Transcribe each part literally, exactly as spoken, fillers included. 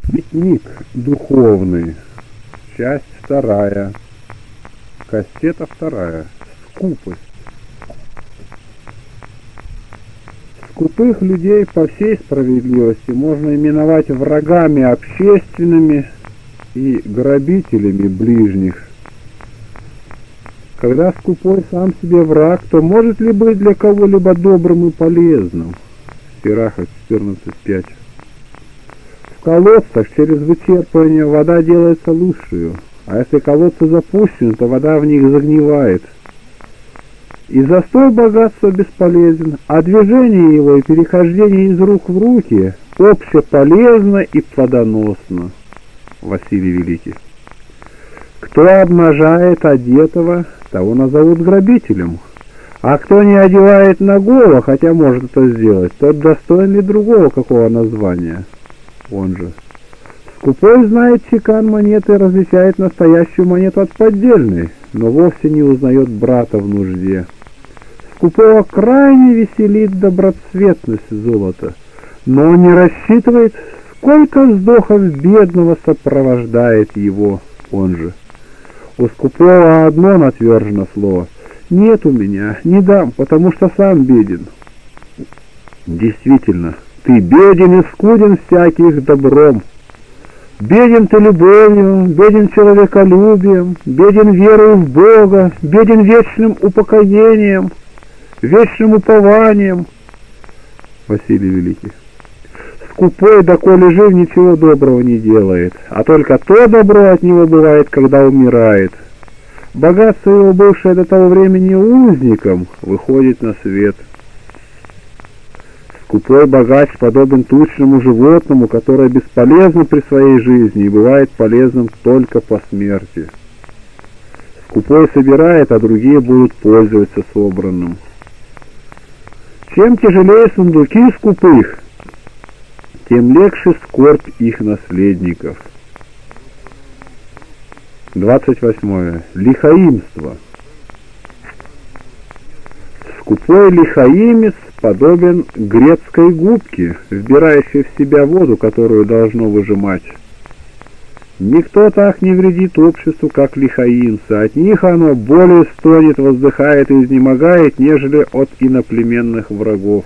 Пикник духовный. Часть вторая. Кассета вторая. Скупость. Скупых людей по всей справедливости можно именовать врагами общественными и грабителями ближних. Когда скупой сам себе враг, то может ли быть для кого-либо добрым и полезным? Сираха четырнадцать пять. В колодцах через вычерпывание вода делается лучшую, а если колодцы запущены, то вода в них загнивает. И застой богатства бесполезен, а движение его и перехождение из рук в руки общеполезно и плодоносно. Василий Великий. Кто обнажает одетого, того назовут грабителем, а кто не одевает нагого, хотя может это сделать, тот достоин ли другого какого названия? Он же. Скупой знает чекан монеты и различает настоящую монету от поддельной, но вовсе не узнает брата в нужде. Скупого крайне веселит доброцветность золота, но он не рассчитывает, сколько вздохов бедного сопровождает его, он же. У скупого одно натвержено слово: «Нет у меня, не дам, потому что сам беден». Действительно, ты беден и скуден всяких добром. Беден ты любовью, беден человеколюбием, беден верою в Бога, беден вечным упокоением, вечным упованием. Василий Великий. Скупой, доколе жив, ничего доброго не делает, а только то добро от него бывает, когда умирает. Богатство его, бывшее до того времени узником, выходит на свет. Скупой богач подобен тучному животному, которое бесполезно при своей жизни и бывает полезным только по смерти. Скупой собирает, а другие будут пользоваться собранным. Чем тяжелее сундуки скупых, тем легче скорбь их наследников. двадцать восьмое. Лихаимство. Скупой лихаимец подобен грецкой губке, вбирающей в себя воду, которую должно выжимать. Никто так не вредит обществу, как лихаимцы. От них оно более стонет, воздыхает и изнемогает, нежели от иноплеменных врагов.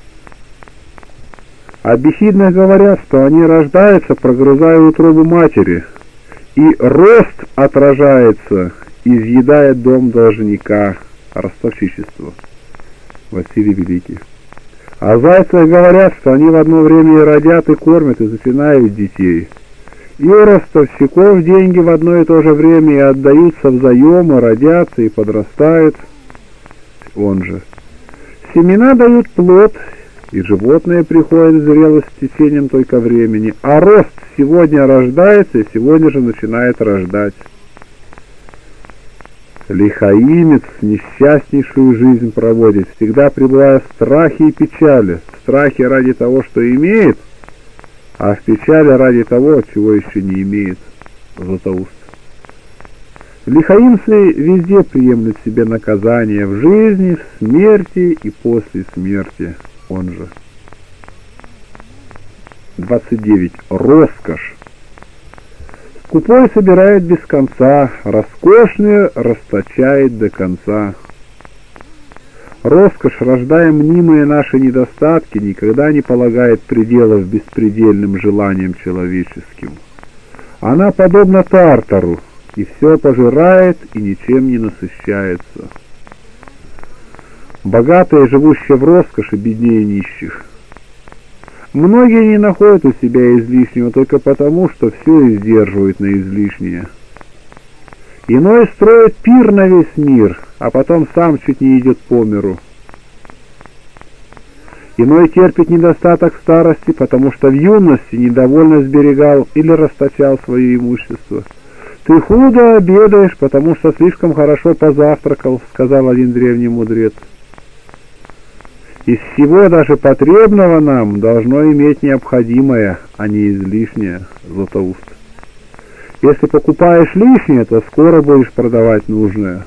О бесидных говорят, что они рождаются, прогрызая утробу матери, и рост отражается, изъедая дом должника. Ростовщичество. Василий Великий. О зайцах говорят, что они в одно время и родят, и кормят, и запинают детей. И у ростовщиков деньги в одно и то же время и отдаются взаимно, родятся и подрастают. Он же. Семена дают плод, и животные приходят в зрелость с течением только времени, а рост сегодня рождается и сегодня же начинает рождать. Лихаимец несчастнейшую жизнь проводит, всегда пребывая в страхе и печали, в страхе ради того, что имеет, а в печали ради того, чего еще не имеет. Златоуст. Лихаимцы везде приемлют себе наказание в жизни, в смерти и после смерти. Он же. двадцать девять. Роскошь. Скупой собирает без конца, роскошный расточает до конца. Роскошь, рождая мнимые наши недостатки, никогда не полагает пределов беспредельным желаниям человеческим. Она подобна Тартару, и все пожирает, и ничем не насыщается. Богатые, живущие в роскоши, беднее нищих. Многие не находят у себя излишнего только потому, что все издерживают на излишнее. Иной строит пир на весь мир, а потом сам чуть не идет по миру. Иной терпит недостаток в старости, потому что в юности недовольно сберегал или расточал свое имущество. «Ты худо обедаешь, потому что слишком хорошо позавтракал», — сказал один древний мудрец. Из всего даже потребного нам должно иметь необходимое, а не излишнее. Златоуст. Если покупаешь лишнее, то скоро будешь продавать нужное.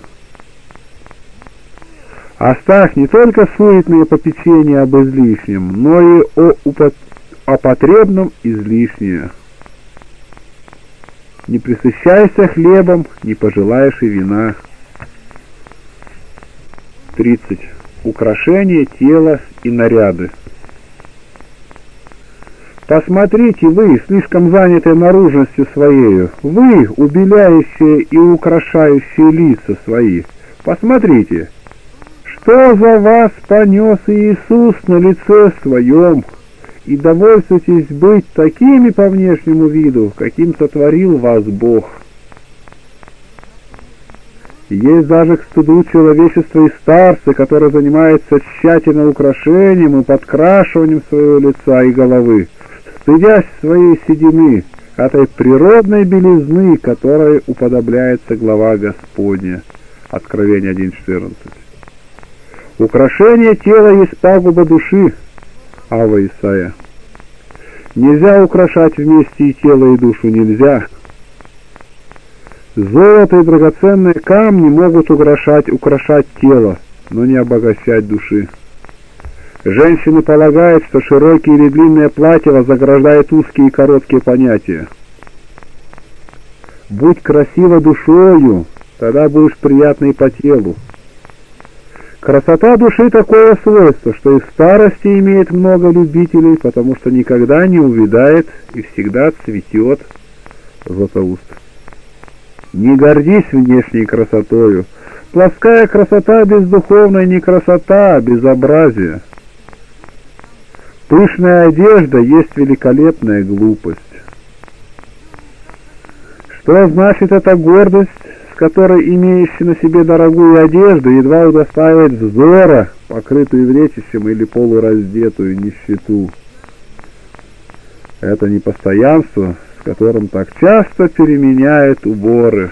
Оставь не только суетные попечения об излишнем, но и о, упо... о потребном излишнее. Не пресыщайся хлебом, не пожелаешь и вина. тридцать. Украшения тела и наряды. Посмотрите вы, слишком занятые наружностью своею, вы, убеляющие и украшающие лица свои, посмотрите, что за вас понес Иисус на лице своем, и довольствуйтесь быть такими по внешнему виду, каким сотворил вас Бог. Есть даже к стыду человечества и старцы, которые занимаются тщательным украшением и подкрашиванием своего лица и головы, стыдясь своей седины, этой природной белизны, которой уподобляется глава Господня. Откровение один четырнадцать. Украшение тела есть пагуба души. Ава Исайя. Нельзя украшать вместе и тело, и душу, нельзя. Золото и драгоценные камни могут украшать, украшать тело, но не обогащать души. Женщины полагают, что широкие или длинные платья заграждают узкие и короткие понятия. Будь красива душою, тогда будешь приятной по телу. Красота души такое свойство, что и в старости имеет много любителей, потому что никогда не увядает и всегда цветет. Златоуст. Не гордись внешней красотою. Плоская красота бездуховная не красота, а безобразие. Пышная одежда есть великолепная глупость. Что значит эта гордость, с которой имеющий на себе дорогую одежду едва удостаивает взора, покрытую вречищем или полураздетую нищету? Это непостоянство, с которым так часто переменяют уборы.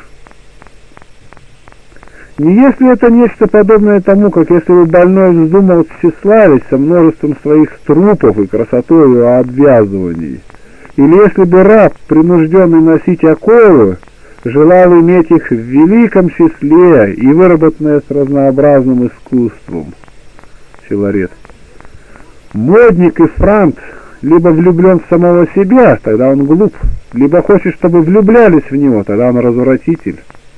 Не если это нечто подобное тому, как если бы больной вздумал тщеславиться множеством своих струпов и красотою обвязываний, или если бы раб, принужденный носить оковы, желал иметь их в великом числе и выработанное с разнообразным искусством. Филарет. Модник и франт либо влюблен в самого себя, тогда он глуп, либо хочет, чтобы влюблялись в него, тогда он развратитель.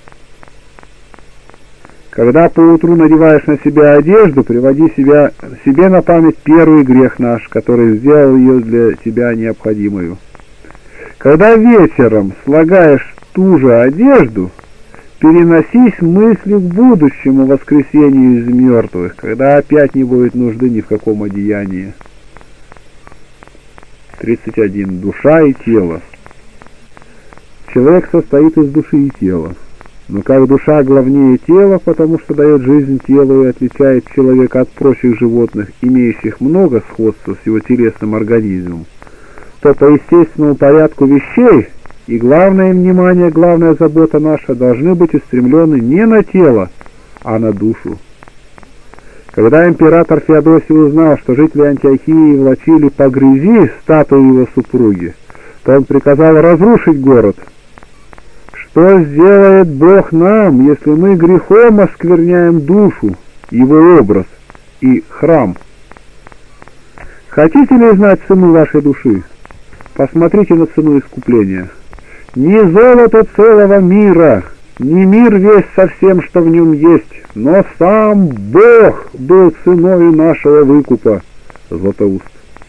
Когда поутру надеваешь на себя одежду, приводи себя, себе на память первый грех наш, который сделал ее для тебя необходимою. Когда вечером слагаешь ту же одежду, переносись мыслью к будущему воскресению из мертвых, когда опять не будет нужды ни в каком одеянии. тридцать один. Душа и тело. Человек состоит из души и тела. Но как душа главнее тела, потому что дает жизнь телу и отличает человека от прочих животных, имеющих много сходства с его телесным организмом, то по естественному порядку вещей и главное внимание, главная забота наша должны быть устремлены не на тело, а на душу. Когда император Феодосий узнал, что жители Антиохии влачили по грязи статую его супруги, то он приказал разрушить город. Что сделает Бог нам, если мы грехом оскверняем душу, его образ и храм? Хотите ли знать цену вашей души? Посмотрите на цену искупления. Не золото целого мира, не мир весь со всем, что в нем есть, но сам Бог был ценою нашего выкупа. Златоуст.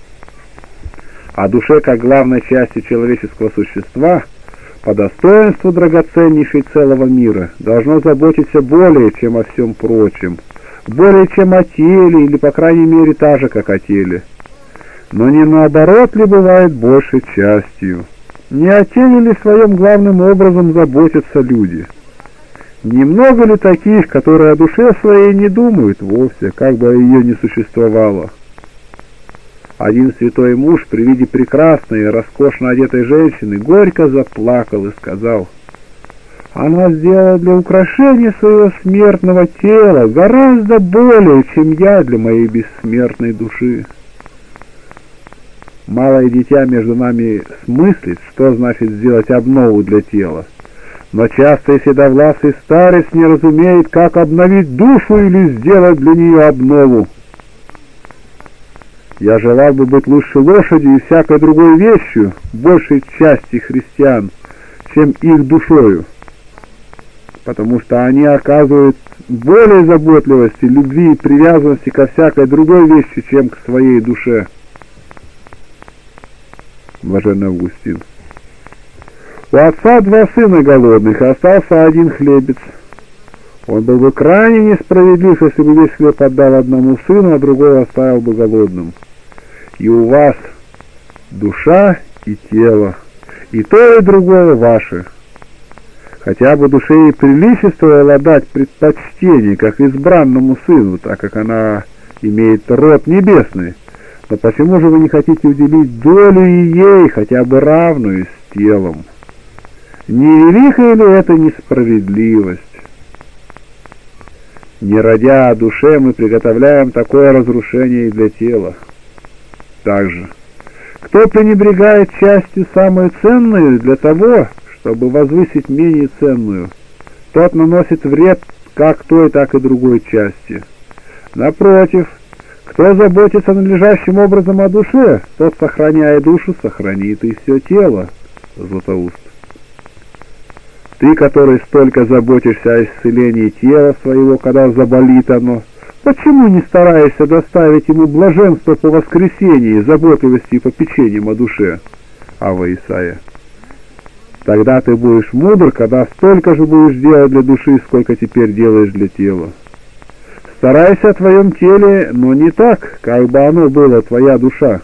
О душе, как главной части человеческого существа, по достоинству драгоценнейшей целого мира, должно заботиться более, чем о всем прочем, более, чем о теле, или, по крайней мере, так же, как о теле. Но не наоборот ли бывает большей частью? Не о теле ли своем главным образом заботятся люди? Немного ли таких, которые о душе своей не думают вовсе, как бы ее не существовало? Один святой муж при виде прекрасной и роскошно одетой женщины горько заплакал и сказал: «Она сделала для украшения своего смертного тела гораздо более, чем я для моей бессмертной души». Малое дитя между нами смыслит, что значит сделать обнову для тела, но часто и седовласый старец не разумеет, как обновить душу или сделать для нее обнову. Я желал бы быть лучше лошадью и всякой другой вещью большей части христиан, чем их душою, потому что они оказывают более заботливости, любви и привязанности ко всякой другой вещи, чем к своей душе. Блаженный Августин. У отца два сына голодных, и остался один хлебец. Он был бы крайне несправедлив, если бы весь хлеб отдал одному сыну, а другого оставил бы голодным. И у вас душа и тело, и то, и другое ваше. Хотя бы душе и приличествовало дать предпочтение, как избранному сыну, так как она имеет род небесный. Но почему же вы не хотите уделить долю и ей, хотя бы равную с телом? Не великая ли это несправедливость? Не родя о душе, мы приготовляем такое разрушение и для тела. Также, кто пренебрегает частью самую ценную для того, чтобы возвысить менее ценную, тот наносит вред как той, так и другой части. Напротив, кто заботится надлежащим образом о душе, тот, сохраняя душу, сохранит и все тело. Златоуст. Ты, который столько заботишься о исцелении тела своего, когда заболит оно, почему не стараешься доставить ему блаженство по воскресении, заботливости и попечением о душе? Ава Исайя. Тогда ты будешь мудр, когда столько же будешь делать для души, сколько теперь делаешь для тела. Старайся о твоем теле, но не так, как бы оно было твоя душа.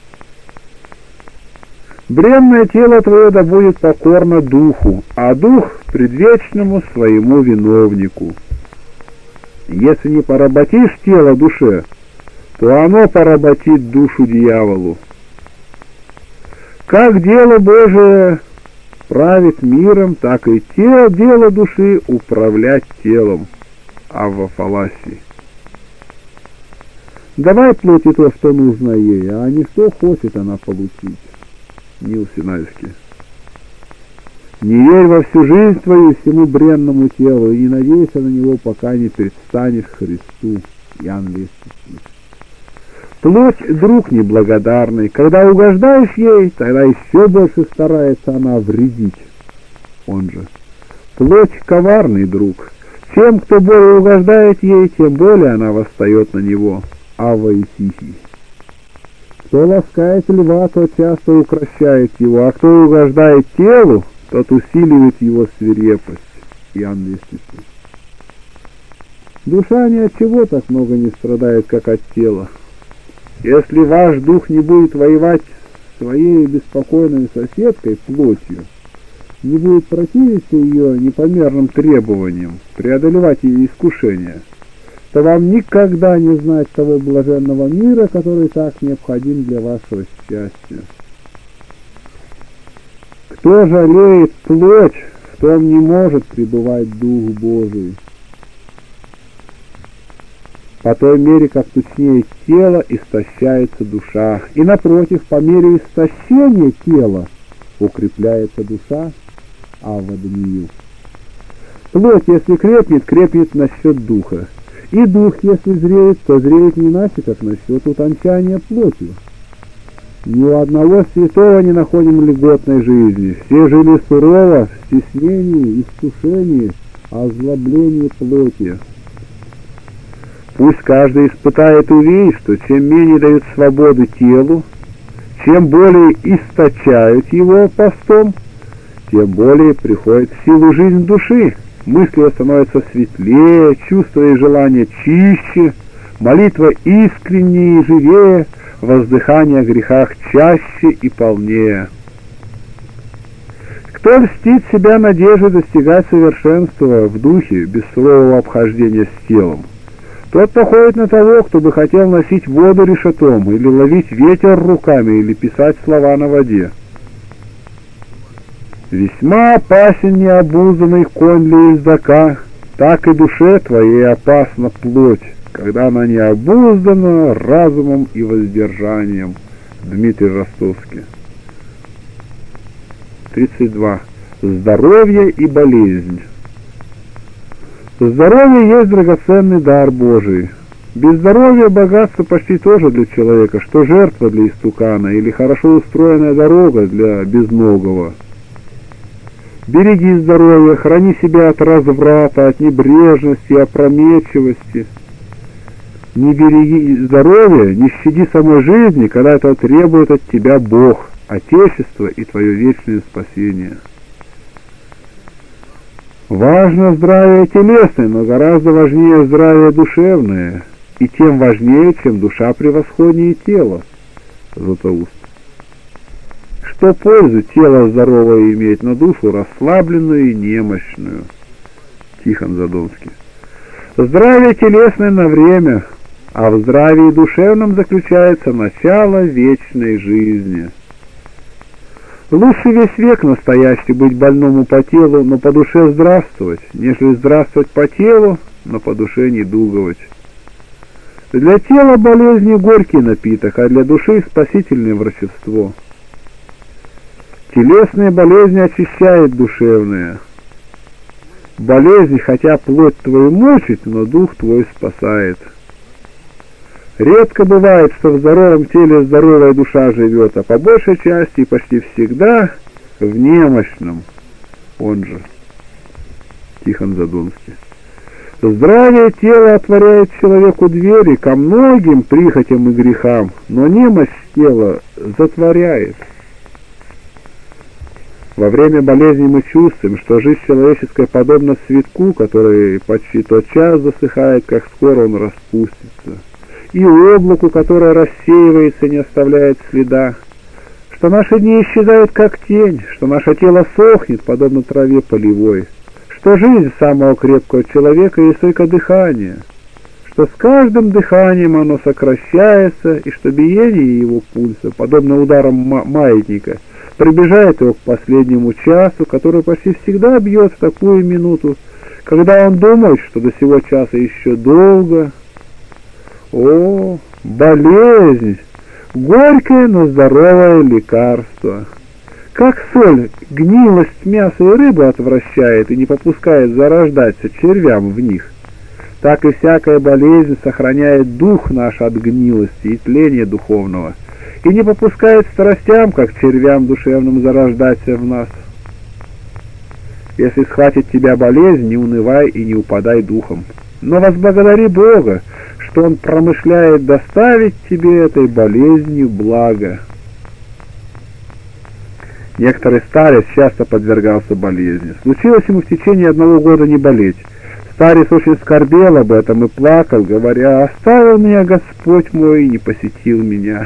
Бренное тело твое да будет покорно духу, а дух предвечному своему виновнику. Если не поработишь тело душе, то оно поработит душу дьяволу. Как дело Божие правит миром, так и те дело души управлять телом. Авва Фаласий. Давай плоти то, что нужно ей, а не что хочет она получить. Нил Синайский. Не верь во всю жизнь твою всему бренному телу и не надейся на него, пока не предстанешь Христу. Иоанн Вестничий. Плоть — друг неблагодарный. Когда угождаешь ей, тогда еще больше старается она вредить. Он же. Плоть — коварный друг. Чем кто более угождает ей, тем более она восстает на него. Авва Исихий. Кто ласкает льва, тот часто укрощает его, а кто угождает телу, тот усиливает его свирепость. Иоанн Вестничий. Душа ни от чего так много не страдает, как от тела. Если ваш дух не будет воевать с своей беспокойной соседкой, плотью, не будет противиться ее непомерным требованиям, преодолевать ее искушения, то вам никогда не знать того блаженного мира, который так необходим для вашего счастья. Кто жалеет плоть, в том не может пребывать Дух Божий. По той мере, как тучнее тело, истощается душа, и напротив, по мере истощения тела укрепляется душа, а в Даниил. Плоть, если крепнет, крепнет насчет духа, и дух, если зреет, то зреет не иначе, как насчет утончания плотью. Ни у одного святого не находим льготной жизни, все жили сурово, в стеснении, искушении, озлоблении плоти. Пусть каждый испытает и увидит, что чем менее дают свободы телу, чем более источают его постом, тем более приходит в силу жизнь души, мысли становятся светлее, чувства и желания чище, молитва искреннее и живее, воздыхание о грехах чаще и полнее. Кто льстит себя надеждой достигать совершенства в духе без сурового обхождения с телом, тот походит на того, кто бы хотел носить воду решетом, или ловить ветер руками, или писать слова на воде. Весьма опасен необузданный конь для ездака, так и душе твоей опасна плоть, когда она не обуздана разумом и воздержанием. Дмитрий Ростовский. тридцать два. Здоровье и болезнь. Здоровье есть драгоценный дар Божий. Без здоровья богатство почти тоже для человека, что жертва для истукана или хорошо устроенная дорога для безногого. Береги здоровье, храни себя от разврата, от небрежности, опрометчивости. Не береги здоровья, не щади самой жизни, когда это требует от тебя Бог, Отечество и твое вечное спасение. Важно здравие телесное, но гораздо важнее здравие душевное, и тем важнее, чем душа превосходнее тела. Златоуст. Что пользу тело здоровое иметь, но душу расслабленную и немощную? Тихон Задонский. Здравие телесное на время, а в здравии душевном заключается начало вечной жизни. Лучше весь век настоящий быть больному по телу, но по душе здравствовать, нежели здравствовать по телу, но по душе недуговать. Для тела болезни горький напиток, а для души спасительное врачество. Телесные болезни очищают душевные. Болезнь, хотя плоть твою мучит, но дух твой спасает. Редко бывает, что в здоровом теле здоровая душа живет, а по большей части и почти всегда в немощном, он же Тихон Задонский. Здравие тела отворяет человеку двери ко многим прихотям и грехам, но немощь тела затворяет. Во время болезни мы чувствуем, что жизнь человеческая подобна цветку, который почти тотчас засыхает, как скоро он распустится, и облаку, которое рассеивается и не оставляет следа, что наши дни исчезают как тень, что наше тело сохнет, подобно траве полевой, что жизнь самого крепкого человека есть только дыхание, что с каждым дыханием оно сокращается, и что биение его пульса, подобно ударам маятника, приближает его к последнему часу, который почти всегда бьет в такую минуту, когда он думает, что до сего часа еще долго. О, болезнь! Горькое, но здоровое лекарство. Как соль гнилость мяса и рыбы отвращает и не попускает зарождаться червям в них, так и всякая болезнь сохраняет дух наш от гнилости и тления духовного, и не попускает страстям, как червям душевным, зарождаться в нас. Если схватит тебя болезнь, не унывай и не упадай духом, но возблагодари Бога, что Он промышляет доставить тебе этой болезнью благо. Некоторый старец часто подвергался болезни. Случилось ему в течение одного года не болеть. Старец очень скорбел об этом и плакал, говоря: «Оставил меня Господь мой и не посетил меня».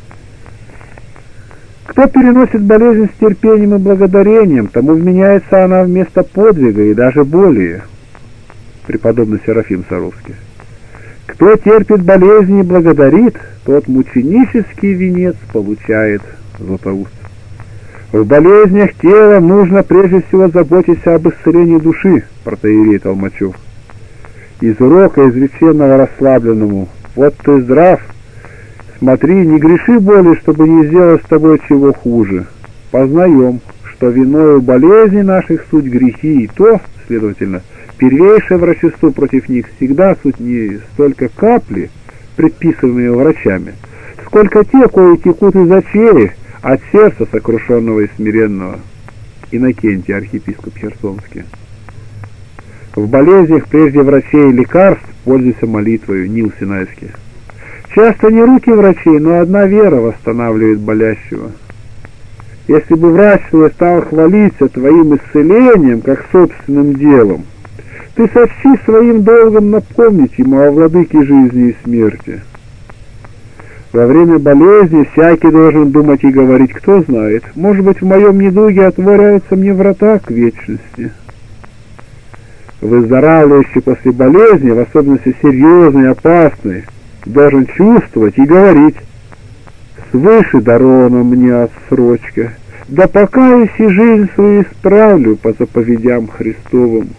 Кто переносит болезнь с терпением и благодарением, тому вменяется она вместо подвига и даже более. Преподобный Серафим Саровский. Кто терпит болезни и благодарит, тот мученический венец получает. Златоуст. В болезнях тела нужно прежде всего заботиться об исцелении души, протоиерей Толмачев. Из урока, изреченного расслабленному: «Вот ты здрав, смотри, не греши более, чтобы не сделать с тобой чего хуже». Познаем, что виною болезни наших суть грехи, и то, следовательно, первейшее врачество против них всегда суть не столько капли, предписываемые врачами, сколько те, кои текут из очей, от сердца сокрушенного и смиренного. Иннокентий, архиепископ Херсонский. В болезнях прежде врачей и лекарств пользуйся молитвою. Нил Синайский. Часто не руки врачей, но одна вера восстанавливает болящего. Если бы врач твой стал хвалиться твоим исцелением, как собственным делом, ты сочти своим долгом напомнить ему о владыке жизни и смерти. Во время болезни всякий должен думать и говорить: кто знает, может быть, в моем недуге отворяются мне врата к вечности. Выздоравливающий после болезни, в особенности серьезной и опасной, должен чувствовать и говорить: свыше дарована мне отсрочка, да покаюсь и жизнь свою исправлю по заповедям Христовым.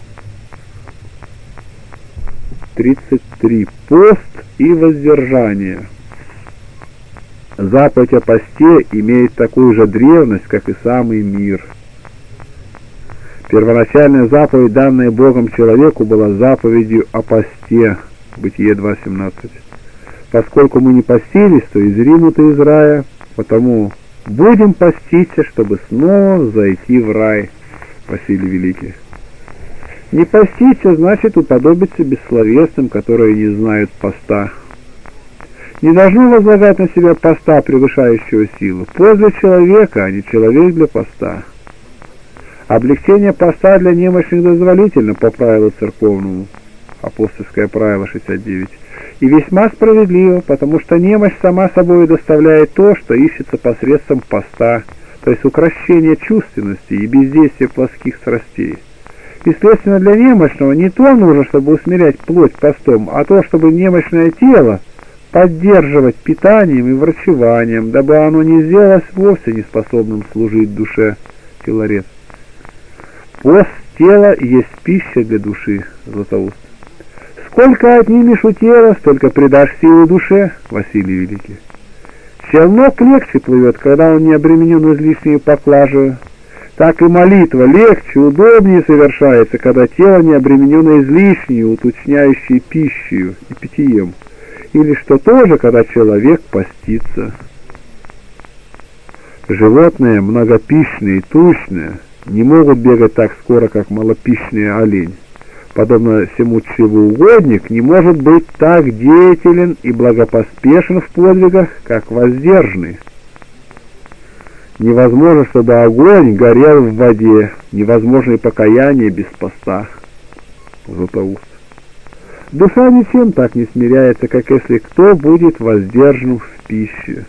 тридцать три. Пост и воздержание. Заповедь о посте имеет такую же древность, как и самый мир. Первоначальная заповедь, данная Богом человеку, была заповедью о посте. Бытие два семнадцать. Поскольку мы не постились, то изринуты из рая, потому будем поститься, чтобы снова зайти в рай. Василий Великий. Не поститься значит уподобиться бессловесным, которые не знают поста. Не должно возлагать на себя поста, превышающего силу. Пост для человека, а не человек для поста. Облегчение поста для немощных дозволительно по правилу церковному, апостольское правило шестьдесят девять, и весьма справедливо, потому что немощь сама собой доставляет то, что ищется посредством поста, то есть укрощение чувственности и бездействие плотских страстей. И, следственно, для немощного не то нужно, чтобы усмирять плоть постом, а то, чтобы немощное тело поддерживать питанием и врачеванием, дабы оно не сделалось вовсе неспособным служить душе. Филарет. Пост тела есть пища для души. Златоуст. Сколько отнимешь у тела, столько придашь силу душе. Василий Великий. Челнок легче плывет, когда он не обременен излишней поклажей. Так и молитва легче, удобнее совершается, когда тело не обременено излишней, уточняющей пищей и питьем. Или что тоже, когда человек постится. Животные многопищные и тучные не могут бегать так скоро, как малопищный олень. Подобно всему чревоугодник не может быть так деятелен и благопоспешен в подвигах, как воздержанный. Невозможно, чтобы огонь горел в воде, невозможно и покаяние без поста. Златоуст. Душа ничем так не смиряется, как если кто будет воздержан в пище.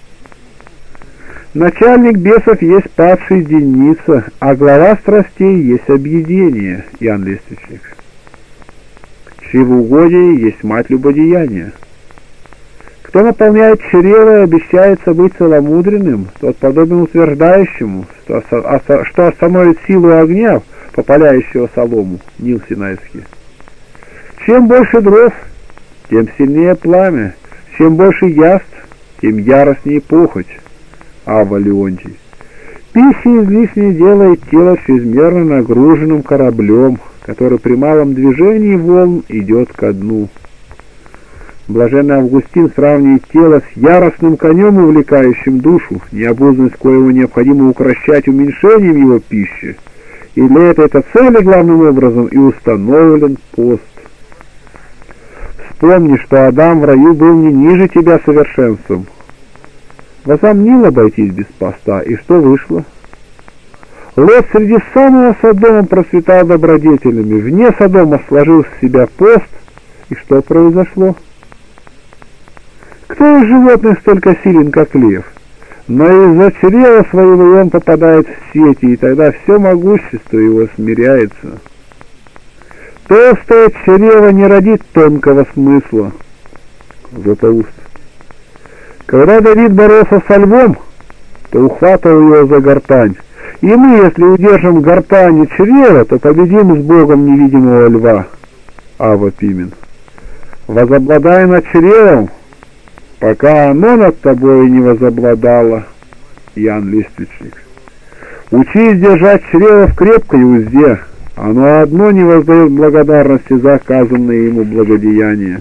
Начальник бесов есть падший денница, а глава страстей есть объедение. Иоанн Лествичник. Чревоугодие есть мать любодеяния. Кто наполняет чрево и обещается быть целомудренным, тот подобен утверждающему, что, что остановит силу огня, попаляющего солому. Нил Синайский. Чем больше дров, тем сильнее пламя, чем больше яств, тем яростнее похоть. Авва Леонтий. Пища излишне делает тело чрезмерно нагруженным кораблем, который при малом движении волн идет ко дну. Блаженный Августин сравнивает тело с яростным конем, увлекающим душу, необузданность коего необходимо укрощать уменьшением его пищи, и для этой цели главным образом и установлен пост. Вспомни, что Адам в раю был не ниже тебя совершенством. Возомнил обойтись без поста, и что вышло? Лот среди самого Содома процветал добродетелями, вне Содома сложил в себя пост, и что произошло? Кто из животных столько силен, как лев? Но из-за чрева своего он попадает в сети, и тогда все могущество его смиряется. Толстое чрево не родит тонкого смысла. Златоуст. Когда Давид боролся со львом, то ухватывал его за гортань. И мы, если удержим гортань и чрево, то победим с Богом невидимого льва. Авва Пимен. Возобладай над чревом, пока оно над тобой не возобладало. Иоанн Лествичник. Учись держать чрево в крепкой узде, оно одно не воздает благодарности за оказанное ему благодеяние.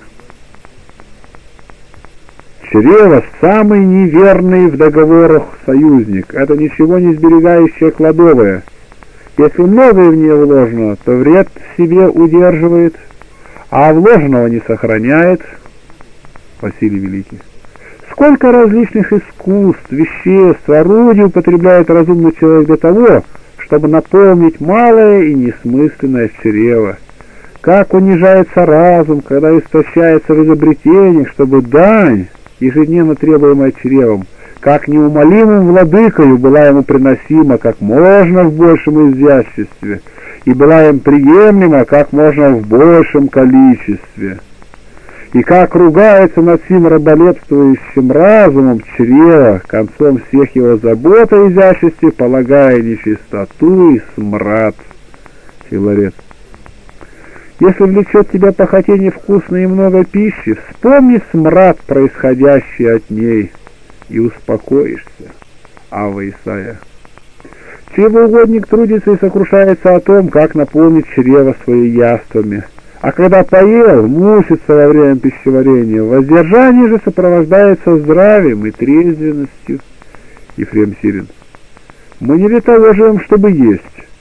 Чрево — самый неверный в договорах союзник, это ничего не сберегающее кладовое. Если многое в нее вложено, то вред в себе удерживает, а вложенного не сохраняет. Василий Великий. Сколько различных искусств, веществ, орудий употребляет разумный человек для того, чтобы наполнить малое и несмысленное чрево. Как унижается разум, когда истощается в изобретениях, чтобы дань, ежедневно требуемая чревом, как неумолимым владыкою была ему приносима как можно в большем изяществе, и была им приемлема как можно в большем количестве. И как ругается над сим раболепствующим разумом чрева, концом всех его забот о изяществе, полагая нечистоту и смрад. Филарет. Если влечет тебя похотение вкусной и много пищи, вспомни смрад, происходящий от ней, и успокоишься. Авва Исайя. Чревоугодник трудится и сокрушается о том, как наполнить чрево своими яствами. А когда поел, мучится во время пищеварения. Воздержание же сопровождается здравием и трезвенностью. Ефрем Сирин. Мы не для того живем, чтобы есть.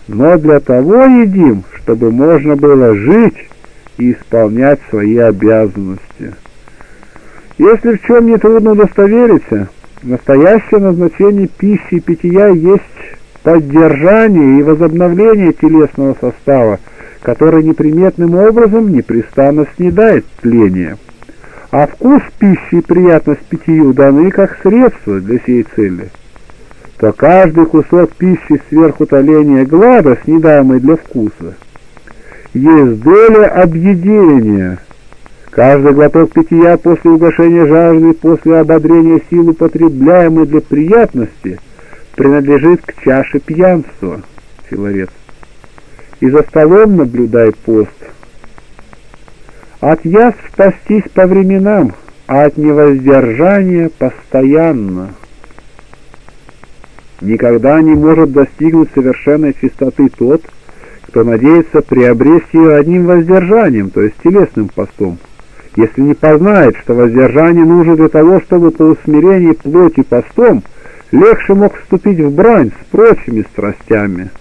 но для того едим, чтобы можно было жить и исполнять свои обязанности. Если в чем не трудно удостовериться, настоящее назначение пищи и питья есть поддержание и возобновление телесного состава, который неприметным образом непрестанно снедает тление. А вкус пищи и приятность питью даны как средство для сей цели, то каждый кусок пищи сверхутоления глада, снедаемый для вкуса, есть доля объедения. Каждый глоток питья после угошения жажды, после ободрения сил, употребляемый для приятности, принадлежит к чаше пьянства. Филарет. И за столом наблюдай пост. От яств спастись по временам, а от невоздержания постоянно. Никогда не может достигнуть совершенной чистоты тот, кто надеется приобрести ее одним воздержанием, то есть телесным постом, если не познает, что воздержание нужно для того, чтобы по усмирении плоти постом легче мог вступить в брань с прочими страстями.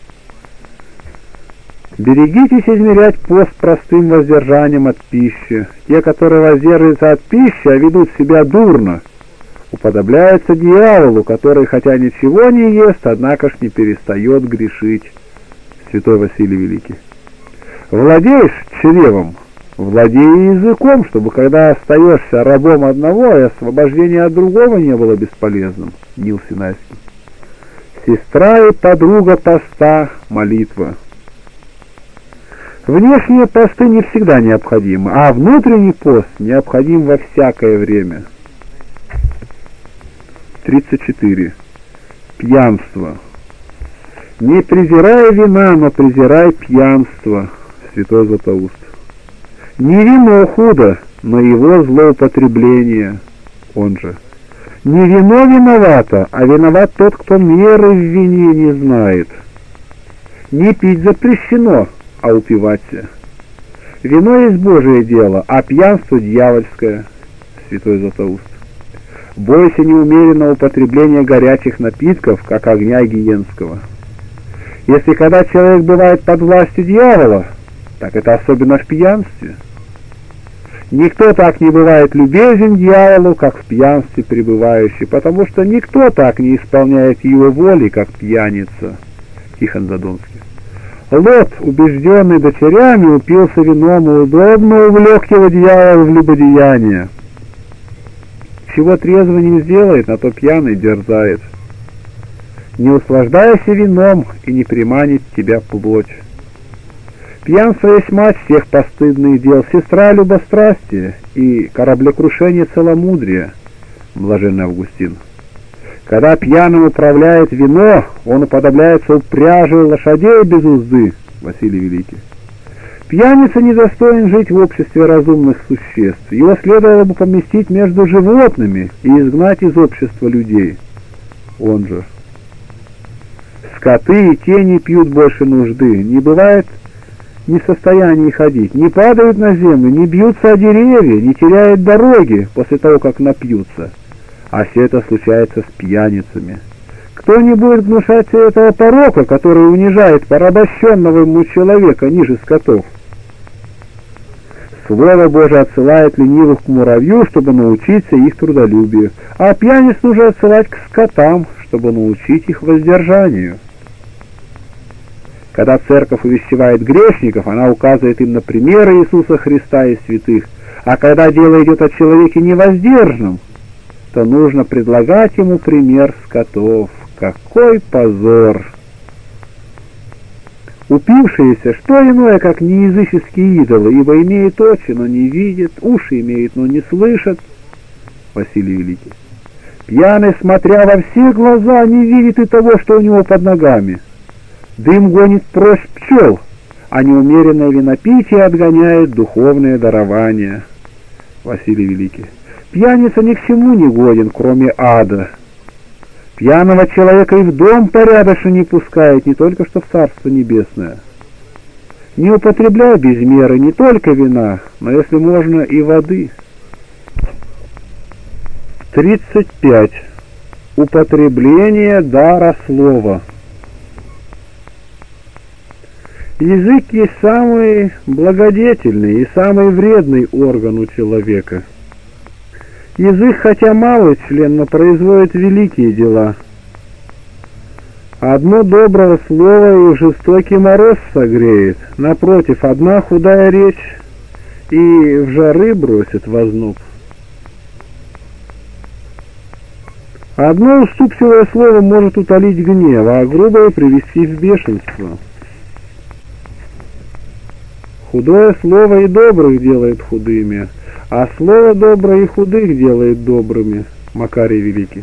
Берегитесь измерять пост простым воздержанием от пищи. Те, которые воздерживаются от пищи, а ведут себя дурно, уподобляются дьяволу, который, хотя ничего не ест, однако ж не перестает грешить. Святой Василий Великий. Владеешь чревом, владей языком, чтобы, когда остаешься рабом одного, и освобождение от другого не было бесполезным. Нил Синайский. Сестра и подруга поста — молитва. Внешние посты не всегда необходимы, а внутренний пост необходим во всякое время. тридцать четыре. Пьянство. Не презирай вина, но презирай пьянство. Святой Златоуст. Не вино худо, но его злоупотребление. Он же. Не вино виновато, а виноват тот, кто меры в вине не знает. Не пить запрещено, а упиваться. Вино есть Божие дело, а пьянство дьявольское. Святой Златоуст. Бойся неумеренного употребления горячих напитков, как огня гиенского. Если когда человек бывает под властью дьявола, так это особенно в пьянстве. Никто так не бывает любезен дьяволу, как в пьянстве пребывающий, потому что никто так не исполняет его воли, как пьяница. Тихон Задонский. Лот, убежденный дочерями, упился вином и удобно увлек его дьявол в любодеяние. Чего трезво не сделает, на то пьяный дерзает. Не услаждайся вином, и не приманит тебя плоть. Пьянство есть мать всех постыдных дел, сестра любострастия и кораблекрушение целомудрия. Блаженный Августин. Когда пьяным управляет вино, он уподобляется упряжи лошадей без узды. Василий Великий. Пьяница недостоин жить в обществе разумных существ. Его следовало бы поместить между животными и изгнать из общества людей. Он же. Скоты и те не пьют больше нужды, не бывает не в состоянии ходить, не падают на землю, не бьются о деревья, не теряют дороги после того, как напьются. А все это случается с пьяницами. Кто не будет гнушать этого порока, который унижает порабощенного ему человека ниже скотов? Слово Божие отсылает ленивых к муравью, чтобы научиться их трудолюбию, а пьяниц нужно отсылать к скотам, чтобы научить их воздержанию. Когда церковь увещевает грешников, она указывает им на примеры Иисуса Христа и святых, а когда дело идет о человеке невоздержанном, то нужно предлагать ему пример скотов. Какой позор! Упившиеся, что иное, как неязыческие идолы, ибо имеют очи, но не видят, уши имеют, но не слышат. Василий Великий. Пьяный, смотря во все глаза, не видит и того, что у него под ногами. Дым гонит прочь пчел, а неумеренное винопитие отгоняет духовные дарования. Василий Великий. Пьяница ни к чему не годен, кроме ада. Пьяного человека и в дом порядочно не пускает, не только что в Царство Небесное. Не употребляй без меры не только вина, но, если можно, и воды. тридцать пять. Употребление дара слова. Язык есть самый благодетельный и самый вредный орган у человека. Язык, хотя малый член, но производит великие дела. Одно доброе слово и жестокий мороз согреет. Напротив, одна худая речь и в жары бросит возноб. Одно уступчивое слово может утолить гнев, а грубое привести в бешенство. Худое слово и добрых делает худыми, а слово доброе и худых делает добрыми. Макарий Великий.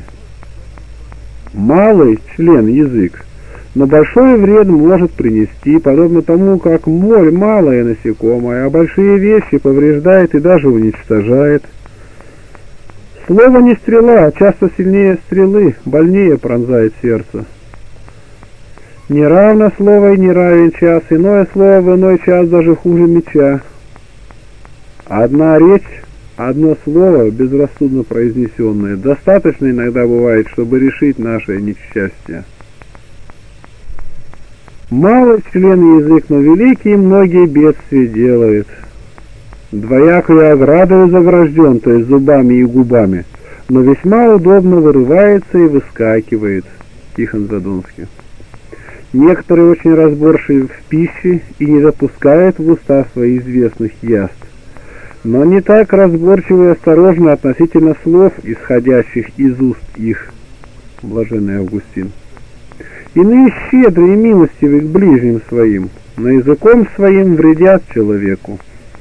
Малый член язык, но большой вред может принести, подобно тому, как моль малое насекомое, а большие вещи повреждает и даже уничтожает. Слово не стрела, а часто сильнее стрелы, больнее пронзает сердце. Неравно слово и не равен час, иное слово в иной час даже хуже меча. Одна речь, одно слово, безрассудно произнесенное, достаточно иногда бывает, чтобы решить наше несчастье. Малый член язык, но великий многие бедствия делает. Двоякую оградою загражден, то есть зубами и губами, но весьма удобно вырывается и выскакивает. Тихон Задонский. Некоторые очень разборчивы в пище и не допускают в уста своих известных яств, но не так разборчивы и осторожны относительно слов, исходящих из уст их. Блаженный Августин. Иные щедры и милостивы к ближним своим, но языком своим вредят человеку.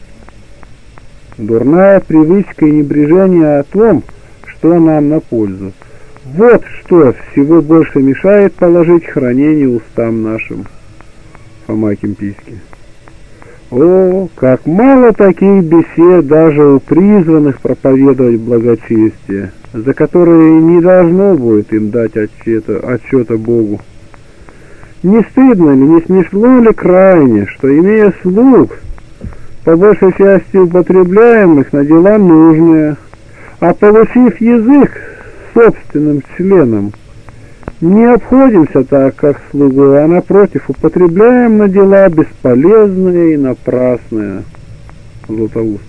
Дурная привычка и небрежение о том, что нам на пользу. Вот что всего больше мешает положить хранение устам нашим. Фома Кимпийский. О, как мало таких бесед даже у призванных проповедовать благочестие, за которые не должно будет им дать отчета, отчета Богу. Не стыдно ли, не смешно ли крайне, что, имея слуг, по большей части употребляемых на дела нужные, а получив язык собственным членом, не обходимся так, как слугу, а напротив употребляем на дела бесполезные и напрасные. Златоуст.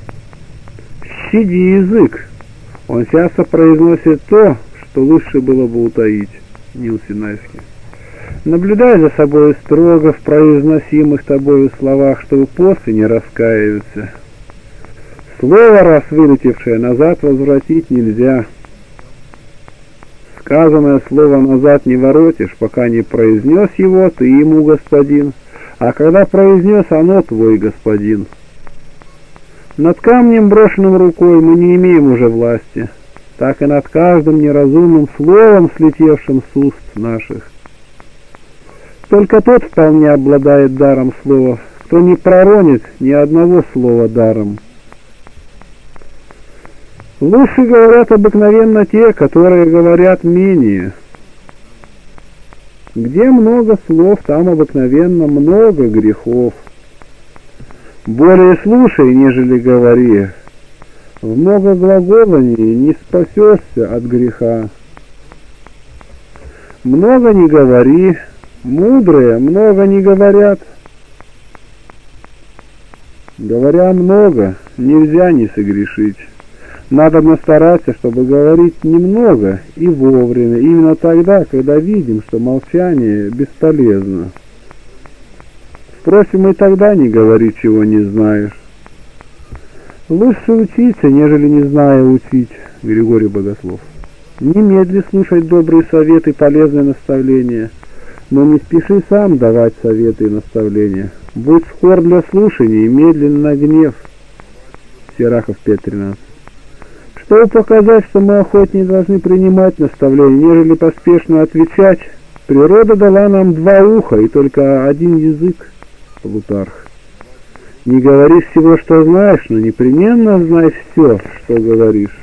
Щади язык, он часто произносит то, что лучше было бы утаить. Нил Синайский. Наблюдай за собой строго в произносимых тобою словах, чтобы после не раскаиваться. Слово, раз вылетевшее, назад возвратить нельзя. Сказанное слово назад не воротишь, пока не произнес его, ты ему господин, а когда произнес, оно твой господин. Над камнем, брошенным рукой, мы не имеем уже власти, так и над каждым неразумным словом, слетевшим с уст наших. Только тот вполне обладает даром слова, кто не проронит ни одного слова даром. Лучше говорят обыкновенно те, которые говорят менее. Где много слов, там обыкновенно много грехов. Более слушай, нежели говори. В много глаголаний не спасешься от греха. Много не говори, мудрые много не говорят. Говоря много, нельзя не согрешить. Надо стараться, чтобы говорить немного и вовремя, именно тогда, когда видим, что молчание бесполезно. Впрочем, и тогда не говори, чего не знаешь. Лучше учиться, нежели не зная учить. Григорий Богослов. Немедли слушать добрые советы и полезные наставления, но не спеши сам давать советы и наставления. Будь скор для слушания и медлен на гнев. Сирахов пять тринадцать. Чтобы показать, что мы охотнее должны принимать наставления, нежели поспешно отвечать, природа дала нам два уха и только один язык. Плутарх. Не говори всего, что знаешь, но непременно знай все, что говоришь.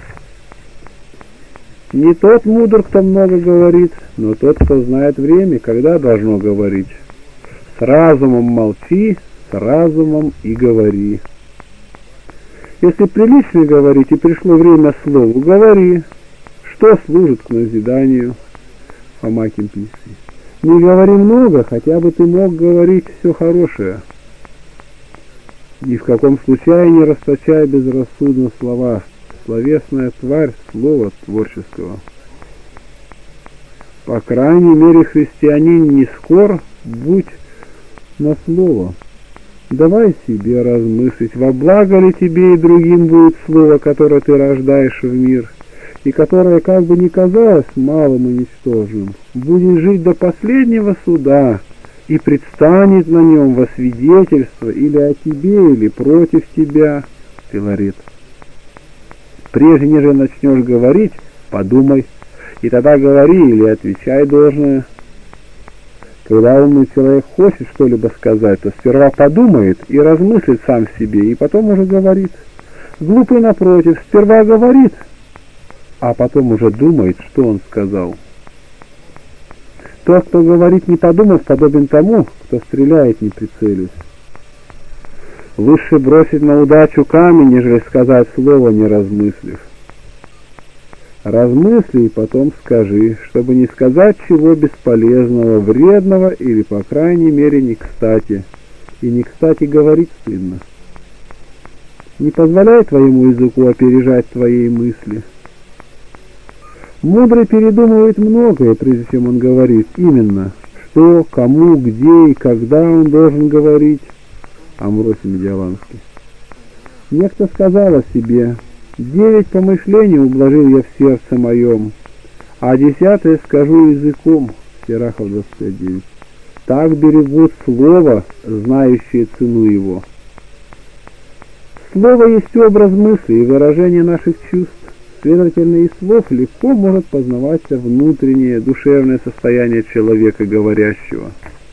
Не тот мудр, кто много говорит, но тот, кто знает время, когда должно говорить. С разумом молчи, с разумом и говори. Если прилично говорить и пришло время слову, говори, что служит к назиданию. Фома Кимпийский. Не говори много, хотя бы ты мог говорить все хорошее. Ни в каком случае не расточай безрассудно слова. Словесная тварь слова творческого. По крайней мере, христианин не скор, будь на слово. Давай себе размыслить, во благо ли тебе и другим будет слово, которое ты рождаешь в мир, и которое, как бы ни казалось малым и ничтожным, будет жить до последнего суда и предстанет на нем во свидетельство или о тебе, или против тебя. Филарет. Прежде нежели начнешь говорить, подумай, и тогда говори или отвечай должное. Когда умный человек хочет что-либо сказать, то сперва подумает и размыслит сам в себе, и потом уже говорит. Глупый, напротив, сперва говорит, а потом уже думает, что он сказал. Тот, кто говорит не подумав, подобен тому, кто стреляет не прицелясь. Лучше бросить на удачу камень, нежели сказать слово, не размыслив. Размысли и потом скажи, чтобы не сказать чего бесполезного, вредного или, по крайней мере, не кстати. И не кстати говорить стыдно. Не позволяй твоему языку опережать твои мысли. Мудрый передумывает многое, прежде чем он говорит, именно, что, кому, где и когда он должен говорить. Амвросий Медиаланский. Некто сказал о себе: девять помышлений ублажил я в сердце моем, а десятое скажу языком. Сирахов двадцать пять девять. Так берегут слово, знающее цену его. Слово есть образ мысли и выражение наших чувств. Следовательно, из слов легко может познаваться внутреннее душевное состояние человека говорящего.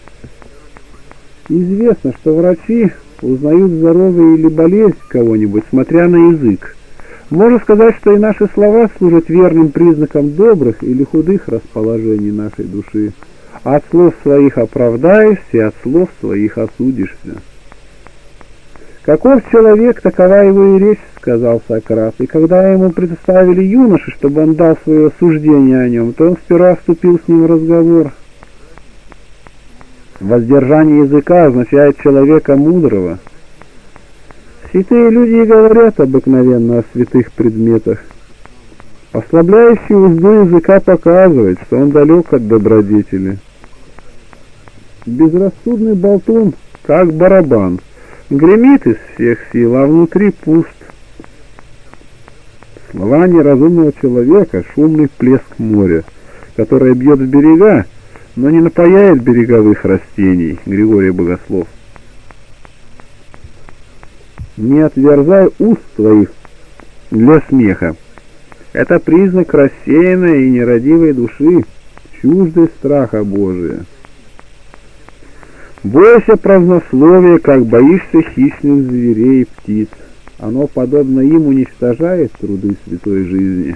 Известно, что врачи узнают здоровье или болезнь кого-нибудь, смотря на язык. Можно сказать, что и наши слова служат верным признаком добрых или худых расположений нашей души. От слов своих оправдаешься, и от слов своих осудишься. «Каков человек, такова его и речь», — сказал Сократ, и когда ему представили юноше, чтобы он дал свое суждение о нем, то он сперва вступил с ним в разговор. Воздержание языка означает человека мудрого. Святые люди и говорят обыкновенно о святых предметах. Ослабляющий узду языка показывает, что он далек от добродетели. Безрассудный болтун, как барабан, гремит из всех сил, а внутри пуст. Слова неразумного человека — шумный плеск моря, которое бьет в берега, но не напаяет береговых растений. Григорий Богослов. Не отверзай уст твоих для смеха. Это признак рассеянной и нерадивой души, чуждой страха Божия. Бойся празднословия, как боишься хищных зверей и птиц. Оно, подобно им, уничтожает труды святой жизни.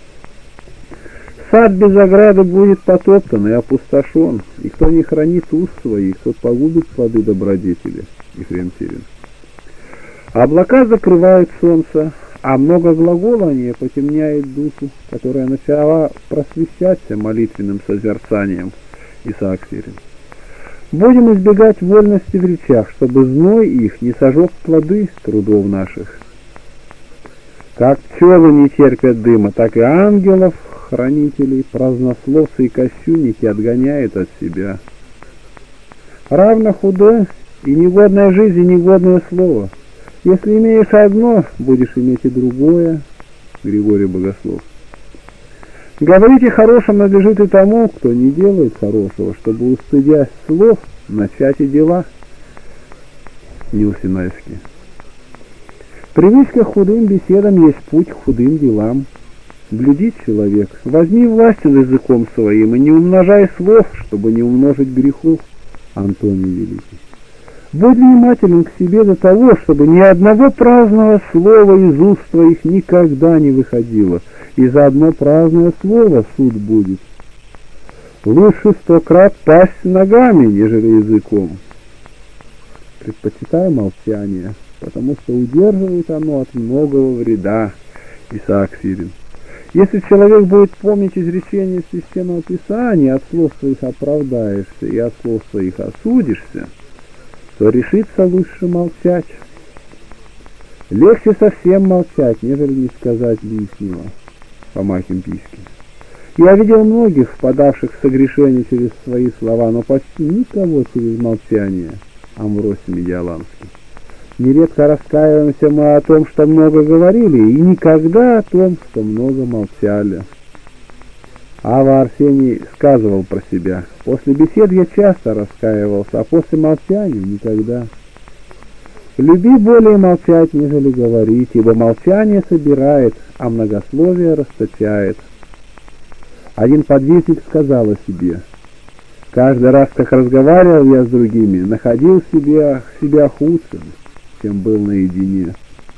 Сад без ограды будет потоптан и опустошен, и кто не хранит уст своих, тот погубит плоды добродетели. Ефрем Сирин. Облака закрывают солнце, а много глаголания потемняет душу, которая начала просвещаться молитвенным созерцанием. Исаак Сирин. Будем избегать вольности в речах, чтобы зной их не сожег плоды трудов наших. Как пчелы не терпят дыма, так и ангелов, хранителей, празднословцы и кощунники отгоняют от себя. Равно худое и негодная жизнь, и негодное слово. Если имеешь одно, будешь иметь и другое. Григорий Богослов. Говорить о хорошем надлежит и тому, кто не делает хорошего, чтобы, устыдясь слов, начать и дела. Нил Синайский. Привычка к худым беседам есть путь к худым делам. Блюди, человек, возьми власть над языком своим и не умножай слов, чтобы не умножить грехов. Антоний Великий. Будь внимателен к себе до того, чтобы ни одного праздного слова из уст твоих никогда не выходило, и за одно праздное слово суд будет. Лучше сто крат пасть ногами, нежели языком. Предпочитай молчание, потому что удерживает оно от многого вреда. Исаак Сирин. Если человек будет помнить изречение Священного Писания, от слов своих оправдаешься и от слов своих осудишься, то решится лучше молчать. Легче совсем молчать, нежели не сказать лишнего. Фома Кимпийский. Я видел многих, впадавших в согрешение через свои слова, но почти никого через молчание. Амвросий Медиаланский. Нередко раскаиваемся мы о том, что много говорили, и никогда о том, что много молчали. Ава Арсений сказывал про себя: после бесед я часто раскаивался, а после молчания никогда. Люби более молчать, нежели говорить, ибо молчание собирает, а многословие расточает. Один подвижник сказал о себе: каждый раз, как разговаривал я с другими, находил себя, себя худшим, чем был наедине.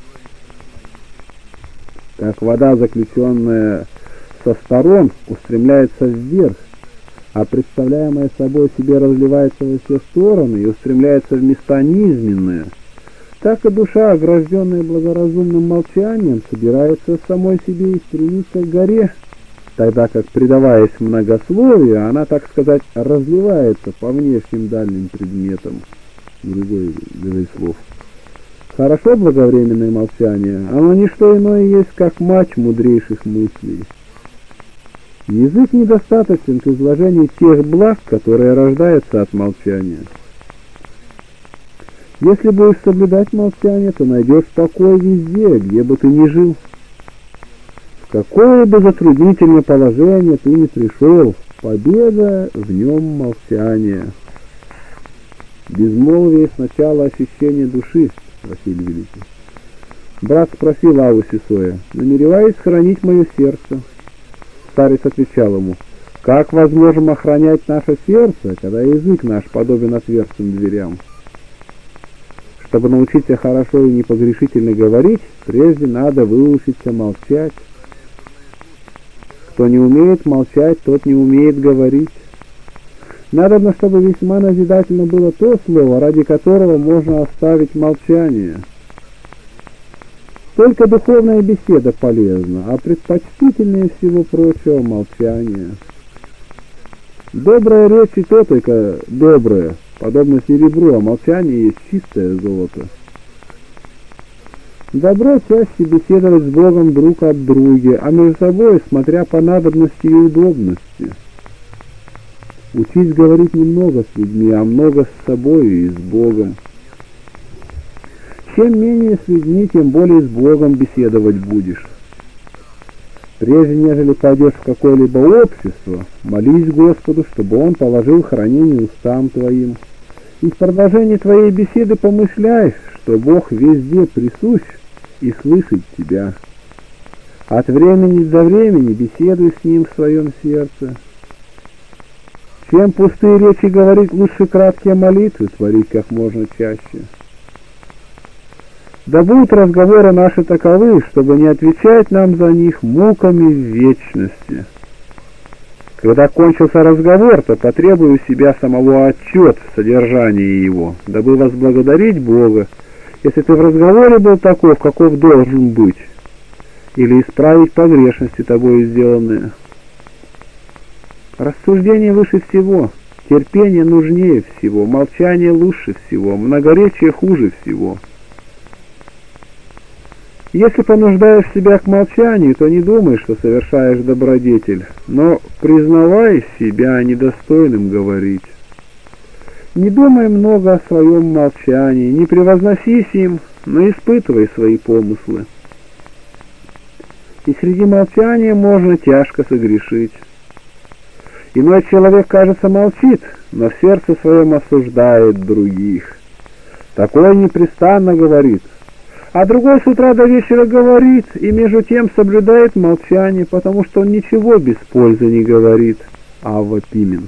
Как вода, заключенная со сторон, устремляется вверх, а представляемое собой себе разливается во все стороны и устремляется в места низменные, так и душа, огражденная благоразумным молчанием, собирается в самой себе и стремится к горе, тогда как, предаваясь многословию, она, так сказать, разливается по внешним дальним предметам. Другой из слов. Хорошо благовременное молчание, оно не что иное есть, как мать мудрейших мыслей. Язык недостаточен к изложению тех благ, которые рождаются от молчания. Если будешь соблюдать молчание, то найдешь покой везде, где бы ты ни жил. В какое бы затруднительное положение ты ни пришел, победа в нем молчание. Безмолвие сначала ощущение души, Василий Великий. Брат спросил Аву Сисоя: намереваясь хранить мое сердце? Старец отвечал ему: как возможно охранять наше сердце, когда язык наш подобен отверстым дверям? Чтобы научиться хорошо и непогрешительно говорить, прежде надо выучиться молчать. Кто не умеет молчать, тот не умеет говорить. Надобно, чтобы весьма назидательно было то слово, ради которого можно оставить молчание. Только духовная беседа полезна, а предпочтительнее всего прочего молчание. Добрая речь и то только доброе, подобно серебру, а молчание есть чистое золото. Добро чаще беседовать с Богом друг от друга, а между собой, смотря по надобности и удобности. Учись говорить немного с людьми, а много с собой и с Богом. Чем менее с людьми, тем более с Богом беседовать будешь. Прежде нежели пойдешь в какое-либо общество, молись Господу, чтобы Он положил хранение устам твоим. И в продолжении твоей беседы помышляй, что Бог везде присущ и слышит тебя. От времени до времени беседуй с Ним в своем сердце. Чем пустые речи говорить, лучше краткие молитвы творить как можно чаще. Да будут разговоры наши таковы, чтобы не отвечать нам за них муками в вечности. Когда кончился разговор, то потребую у себя самого отчет в содержании его, дабы возблагодарить Бога, если ты в разговоре был таков, каков должен быть, или исправить погрешности тобою сделанные. Рассуждение выше всего, терпение нужнее всего, молчание лучше всего, многоречие хуже всего. Если понуждаешь себя к молчанию, то не думай, что совершаешь добродетель, но признавай себя недостойным говорить. Не думай много о своем молчании, не превозносись им, но испытывай свои помыслы. И среди молчания можно тяжко согрешить. Иной человек, кажется, молчит, но в сердце своем осуждает других. Такой непрестанно говорит, а другой с утра до вечера говорит, и между тем соблюдает молчание, потому что он ничего без пользы не говорит. Авва Пимен.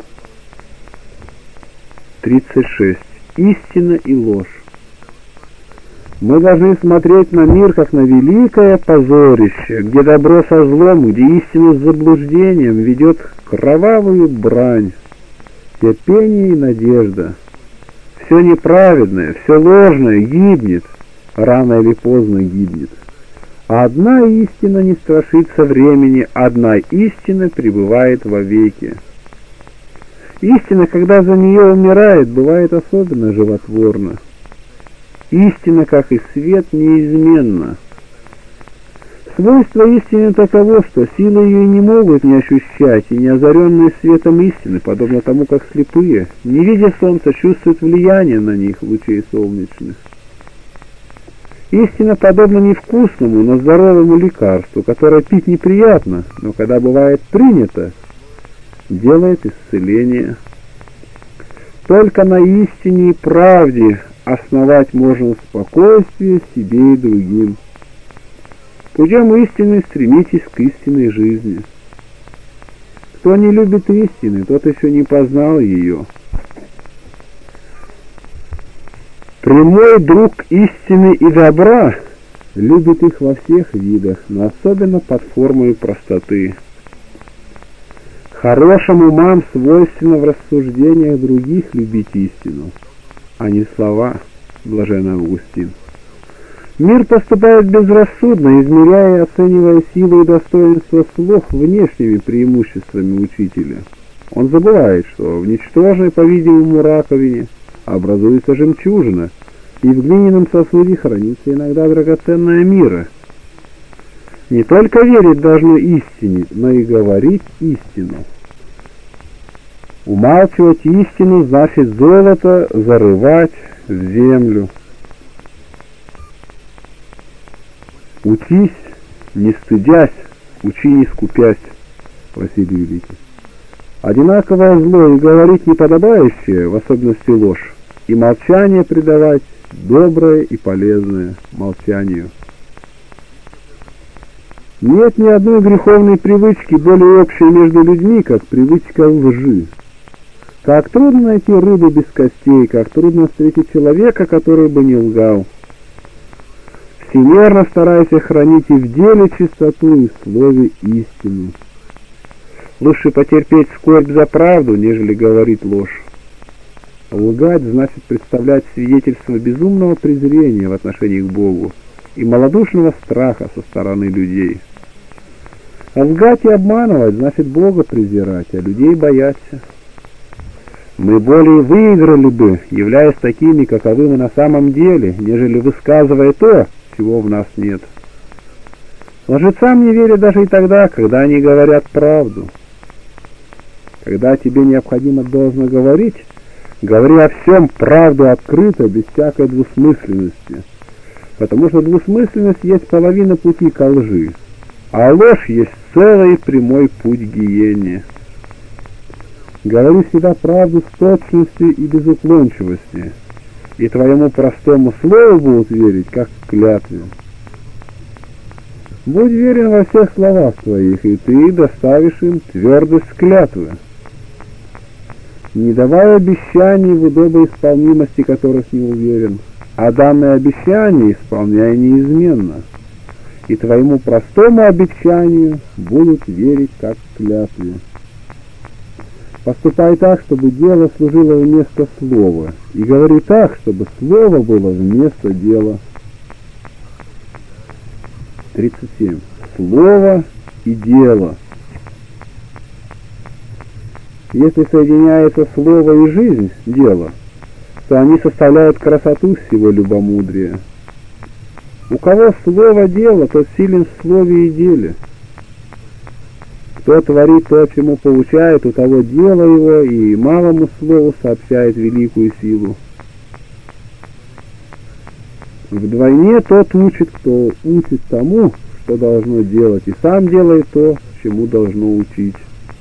тридцать шесть. Истина и ложь. Мы должны смотреть на мир, как на великое позорище, где добро со злом, где истина с заблуждением ведет кровавую брань, терпение и надежда. Все неправедное, все ложное гибнет, рано или поздно гибнет. Одна истина не страшится времени, одна истина пребывает вовеки. Истина, когда за нее умирает, бывает особенно животворна. Истина, как и свет, неизменна. Свойство истины таково, что силы ее не могут не ощущать, и не озаренные светом истины, подобно тому, как слепые, не видя солнца, чувствуют влияние на них лучей солнечных. Истина подобна невкусному, но здоровому лекарству, которое пить неприятно, но когда бывает принято, делает исцеление. Только на истине и правде основать можно спокойствие себе и другим. Путем истины стремитесь к истинной жизни. Кто не любит истины, тот еще не познал ее. Прямой друг истины и добра любит их во всех видах, но особенно под формой простоты. Хорошим умам свойственно в рассуждениях других любить истину, а не слова, блаженный Августин. Мир поступает безрассудно, измеряя и оценивая силу и достоинство слов внешними преимуществами учителя. Он забывает, что в ничтожной, по-видимому, раковине образуется жемчужина, и в глиняном сосуде хранится иногда драгоценная мира. Не только верить должно истине, но и говорить истину. Умалчивать истину значит золото зарывать в землю. Учись, не стыдясь, учи, не скупясь, Василий Великий. Одинаковое зло и говорить неподобающее, в особенности ложь, и молчание придавать доброе и полезное молчанию. Нет ни одной греховной привычки более общей между людьми, как привычка лжи. Как трудно найти рыбу без костей, как трудно встретить человека, который бы не лгал. Всемерно старайся хранить и в деле чистоту, и в слове истину. Лучше потерпеть скорбь за правду, нежели говорить ложь. Лгать значит представлять свидетельство безумного презрения в отношении к Богу и малодушного страха со стороны людей. А лгать и обманывать значит Бога презирать, а людей бояться. Мы более выиграли бы, являясь такими, каковы мы на самом деле, нежели высказывая то, чего в нас нет. Лжецам не верят даже и тогда, когда они говорят правду. Когда тебе необходимо должно говорить, говори о всем правду открыто, без всякой двусмысленности, потому что двусмысленность есть половина пути ко лжи, а ложь есть целый прямой путь к гиене. Говори всегда правду с точностью и без уклончивости, и твоему простому слову будут верить, как клятве. Будь верен во всех словах твоих, и ты доставишь им твердость клятвы. Не давай обещаний, в удобоисполнимости которых не уверен, а данное обещание исполняй неизменно, и твоему простому обещанию будут верить, как клятве. Поступай так, чтобы дело служило вместо слова, и говори так, чтобы слово было вместо дела. тридцать семь. Слово и дело. Если соединяется слово и жизнь, дело, то они составляют красоту всего любомудрия. У кого слово дело, тот силен в слове и деле. Кто творит то, чему получает, у того дело его, и малому слову сообщает великую силу. Вдвойне тот учит, кто учит тому, что должно делать, и сам делает то, чему должно учить.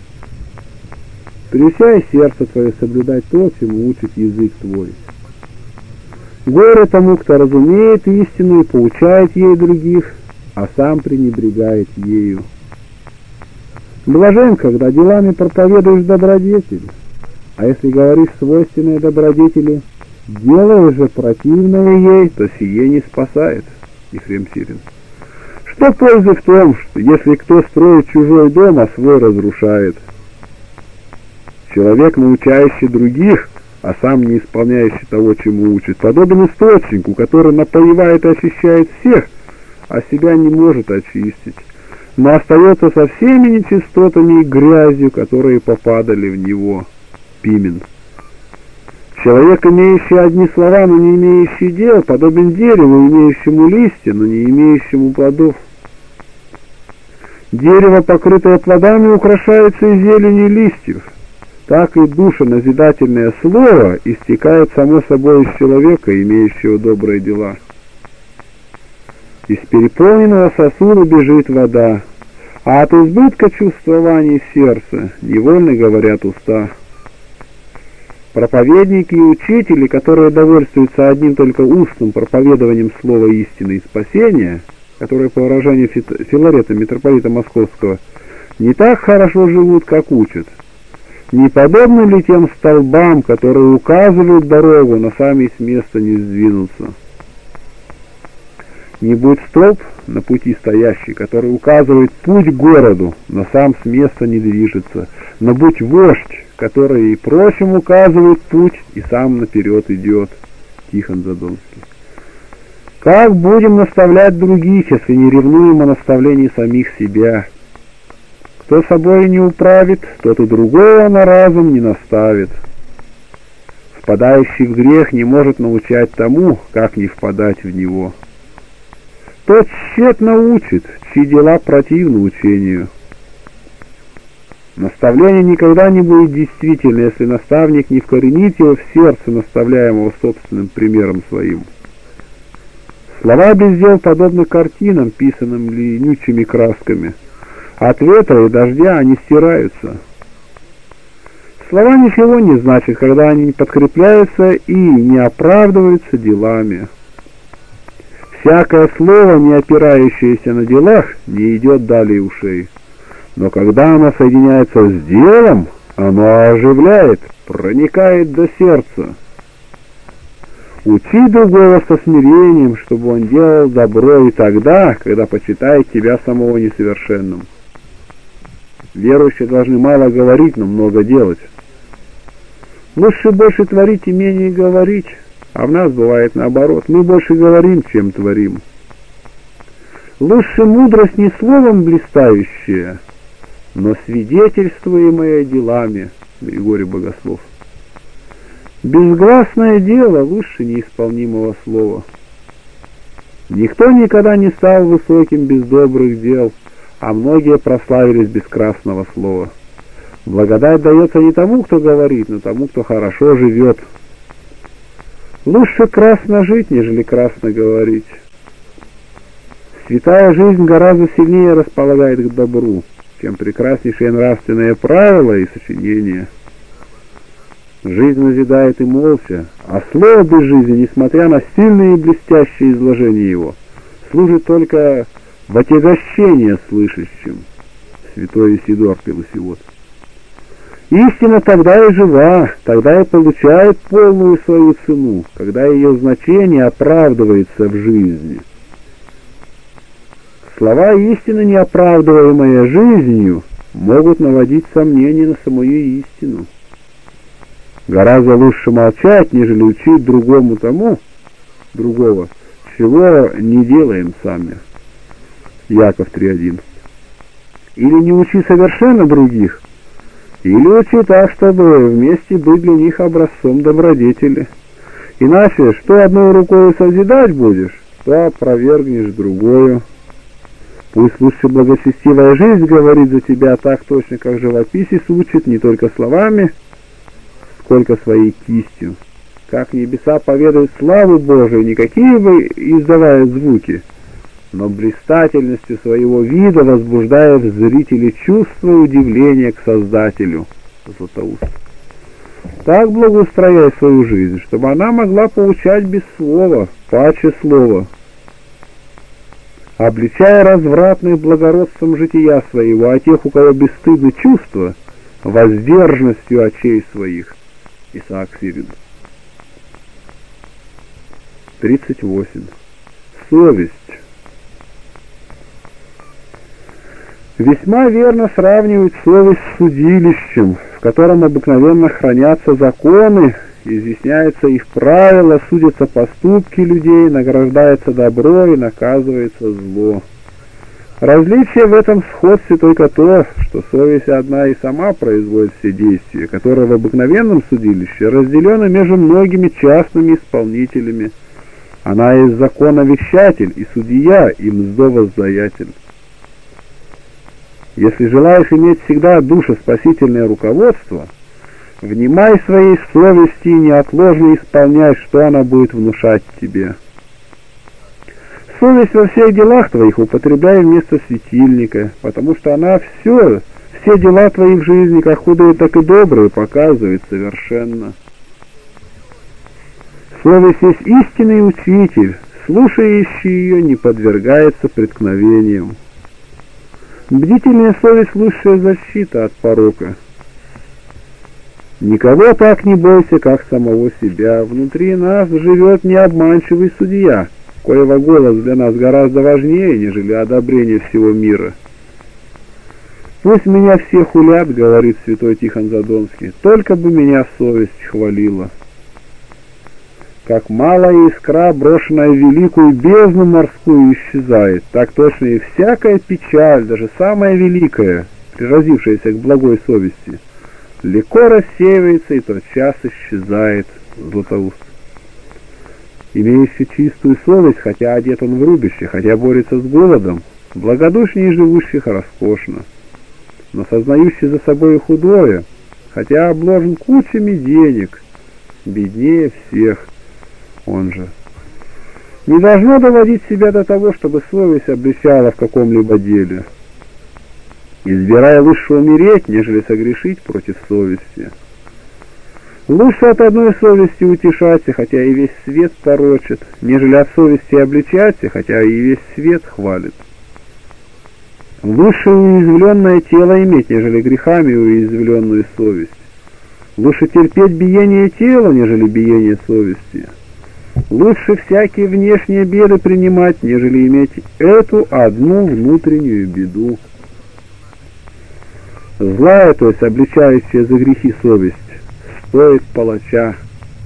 Приучай сердце твое соблюдать то, чему учит язык твой. Горе тому, кто разумеет истину и поучает ей других, а сам пренебрегает ею. Блажен, когда делами проповедуешь добродетель, а если говоришь свойственные добродетели, делаешь же противное ей, то сие не спасает. Ефрем Сирин. Что пользы в том, что если кто строит чужой дом, а свой разрушает? Человек, научающий других, а сам не исполняющий того, чему учит, подобен источнику, который напоивает и очищает всех, а себя не может очистить, но остается со всеми нечистотами и грязью, которые попадали в него. Пимен. Человек, имеющий одни слова, но не имеющий дел, подобен дереву, имеющему листья, но не имеющему плодов. Дерево, покрытое плодами, украшается и зеленью листьев. Так и душа, назидательное слово, истекает само собой из человека, имеющего добрые дела. Из переполненного сосуда бежит вода, а от избытка чувствований сердца невольно говорят уста. Проповедники и учители, которые довольствуются одним только устным проповедованием слова истины и спасения, которое, по выражению Филарета, митрополита Московского, не так хорошо живут, как учат. Не подобны ли тем столбам, которые указывают дорогу, но сами с места не сдвинутся? Не будь столб на пути стоящий, который указывает путь к городу, но сам с места не движется, но будь вождь, который и прочим указывает путь, и сам наперед идет. Тихон Задонский. Как будем наставлять других, если не ревнуем о наставлении самих себя? Кто собой не управит, тот и другого на разум не наставит. Впадающий в грех не может научать тому, как не впадать в него. Тот тщетно учит, чьи дела противны учению. Наставление никогда не будет действительно, если наставник не вкоренит его в сердце, наставляемого собственным примером своим. Слова без дел подобны картинам, писанным ленючими красками. От ветра и дождя они стираются. Слова ничего не значат, когда они не подкрепляются и не оправдываются делами. Всякое слово, не опирающееся на делах, не идет далее ушей. Но когда оно соединяется с делом, оно оживляет, проникает до сердца. Учи другого со смирением, чтобы он делал добро и тогда, когда почитает тебя самого несовершенным. Верующие должны мало говорить, но много делать. Лучше больше творить и менее говорить, а в нас бывает наоборот. Мы больше говорим, чем творим. Лучше мудрость не словом блистающая, но свидетельствуемая делами. Григорий Богослов. Безгласное дело лучше неисполнимого слова. Никто никогда не стал высоким без добрых дел, а многие прославились без красного слова. Благодать дается не тому, кто говорит, но тому, кто хорошо живет. Лучше красно жить, нежели красно говорить. Святая жизнь гораздо сильнее располагает к добру, чем прекраснейшие нравственные правила и сочинения. Жизнь назидает и молча, а слово без жизни, несмотря на сильные и блестящие изложения его, служит только в отягощение слышащим. Святой Исидор Пелусиот. Истина тогда и жива, тогда и получает полную свою цену, когда ее значение оправдывается в жизни. Слова истины, не оправдываемые жизнью, могут наводить сомнения на самую истину. Гораздо лучше молчать, нежели учить другому тому, другого, чего не делаем сами. Яков три одиннадцать. Или не учи совершенно других, или учи так, чтобы вместе быть для них образцом добродетели. Иначе, что одной рукой созидать будешь, то опровергнешь другую. Пусть лучше благочестивая жизнь говорит за тебя так точно, как живописец учит, не только словами, сколько своей кистью. Как небеса поведают славу Божию, никакие вы издавая звуки, но блистательностью своего вида возбуждая в зрителе чувство удивления к Создателю. Златоуст. Так благоустрояй свою жизнь, чтобы она могла поучать без слова, паче слова, обличая развратных благородством жития своего, а тех, у кого бесстыдны чувства, воздержанностью очей своих. Исаак Сирин. тридцать восемь. Совесть. Весьма верно сравнивают совесть с судилищем, в котором обыкновенно хранятся законы изъясняются их правила, судятся поступки людей, награждается добро и наказывается зло. Различие в этом сходстве только то, что совесть одна и сама производит все действия, которые в обыкновенном судилище разделены между многими частными исполнителями. Она есть законовещатель и судья, и мздовоздаятель. Если желаешь иметь всегда душеспасительное руководство, внимай своей совести и неотложно исполняй, что она будет внушать тебе. Совесть во всех делах твоих употребляй вместо светильника, потому что она все, все дела твои в жизни, как худые, так и добрые, показывает совершенно. Совесть есть истинный учитель, слушающий ее не подвергается преткновениям. Бдительная совесть — лучшая защита от порока. Никого так не бойся, как самого себя. Внутри нас живет необманчивый судья, коего голос для нас гораздо важнее, нежели одобрение всего мира. «Пусть меня все хулят, — говорит святой Тихон Задонский, — только бы меня совесть хвалила». Как малая искра, брошенная в великую бездну морскую, исчезает, так точно и всякая печаль, даже самая великая, приразившаяся к благой совести, легко рассеивается и тотчас исчезает. Златоуст. Имеющий чистую совесть, хотя одет он в рубище, хотя борется с голодом, благодушнее живущих роскошно, но сознающий за собой худое, хотя обложен кучами денег, беднее всех. Он же не должно доводить себя до того, чтобы совесть обличала в каком-либо деле, избирая лучше умереть, нежели согрешить против совести. Лучше от одной совести утешаться, хотя и весь свет порочит, нежели от совести обличаться, хотя и весь свет хвалит. Лучше уязвленное тело иметь, нежели грехами уязвленную совесть. Лучше терпеть биение тела, нежели биение совести. Лучше всякие внешние беды принимать, нежели иметь эту одну внутреннюю беду. Злая, то есть обличающая за грехи совесть, стоит палача.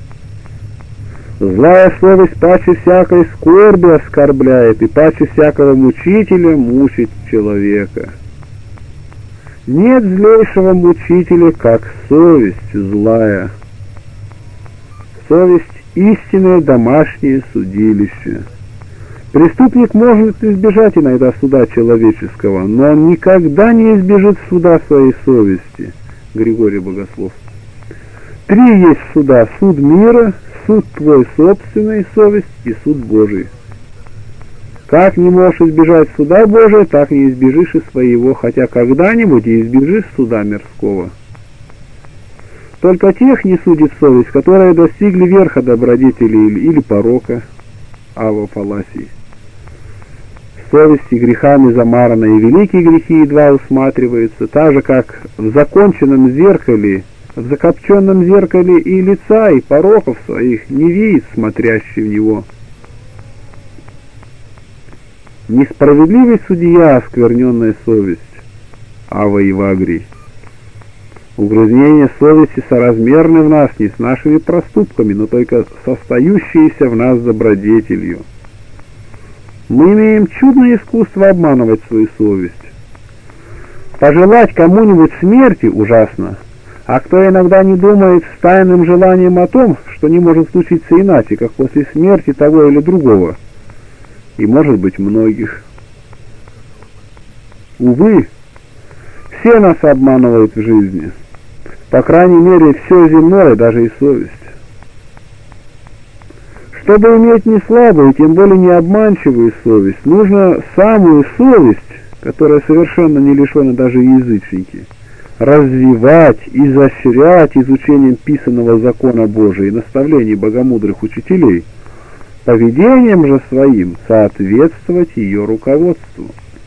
Злая совесть паче всякой скорби оскорбляет, и паче всякого мучителя мучит человека. Нет злейшего мучителя, как совесть злая. Совесть — истинное домашнее судилище. Преступник может избежать иногда суда человеческого, но он никогда не избежит суда своей совести. Григорий Богослов. Три есть суда: суд мира, суд твой собственный, совесть и суд Божий. Как не можешь избежать суда Божия, так не избежишь и своего, хотя когда-нибудь и избежишь суда мирского. Только тех не судит совесть, которые достигли верха добродетели или, или порока. Ава Фаласий. Совесть и грехами замарана, и великие грехи едва усматриваются, так же, как в законченном зеркале, в закопченном зеркале и лица, и пороков своих не видит смотрящий в него. Несправедливый судья, оскверненная совесть. Ава Евагрий. Угрызнения совести соразмерны в нас не с нашими проступками, но только состающиеся в нас добродетелью. Мы имеем чудное искусство обманывать свою совесть. Пожелать кому-нибудь смерти ужасно, а кто иногда не думает с тайным желанием о том, что не может случиться иначе, как после смерти того или другого, и, может быть, многих. Увы, все нас обманывают в жизни, по крайней мере, все земное, даже и совесть. Чтобы иметь не слабую, тем более не обманчивую совесть, нужно самую совесть, которая совершенно не лишена даже язычники, развивать, изощрять изучением писанного закона Божия и наставлений богомудрых учителей, поведением же своим соответствовать ее руководству.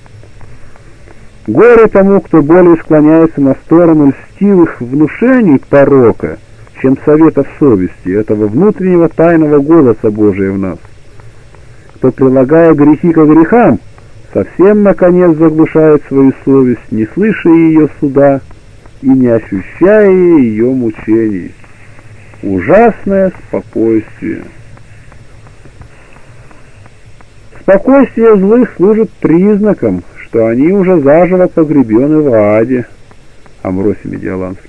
Горе тому, кто более склоняется на сторону льстивых внушений порока, чем советов совести, этого внутреннего тайного голоса Божия в нас. Кто, прилагая грехи к грехам, совсем, наконец, заглушает свою совесть, не слыша ее суда и не ощущая ее мучений. ужасное спокойствие. Спокойствие злых служит признаком, что они уже заживо погребены в аде. Амвросий Медиаланский.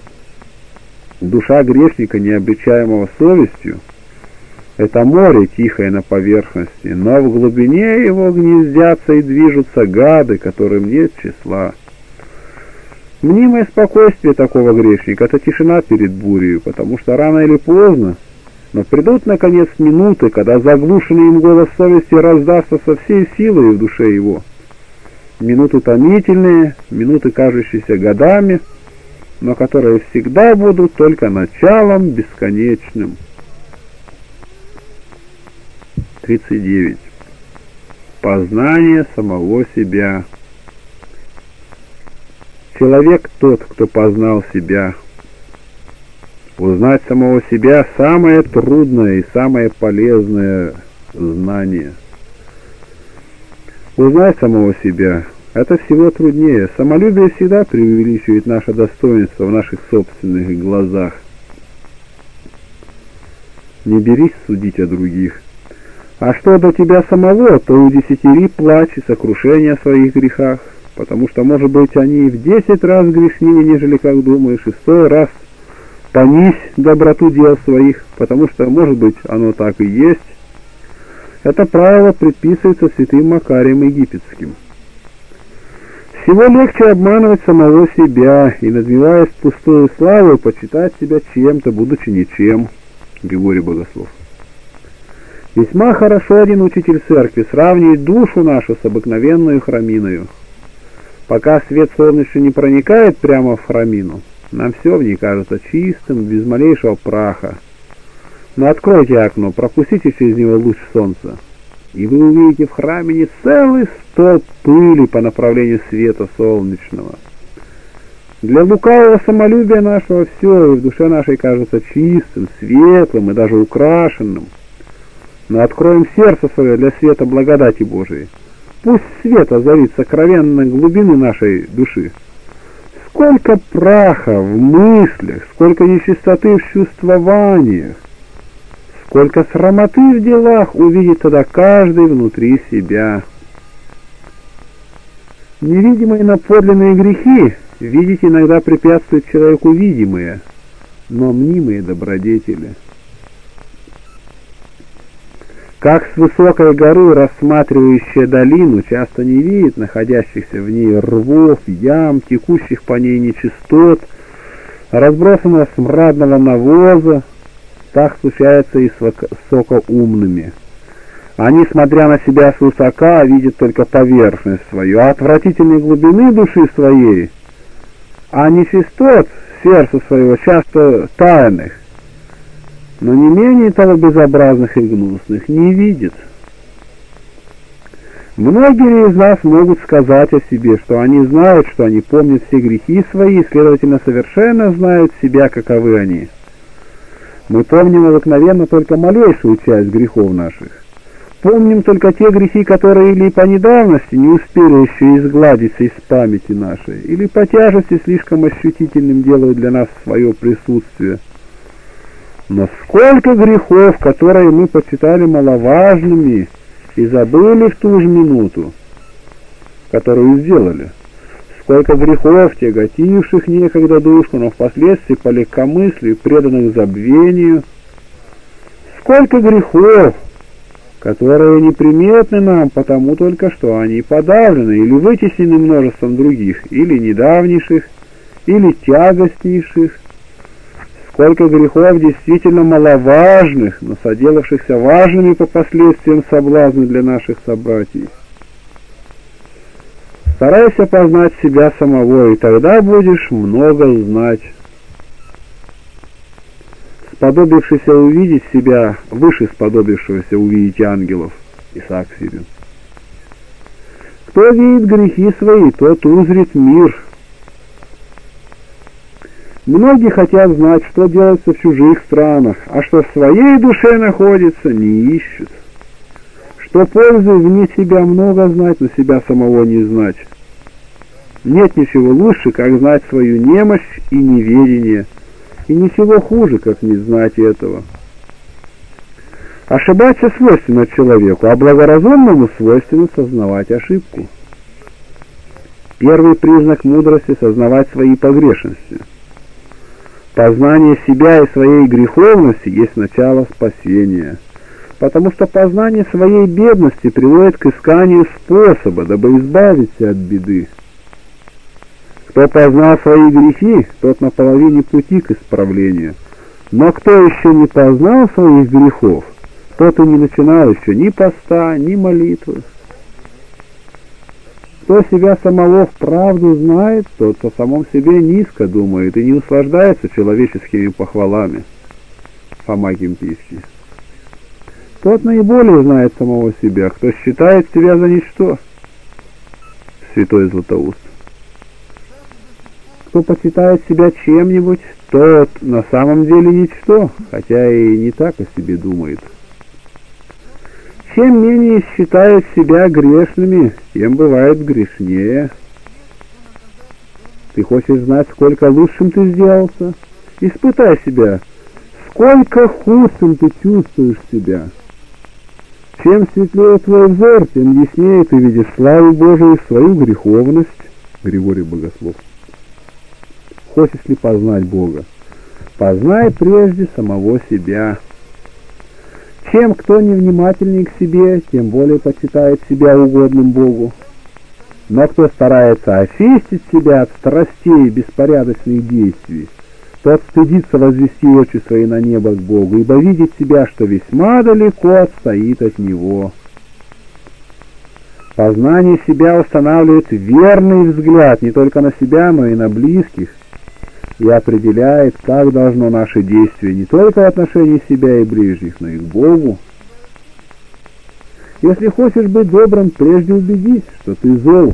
Душа грешника, необречаемого совестью, это море тихое на поверхности, но в глубине его гнездятся и движутся гады, которым нет числа. Мнимое спокойствие такого грешника — это тишина перед бурей, потому что рано или поздно, но придут, наконец, минуты, когда заглушенный им голос совести раздастся со всей силой в душе его. Минуты томительные, минуты, кажущиеся годами, но которые всегда будут только началом бесконечным. тридцать девять. Познание самого себя. Человек тот, кто познал себя. Узнать самого себя — самое трудное и самое полезное знание. Узнать самого себя — это всего труднее. Самолюбие всегда преувеличивает наше достоинство в наших собственных глазах. Не берись судить о других. А что до тебя самого, то удесятери плач и сокрушение о своих грехах, потому что, может быть, они в десять раз грешнее, нежели как думаешь, и в сто раз понизь доброту дел своих, потому что, может быть, оно так и есть. Это правило предписывается святым Макарием Египетским. Всего легче обманывать самого себя и, надмеваясь пустую славу, почитать себя чем-то, будучи ничем. Григорий Богослов. Весьма хорошо один учитель церкви сравнивает душу нашу с обыкновенную храминою. Пока свет солнечный не проникает прямо в храмину, нам все в ней кажется чистым, без малейшего праха. Но откройте окно, пропустите через него луч солнца, и вы увидите в храмине целый столб пыли по направлению света солнечного. Для лукавого самолюбия нашего все и в душе нашей кажется чистым, светлым и даже украшенным. Но откроем сердце свое для света благодати Божией. Пусть свет озарит сокровенные глубины нашей души. Сколько праха в мыслях, сколько нечистоты в чувствованиях, сколько срамоты в делах увидит тогда каждый внутри себя. Невидимые, но подлинные грехи видеть иногда препятствуют человеку видимые, но мнимые добродетели. Как с высокой горы, рассматривающая долину, часто не видит находящихся в ней рвов, ям, текущих по ней нечистот, разбросанного смрадного навоза, так случается и с высокоумными. Они, смотря на себя свысока, видят только поверхность свою, а отвратительной глубины души своей, а нечистот сердца своего, часто тайных, но не менее того безобразных и гнусных, не видит. Многие из нас могут сказать о себе, что они знают, что они помнят все грехи свои, и, следовательно, совершенно знают себя, каковы они. Мы помним обыкновенно только малейшую часть грехов наших. Помним только те грехи, которые или по недавности не успели еще изгладиться из памяти нашей, или по тяжести слишком ощутительным делают для нас свое присутствие. Но сколько грехов, которые мы почитали маловажными и забыли в ту же минуту, которую сделали. Сколько грехов, тяготивших некогда душу, но впоследствии по легкомыслию, преданных забвению. Сколько грехов, которые неприметны нам, потому только что они подавлены или вытеснены множеством других, или недавнейших, или тягостнейших. Сколько грехов действительно маловажных, но соделавшихся важными по последствиям соблазны для наших собратьев. Старайся познать себя самого, и тогда будешь много знать. Сподобившийся увидеть себя, выше сподобившегося увидеть ангелов. Исаак Сирин. Кто видит грехи свои, тот узрит мир. Многие хотят знать, что делается в чужих странах, а что в своей душе находится, не ищут. Что пользы вне себя много знать, но себя самого не знать. Нет ничего лучше, как знать свою немощь и неведение, И ничего хуже, как не знать этого. Ошибаться свойственно человеку, а благоразумному свойственно сознавать ошибку. Первый признак мудрости — сознавать свои погрешности. Познание себя и своей греховности есть начало спасения, потому что познание своей бедности приводит к исканию способа, дабы избавиться от беды. Кто познал свои грехи, тот на половине пути к исправлению, но кто еще не познал своих грехов, тот и не начинал еще ни поста, ни молитвы. Кто себя самого вправду знает, тот о самом себе низко думает и не услаждается человеческими похвалами. Фома Кимпийский. Тот наиболее знает самого себя, кто считает себя за ничто. Святой Златоуст. Кто почитает себя чем-нибудь, тот на самом деле ничто, хотя и не так о себе думает. Чем менее считают себя грешными, тем бывает грешнее. Ты хочешь знать, сколько лучшим ты сделался? Испытай себя, сколько худшим ты чувствуешь себя. Чем светлее твой взор, тем яснее ты видишь славу Божию и свою греховность. Григорий Богослов. Хочешь ли познать Бога? Познай прежде самого себя. Чем кто невнимательней к себе, тем более почитает себя угодным Богу. Но кто старается очистить себя от страстей и беспорядочных действий, тот стыдится возвести очи свои на небо к Богу, ибо видит себя, что весьма далеко отстоит от Него. Познание себя устанавливает верный взгляд не только на себя, но и на близких, и определяет, как должно наше действие не только в отношении себя и ближних, но и к Богу. Если хочешь быть добрым, прежде убедись, что ты зол.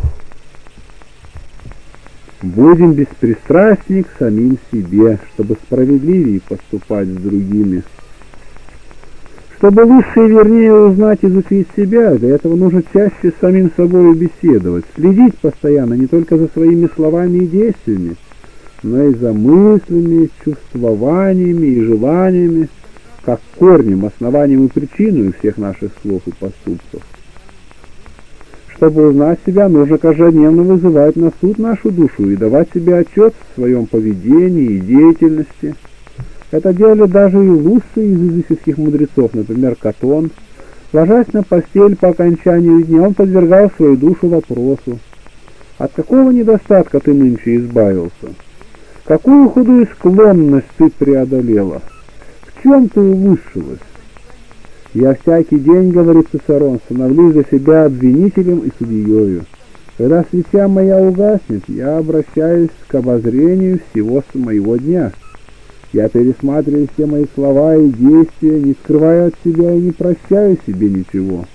Будем беспристрастны к самим себе, чтобы справедливее поступать с другими. Чтобы лучше и вернее узнать и изучить себя, для этого нужно чаще с самим собой беседовать, следить постоянно не только за своими словами и действиями, но и за мыслями, чувствованиями и желаниями, как корнем, основанием и причиной всех наших слов и поступков. Чтобы узнать себя, нужно каждодневно вызывать на суд нашу душу и давать себе отчет в своем поведении и деятельности. Это делали даже и лучшие из языческих мудрецов, например, Катон. Ложась на постель по окончанию дня, он подвергал свою душу вопросу: от какого недостатка ты нынче избавился? Какую худую склонность ты преодолела? В чем ты улучшилась? Я всякий день, говорит Цицерон, становлюсь для себя обвинителем и судьею. Когда свеча моя угаснет, я обращаюсь к обозрению всего моего дня. Я пересматриваю все мои слова и действия, не скрываю от себя и не прощаю себе ничего.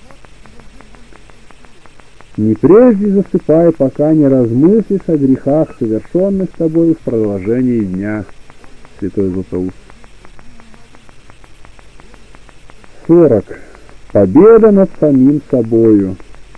Не прежде засыпай, пока не размыслишь о грехах, совершенных тобой в продолжении дня. Святой Златоуст. сорок. Победа над самим собою.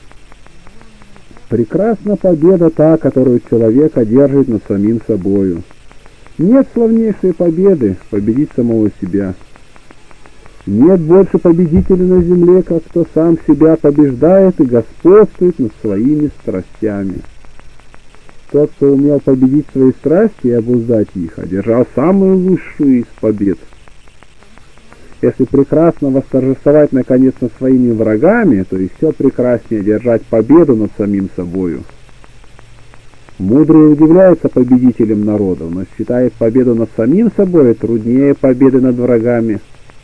Прекрасна победа та, которую человек одержит над самим собою. Нет славнейшей победы — победить самого себя. Нет больше победителя на земле, как кто сам себя побеждает и господствует над своими страстями. Тот, кто умел победить свои страсти и обуздать их, одержал самую лучшую из побед. Если прекрасно восторжествовать наконец над своими врагами, то еще прекраснее одержать победу над самим собою. Мудрый удивляется победителем народов, но считает победу над самим собой труднее победы над врагами.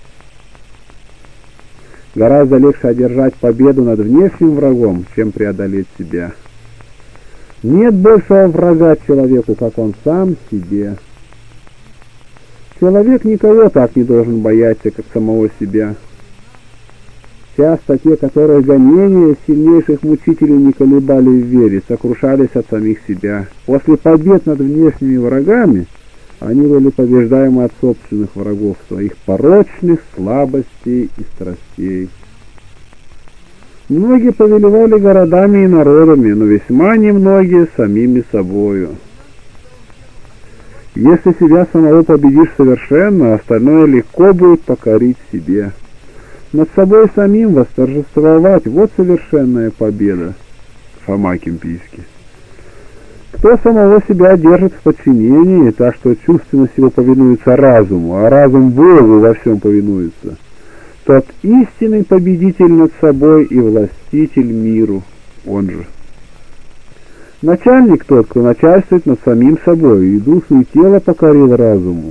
Гораздо легче одержать победу над внешним врагом, чем преодолеть себя. Нет большего врага человеку, как он сам себе. Человек никого так не должен бояться, как самого себя. Часто те, которые гонения сильнейших мучителей не колебали в вере, сокрушались от самих себя. После побед над внешними врагами они были побеждаемы от собственных врагов, своих порочных слабостей и страстей. Многие повелевали городами и народами, но весьма немногие самими собою. Если себя самого победишь совершенно, остальное легко будет покорить себе. Над собой самим восторжествовать — вот совершенная победа. Фома Кимпийский. Кто самого себя держит в подчинении, так что чувственность его повинуется разуму, а разум Богу во всем повинуется, тот истинный победитель над собой и властитель миру, он же. Начальник тот, кто начальствует над самим собой, и душу и тело покорил разуму.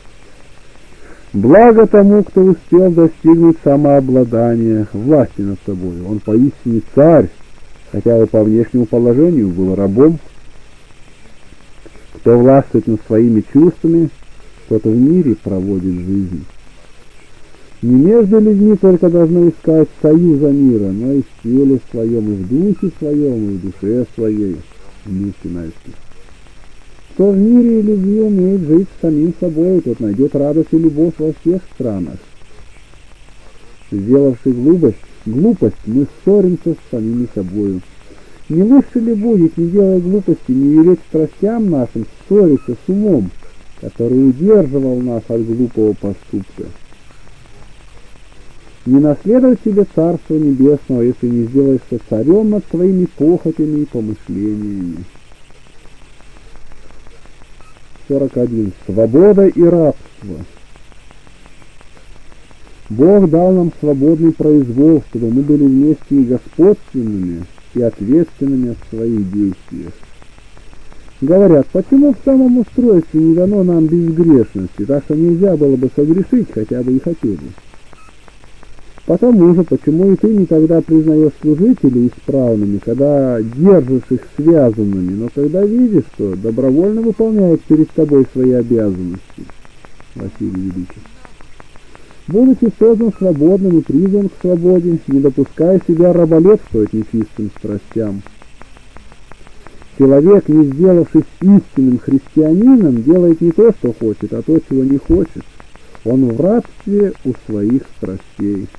Благо тому, кто успел достигнуть самообладания, власти над собой. Он поистине царь, хотя и по внешнему положению был рабом. Кто властвует над своими чувствами, тот в мире проводит жизнь. Не между людьми только должно искать союза мира, но и в теле своем, и в духе своем, и в душе своей, вместе найти. Кто в мире и любви умеет жить с самим собой, тот найдет радость и любовь во всех странах. Сделавши глупость, глупость, мы ссоримся с самими собою. Не лучше ли будет, не делая глупости, не велеть страстям нашим ссориться с умом, который удерживал нас от глупого поступка? Не наследовать себе Царство Небесного, если не сделаешься царем над своими похотями и помышлениями. сорок один. Свобода и рабство. Бог дал нам свободный произвол, чтобы мы были вместе и господственными, и ответственными в своих действиях. Говорят, почему в самом устройстве не дано нам безгрешности, так что нельзя было бы согрешить, хотя бы и хотели. Потому же, почему и ты никогда признаешь служителей исправными, когда держишь их связанными, но когда видишь, что добровольно выполняют перед тобой свои обязанности. Василий Великий. Будучи создан свободным и призван к свободе, не допуская себя раболепствовать нечистым страстям. Человек, не сделавшись истинным христианином, делает не то, что хочет, а то, чего не хочет. Он в рабстве у своих страстей.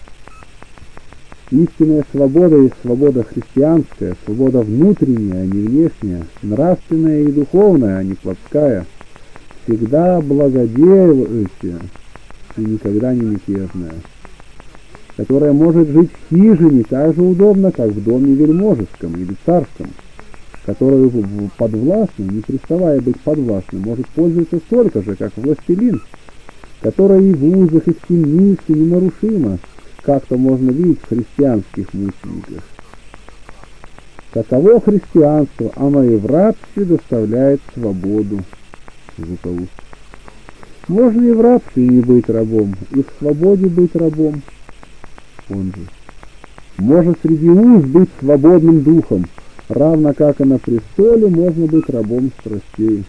Истинная свобода есть свобода христианская, свобода внутренняя, а не внешняя, нравственная и духовная, а не плотская, всегда благодействующая и никогда не мятежная, которая может жить в хижине так же удобно, как в доме вельможеском или царском, которую подвластным, не приставая быть подвластным, может пользоваться столько же, как властелин, которая и в узах, и в темнице ненарушима, как-то можно видеть в христианских мучениках. Таково христианство, оно и в рабстве доставляет свободу. Златоуст. Можно и в рабстве не быть рабом, и в свободе быть рабом. Он же. Можно среди уз быть свободным духом, равно как и на престоле можно быть рабом страстей.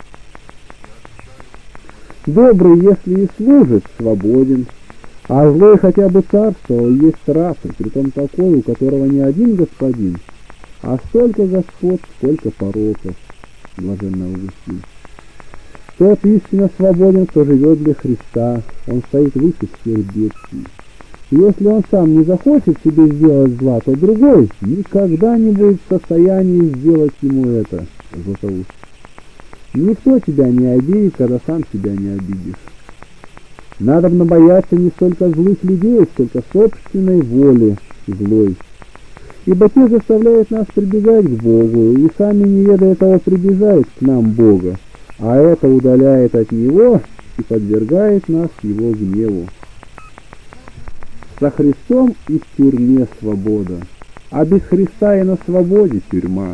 Добрый, если и служит, свободен, а злой хотя бы царствовал, есть раб, и притом такой, у которого не один господин, а столько господ, сколько пороков. Блаженный Августин. Тот истинно свободен, кто живет для Христа, он стоит выше всех бедствий. И если он сам не захочет себе сделать зла, то другой никогда не будет в состоянии сделать ему это. Златоуст. Никто тебя не обидит, когда сам себя не обидишь. Надобно бояться не столько злых людей, сколько собственной воли злой. Ибо те заставляют нас прибегать к Богу, и сами, не ведая того, приближают к нам Бога, а это удаляет от Него и подвергает нас Его гневу. Со Христом и в тюрьме свобода, а без Христа и на свободе тюрьма.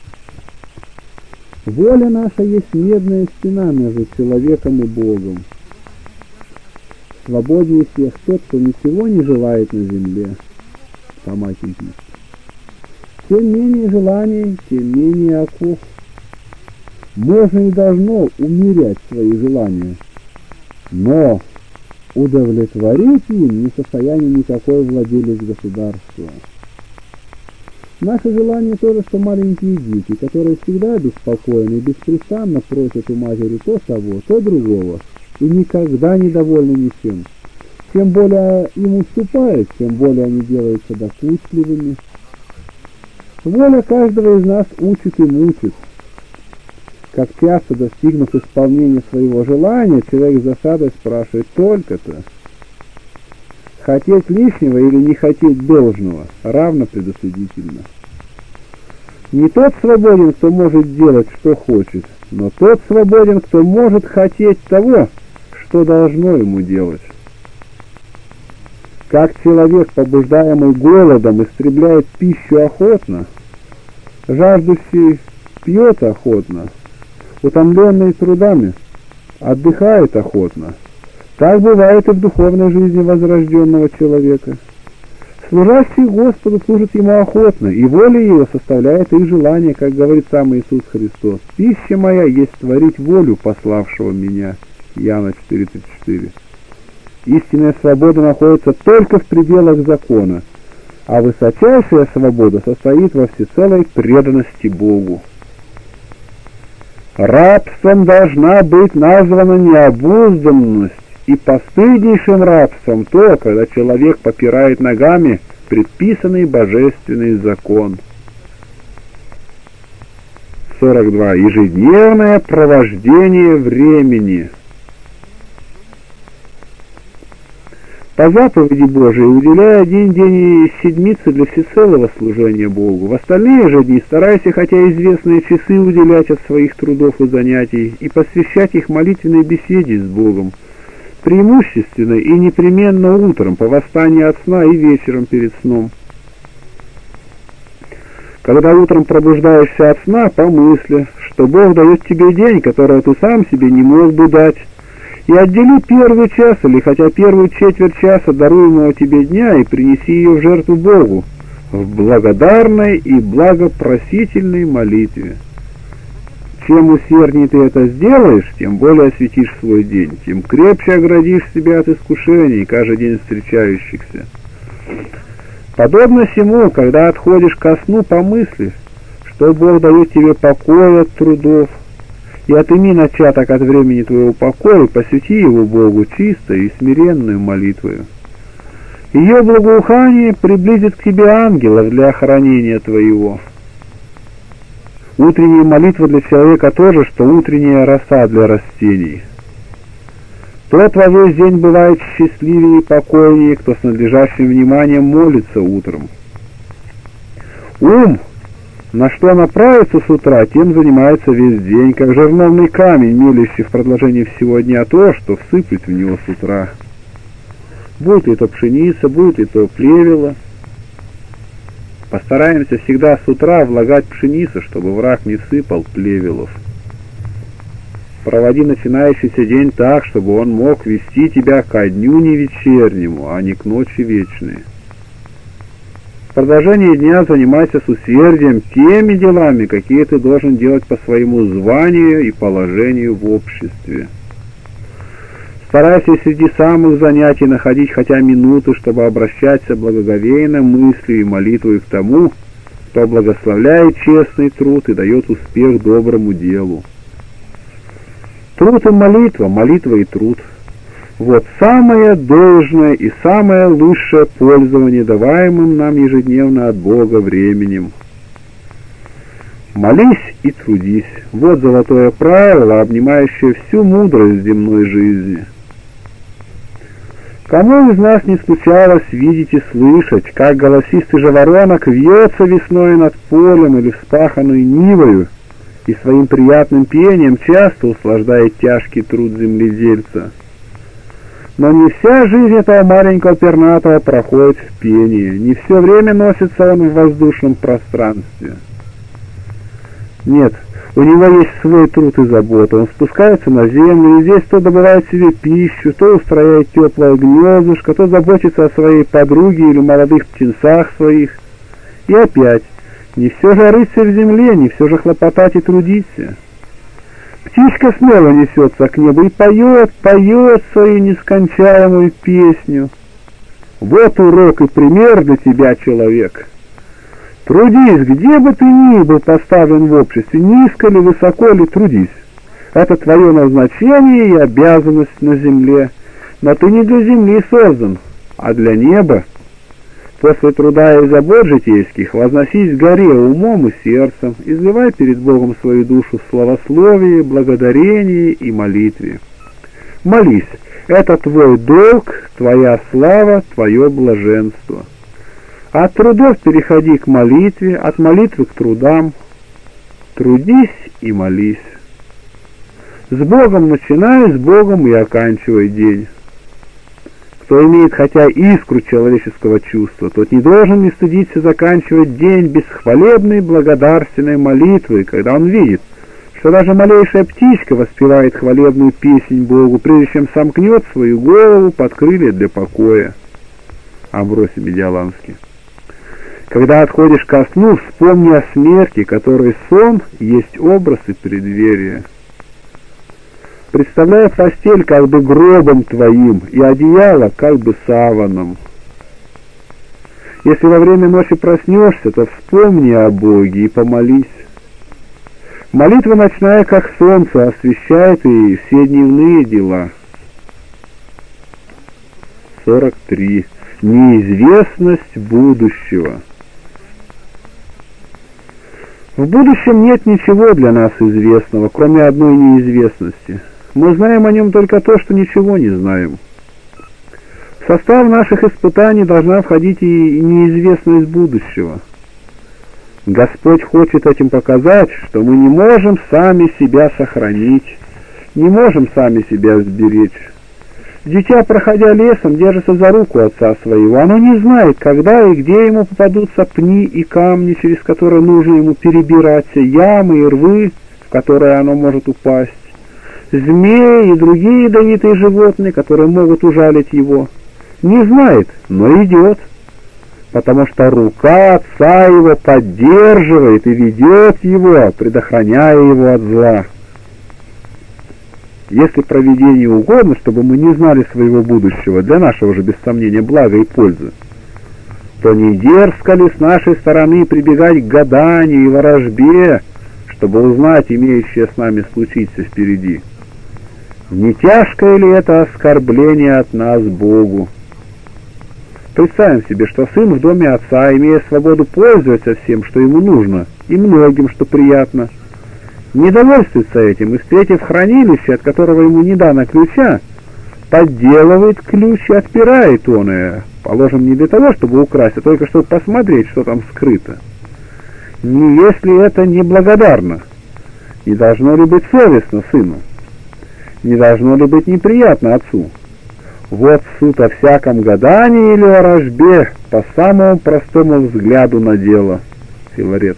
Воля наша есть медная стена между человеком и Богом. Свободнее всех тот, кто ничего не желает на земле. Фома Кимпийский. Тем менее желаний, тем менее оков. Можно и должно умерять свои желания, но удовлетворить им не в состоянии никакой владелец государства. Наше желание то же, что маленькие дети, которые всегда беспокойны и беспрестанно просят у матери то того, то другого, и никогда недовольны ничем. Чем более им уступают, тем более они делаются докучливыми. Воля каждого из нас учит и мучит. Как часто, достигнув исполнения своего желания, человек с досадой спрашивает: только-то хотеть лишнего или не хотеть должного равно предусудительно. Не тот свободен, кто может делать, что хочет, но тот свободен, кто может хотеть того, что должно ему делать. Как человек, побуждаемый голодом, истребляет пищу охотно, жаждущий пьет охотно, утомленный трудами отдыхает охотно, так бывает и в духовной жизни возрожденного человека. Служащий Господу служит ему охотно, и воля его составляет их желание, как говорит сам Иисус Христос: «Пища моя есть творить волю пославшего меня». Иоанна четыре тридцать четыре. Истинная свобода находится только в пределах закона, а высочайшая свобода состоит во всецелой преданности Богу. Рабством должна быть названа необузданность, и постыднейшим рабством то, когда человек попирает ногами предписанный божественный закон. сорок два. Ежедневное провождение времени. По заповеди Божией уделяй один день из седмицы для всецелого служения Богу. В остальные же дни старайся, хотя известные часы, уделять от своих трудов и занятий и посвящать их молитвенной беседе с Богом, преимущественно и непременно утром, по восстании от сна, и вечером перед сном. Когда утром пробуждаешься от сна, помысли, что Бог дает тебе день, который ты сам себе не мог бы дать, и отдели первый час или хотя первую четверть часа даруемого тебе дня и принеси ее в жертву Богу в благодарной и благопросительной молитве. Чем усерднее ты это сделаешь, тем более осветишь свой день, тем крепче оградишь себя от искушений, каждый день встречающихся. Подобно сему, когда отходишь ко сну, помысли, что Бог дает тебе покой от трудов, и отыми начаток от времени твоего покоя, посвяти его Богу чистой и смиренную молитвою. Ее благоухание приблизит к тебе ангелов для охранения твоего. Утренняя молитва для человека тоже, что утренняя роса для растений. Тот во весь день бывает счастливее и покойнее, кто с надлежащим вниманием молится утром. Ум, на что направится с утра, тем занимается весь день, как жерновный камень, мелящий в продолжении всего дня то, что всыплет в него с утра. Будет ли то пшеница, будет ли то плевело. Постараемся всегда с утра влагать пшеницу, чтобы враг не сыпал плевелов. Проводи начинающийся день так, чтобы он мог вести тебя ко дню не вечернему, а не к ночи вечной. В продолжении дня занимайся с усердием теми делами, какие ты должен делать по своему званию и положению в обществе. Старайся среди самых занятий находить хотя минуту, чтобы обращаться благоговейно мыслью и молитвой к тому, кто благословляет честный труд и дает успех доброму делу. Труд и молитва, молитва и труд. Вот самое должное и самое лучшее пользование даваемым нам ежедневно от Бога временем. Молись и трудись. Вот золотое правило, обнимающее всю мудрость земной жизни. Кому из нас не случалось видеть и слышать, как голосистый жаворонок вьется весной над полем или вспаханной нивою, и своим приятным пением часто услаждает тяжкий труд земледельца. Но не вся жизнь этого маленького пернатого проходит в пении, не все время носится он в воздушном пространстве. Нет, у него есть свой труд и забота, он спускается на землю и здесь то добывает себе пищу, то устрояет теплое гнездышко, то заботится о своей подруге или молодых птенцах своих. И опять, не все же рыцарь в земле, не все же хлопотать и трудиться. Птичка смело несется к небу и поет, поет свою нескончаемую песню. Вот урок и пример для тебя, человек. Трудись, где бы ты ни был поставлен в обществе, низко ли, высоко ли, трудись. Это твое назначение и обязанность на земле. Но ты не для земли создан, а для неба. После труда и забот житейских возносись к горе умом и сердцем, изливай перед Богом свою душу в славословии, благодарении и молитве. Молись, это твой долг, твоя слава, твое блаженство. От трудов переходи к молитве, от молитвы к трудам. Трудись и молись. С Богом начинай, с Богом и оканчивай день. Кто имеет хотя искру человеческого чувства, тот не должен не стыдиться заканчивать день без хвалебной благодарственной молитвы, когда он видит, что даже малейшая птичка воспевает хвалебную песнь Богу, прежде чем сомкнет свою голову под крылья для покоя. Амвросий Медиаланский. Когда отходишь ко сну, вспомни о смерти, которой сон есть образ и преддверие. Представляй постель как бы гробом твоим и одеяло как бы саваном. Если во время ночи проснешься, то вспомни о Боге и помолись. Молитва ночная, как солнце, освещает и все дневные дела. сорок три. Неизвестность будущего. В будущем нет ничего для нас известного, кроме одной неизвестности. Мы знаем о нем только то, что ничего не знаем. В состав наших испытаний должна входить и неизвестность будущего. Господь хочет этим показать, что мы не можем сами себя сохранить, не можем сами себя сберечь. Дитя, проходя лесом, держится за руку отца своего. Оно не знает, когда и где ему попадутся пни и камни, через которые нужно ему перебираться, ямы и рвы, в которые оно может упасть, змеи и другие ядовитые животные, которые могут ужалить его. Не знает, но идет, потому что рука отца его поддерживает и ведет его, предохраняя его от зла. Если провидению угодно, чтобы мы не знали своего будущего, для нашего же, без сомнения, блага и пользы, то не дерзко ли с нашей стороны прибегать к гаданию и ворожбе, чтобы узнать имеющее с нами случиться впереди? Не тяжкое ли это оскорбление от нас Богу? Представим себе, что сын в доме отца, имея свободу пользоваться всем, что ему нужно, и многим, что приятно, не довольствуется этим, и, встретив хранилище, от которого ему не дано ключа, подделывает ключ и отпирает он ее, положим, не для того, чтобы украсть, а только чтобы посмотреть, что там скрыто. Не если это неблагодарно, не должно ли быть совестно сыну? Не должно ли быть неприятно отцу? Вот суд о всяком гадании или о рожбе по самому простому взгляду на дело. Филарет.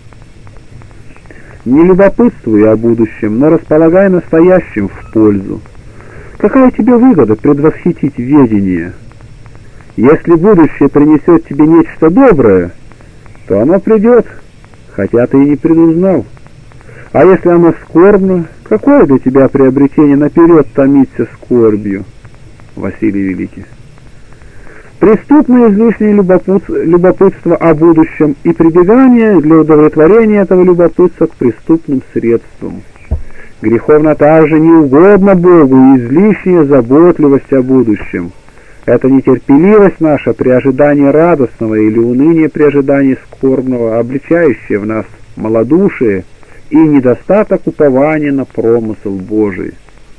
Не любопытствуй о будущем, но располагай настоящим в пользу. Какая тебе выгода предвосхитить ведение? Если будущее принесет тебе нечто доброе, то оно придет, хотя ты и не предузнал. А если оно скорбно, какое для тебя приобретение наперед томиться скорбью? Василий Великий. Преступное излишнее любопытство о будущем и прибегание для удовлетворения этого любопытства к преступным средствам. Греховно также не угодно Богу и излишняя заботливость о будущем. Это нетерпеливость наша при ожидании радостного или уныние при ожидании скорбного, обличающее в нас малодушие и недостаток упования на промысел Божий.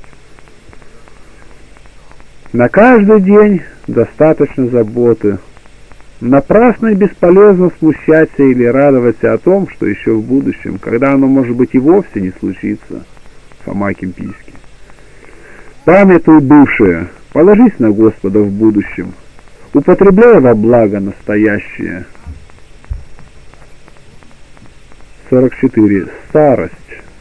На каждый день достаточно заботы. Напрасно и бесполезно смущаться или радоваться о том, что еще в будущем, когда оно, может быть, и вовсе не случится. Фома Кимпийский. Памятуй бывшее, положись на Господа в будущем, употребляй во благо настоящее. сорок четыре. Старость.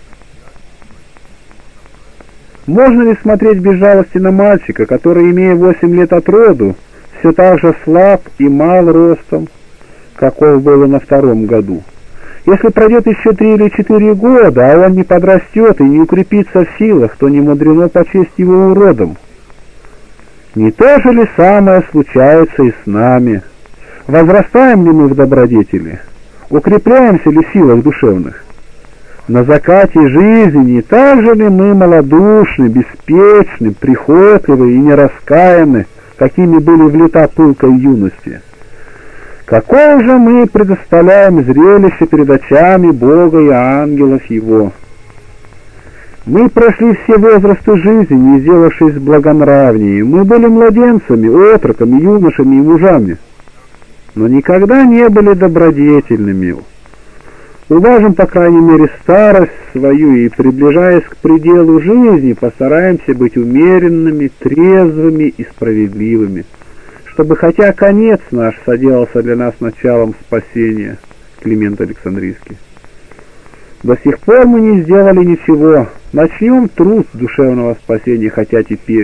Можно ли смотреть без жалости на мальчика, который, имея восемь лет от роду, все так же слаб и мал ростом, каков был и на втором году? Если пройдет еще три или четыре года, а он не подрастет и не укрепится в силах, то не мудрено почесть его уродом. Не то же ли самое случается и с нами? Возрастаем ли мы в добродетели? Укрепляемся ли в силах душевных? На закате жизни не так же ли мы малодушны, беспечны, прихотливы и нераскаяны, какими были в лета пылкой юности? Какое же мы предоставляем зрелище перед очами Бога и ангелов Его? Мы прошли все возрасты жизни, не сделавшись благонравнее. Мы были младенцами, отроками, юношами и мужами, но никогда не были добродетельными. Уважим, по крайней мере, старость свою и, приближаясь к пределу жизни, постараемся быть умеренными, трезвыми и справедливыми, чтобы хотя конец наш соделался для нас началом спасения. Климент Александрийский. До сих пор мы не сделали ничего. Начнем труд душевного спасения, хотя теперь.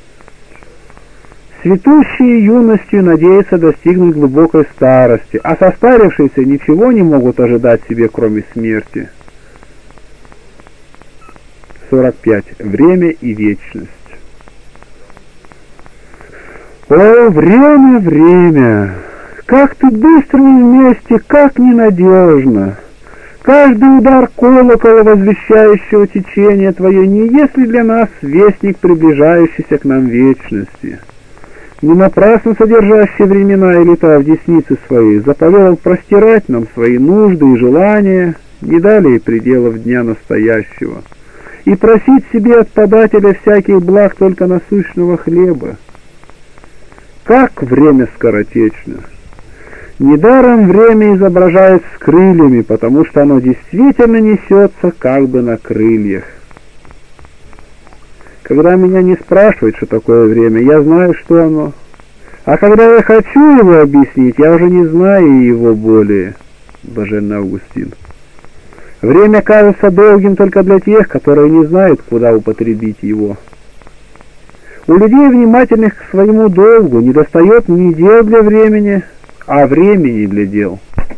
Цветущие юностью надеются достигнуть глубокой старости, а состарившиеся ничего не могут ожидать себе, кроме смерти. сорок пять. Время и вечность. О, время, время! Как ты быстро вместе, как ненадежно! Каждый удар колокола, возвещающего течение твое, не есть ли для нас вестник, приближающийся к нам вечности? Не напрасно содержащий времена и лета в деснице своей заповедал простирать нам свои нужды и желания, не далее пределов дня настоящего, и просить себе от подателя всяких благ только насущного хлеба. Как время скоротечно! Недаром время изображает с крыльями, потому что оно действительно несется как бы на крыльях. Когда меня не спрашивают, что такое время, я знаю, что оно. А когда я хочу его объяснить, я уже не знаю его более. Блаженный Августин. Время кажется долгим только для тех, которые не знают, куда употребить его. У людей, внимательных к своему долгу, недостает ни дел для времени, а времени для дел.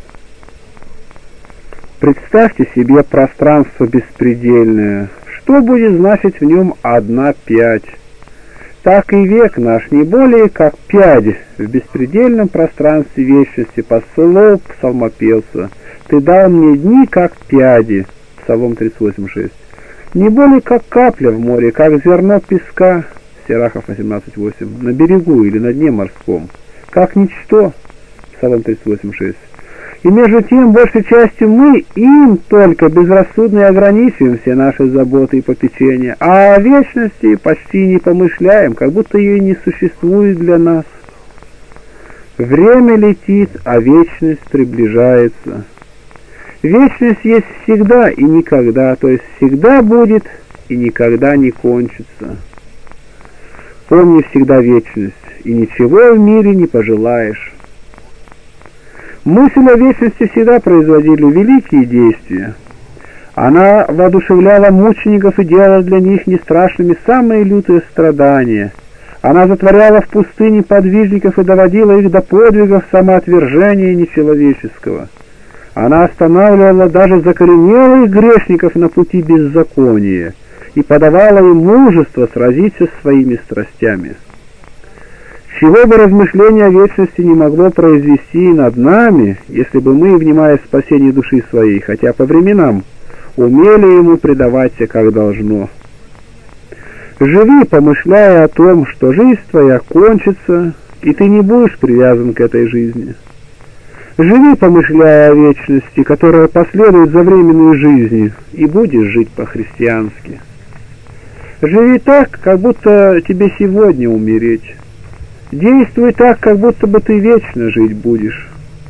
Представьте себе пространство беспредельное. Что будет значить в нем одна пять? Так и век наш не более как пять в беспредельном пространстве вечности, по слов псалмопевца. Ты дал мне дни, как пяди, Псалом тридцать восемь шесть. Не более как капля в море, как зерно песка, Сирахов восемнадцать восемь, на берегу или на дне морском, как ничто, Псалом тридцать восемь шесть. И между тем, большей частью мы им только безрассудно и ограничиваем все наши заботы и попечения, а о вечности почти не помышляем, как будто ее не существует для нас. Время летит, а вечность приближается. Вечность есть всегда и никогда, то есть всегда будет и никогда не кончится. Помни всегда вечность, и ничего в мире не пожелаешь. Мысль о вечности всегда производила великие действия. Она воодушевляла мучеников и делала для них нестрашными самые лютые страдания. Она затворяла в пустыне подвижников и доводила их до подвигов самоотвержения нечеловеческого. Она останавливала даже закоренелых грешников на пути беззакония и подавала им мужество сразиться с своими страстями. Чего бы размышление о вечности не могло произвести над нами, если бы мы, внимая спасению души своей, хотя по временам, умели ему предаваться как должно. Живи, помышляя о том, что жизнь твоя кончится, и ты не будешь привязан к этой жизни. Живи, помышляя о вечности, которая последует за временной жизнью, и будешь жить по-христиански. Живи так, как будто тебе сегодня умереть. Действуй так, как будто бы ты вечно жить будешь.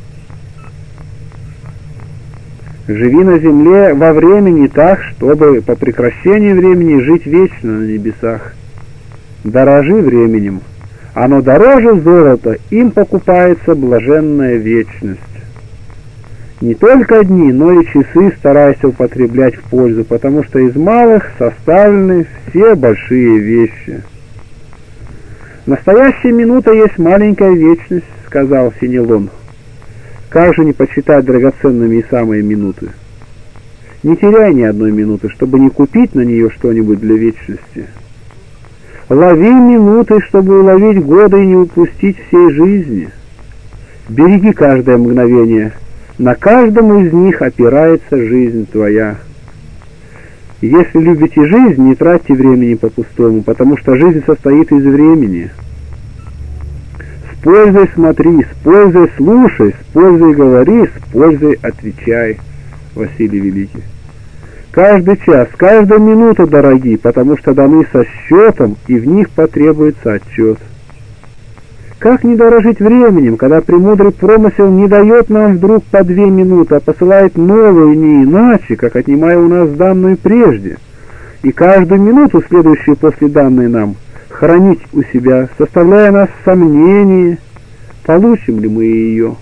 Живи на земле во времени так, чтобы по прекращении времени жить вечно на небесах. Дорожи временем. Оно дороже золота, им покупается блаженная вечность. Не только дни, но и часы старайся употреблять в пользу, потому что из малых составлены все большие вещи. «Настоящая минута есть маленькая вечность», — сказал Фенелон. «Как же не почитать драгоценными и самые минуты? Не теряй ни одной минуты, чтобы не купить на нее что-нибудь для вечности. Лови минуты, чтобы уловить годы и не упустить всей жизни. Береги каждое мгновение, на каждом из них опирается жизнь твоя. Если любите жизнь, не тратьте времени по-пустому, потому что жизнь состоит из времени. пользой смотри, с пользой слушай, с пользой говори, с пользой отвечай. Василий Великий. Каждый час, каждая минута дороги, потому что даны со счетом, и в них потребуется отчет. Как не дорожить временем, когда премудрый промысел не дает нам вдруг по две минуты, а посылает новую не иначе, как отнимая у нас данную прежде, и каждую минуту, следующую после данной нам, хранить у себя, составляя нас в сомнении, получим ли мы ее.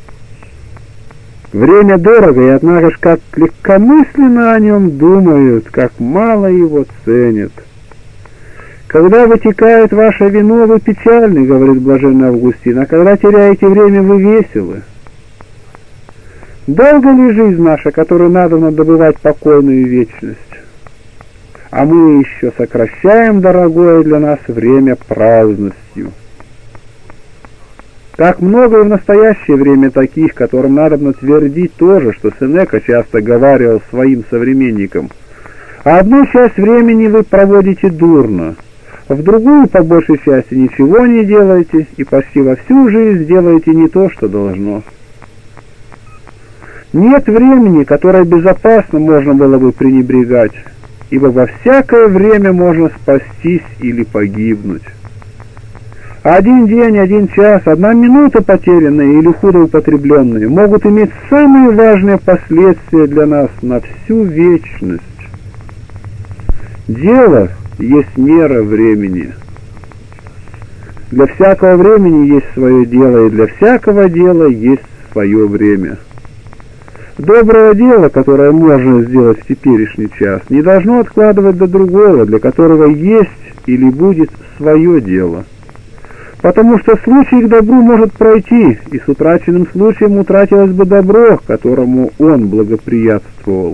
Время дорого, и однако ж как легкомысленно о нем думают, как мало его ценят. Когда вытекает ваше вино, вы печальны, говорит блаженный Августин, а когда теряете время, вы веселы. Долго ли жизнь наша, которую надо добывать покойную вечность? А мы еще сокращаем дорогое для нас время праздностью. Как много и в настоящее время таких, которым надо твердить то же, что Сенека часто говаривал своим современникам. А одну часть времени вы проводите дурно, в другую, по большей части, ничего не делаете, и почти во всю жизнь делаете не то, что должно. Нет времени, которое безопасно можно было бы пренебрегать, ибо во всякое время можно спастись или погибнуть. Один день, один час, одна минута потерянные или худо употребленные могут иметь самые важные последствия для нас на всю вечность. Дело есть мера времени. Для всякого времени есть свое дело, и для всякого дела есть свое время. Доброе дело, которое можно сделать в теперешний час, не должно откладывать до другого, для которого есть или будет свое дело. Потому что случай к добру может пройти, и с утраченным случаем утратилось бы добро, которому он благоприятствовал.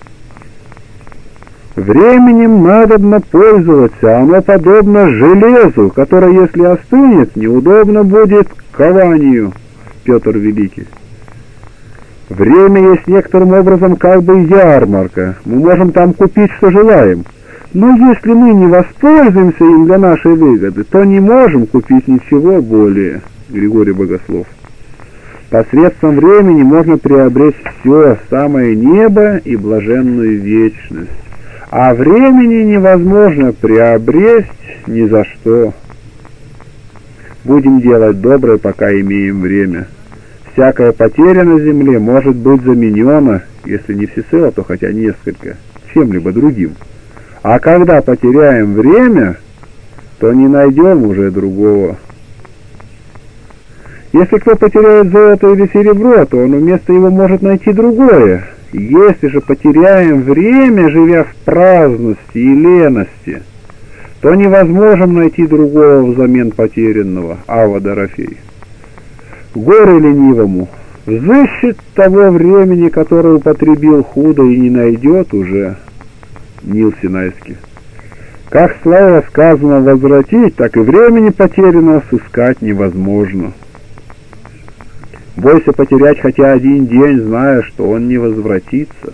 Временем надобно пользоваться, оно подобно железу, которое, если остынет, неудобно будет кованию. Петр Великий. Время есть некоторым образом как бы ярмарка, мы можем там купить, что желаем. Но если мы не воспользуемся им для нашей выгоды, то не можем купить ничего более. Григорий Богослов. Посредством времени можно приобрести все, самое небо и блаженную вечность. А времени невозможно приобрести ни за что. Будем делать доброе, пока имеем время. Всякая потеря на земле может быть заменена, если не всецело, то хотя несколько, чем-либо другим. А когда потеряем время, то не найдем уже другого. Если кто потеряет золото или серебро, то он вместо его может найти другое. Если же потеряем время, живя в праздности и лености, то невозможно найти другого взамен потерянного. Ава Дорофей. Горе ленивому, взыщет того времени, которое употребил худо, и не найдет уже. Нил Синайский. Как слово сказано возвратить, так и времени потерянного сыскать невозможно. Бойся потерять хотя один день, зная, что он не возвратится.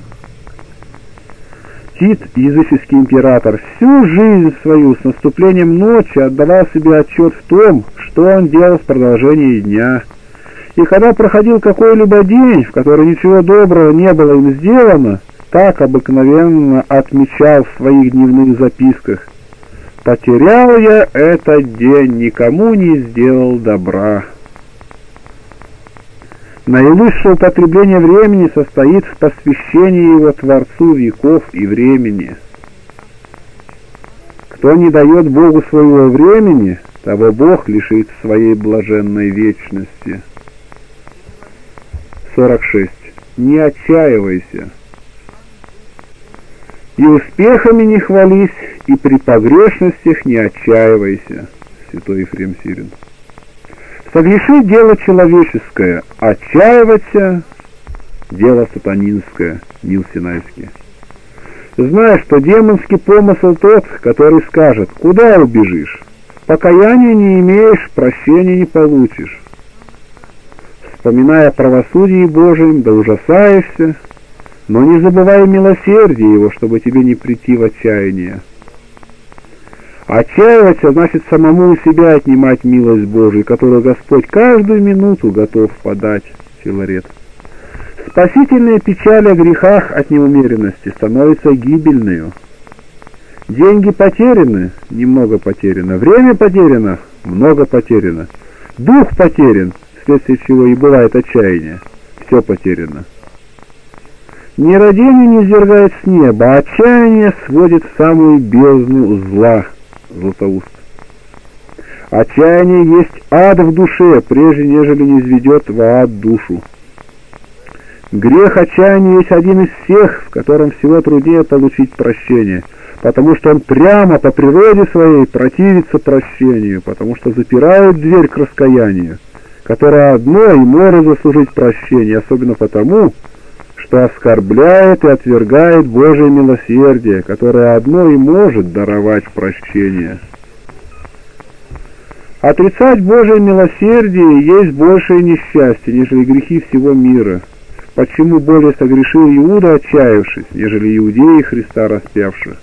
Тит, языческий император, всю жизнь свою с наступлением ночи отдавал себе отчет в том, что он делал в продолжении дня. И когда проходил какой-либо день, в который ничего доброго не было им сделано, так обыкновенно отмечал в своих дневных записках: «Потерял я этот день, никому не сделал добра». Наивысшее употребление времени состоит в посвящении его Творцу веков и времени. Кто не дает Богу своего времени, того Бог лишит своей блаженной вечности. сорок шесть. Не отчаивайся. И успехами не хвались, и при погрешностях не отчаивайся. Святой Ефрем Сирин. Согреши дело человеческое, отчаиваться дело сатанинское. Нил Синайский. Зная, что демонский помысл тот, который скажет: куда убежишь? Покаяния не имеешь, прощения не получишь. Вспоминая о правосудии Божьем, да ужасаешься, но не забывай милосердия его, чтобы тебе не прийти в отчаяние. Отчаиваться значит самому у себя отнимать милость Божию, которую Господь каждую минуту готов подать. Филарет. Спасительная печаль о грехах от неумеренности становится гибельной. Деньги потеряны, немного потеряно. Время потеряно, много потеряно. Дух потерян, вследствие чего и бывает отчаяние. Все потеряно. Нерадение не низвергает с неба, а отчаяние сводит в самую бездну зла. Златоуст. Отчаяние есть ад в душе, прежде нежели не изведет в ад душу. Грех отчаяния есть один из всех, в котором всего труднее получить прощение, потому что он прямо по природе своей противится прощению, потому что запирает дверь к раскаянию, которое одно и может заслужить прощение, особенно потому, что оскорбляет и отвергает Божие милосердие, которое одно и может даровать прощение. Отрицать Божие милосердие есть большее несчастье, нежели грехи всего мира. Почему более согрешил Иуда, отчаявшись, нежели иудеи Христа распявших?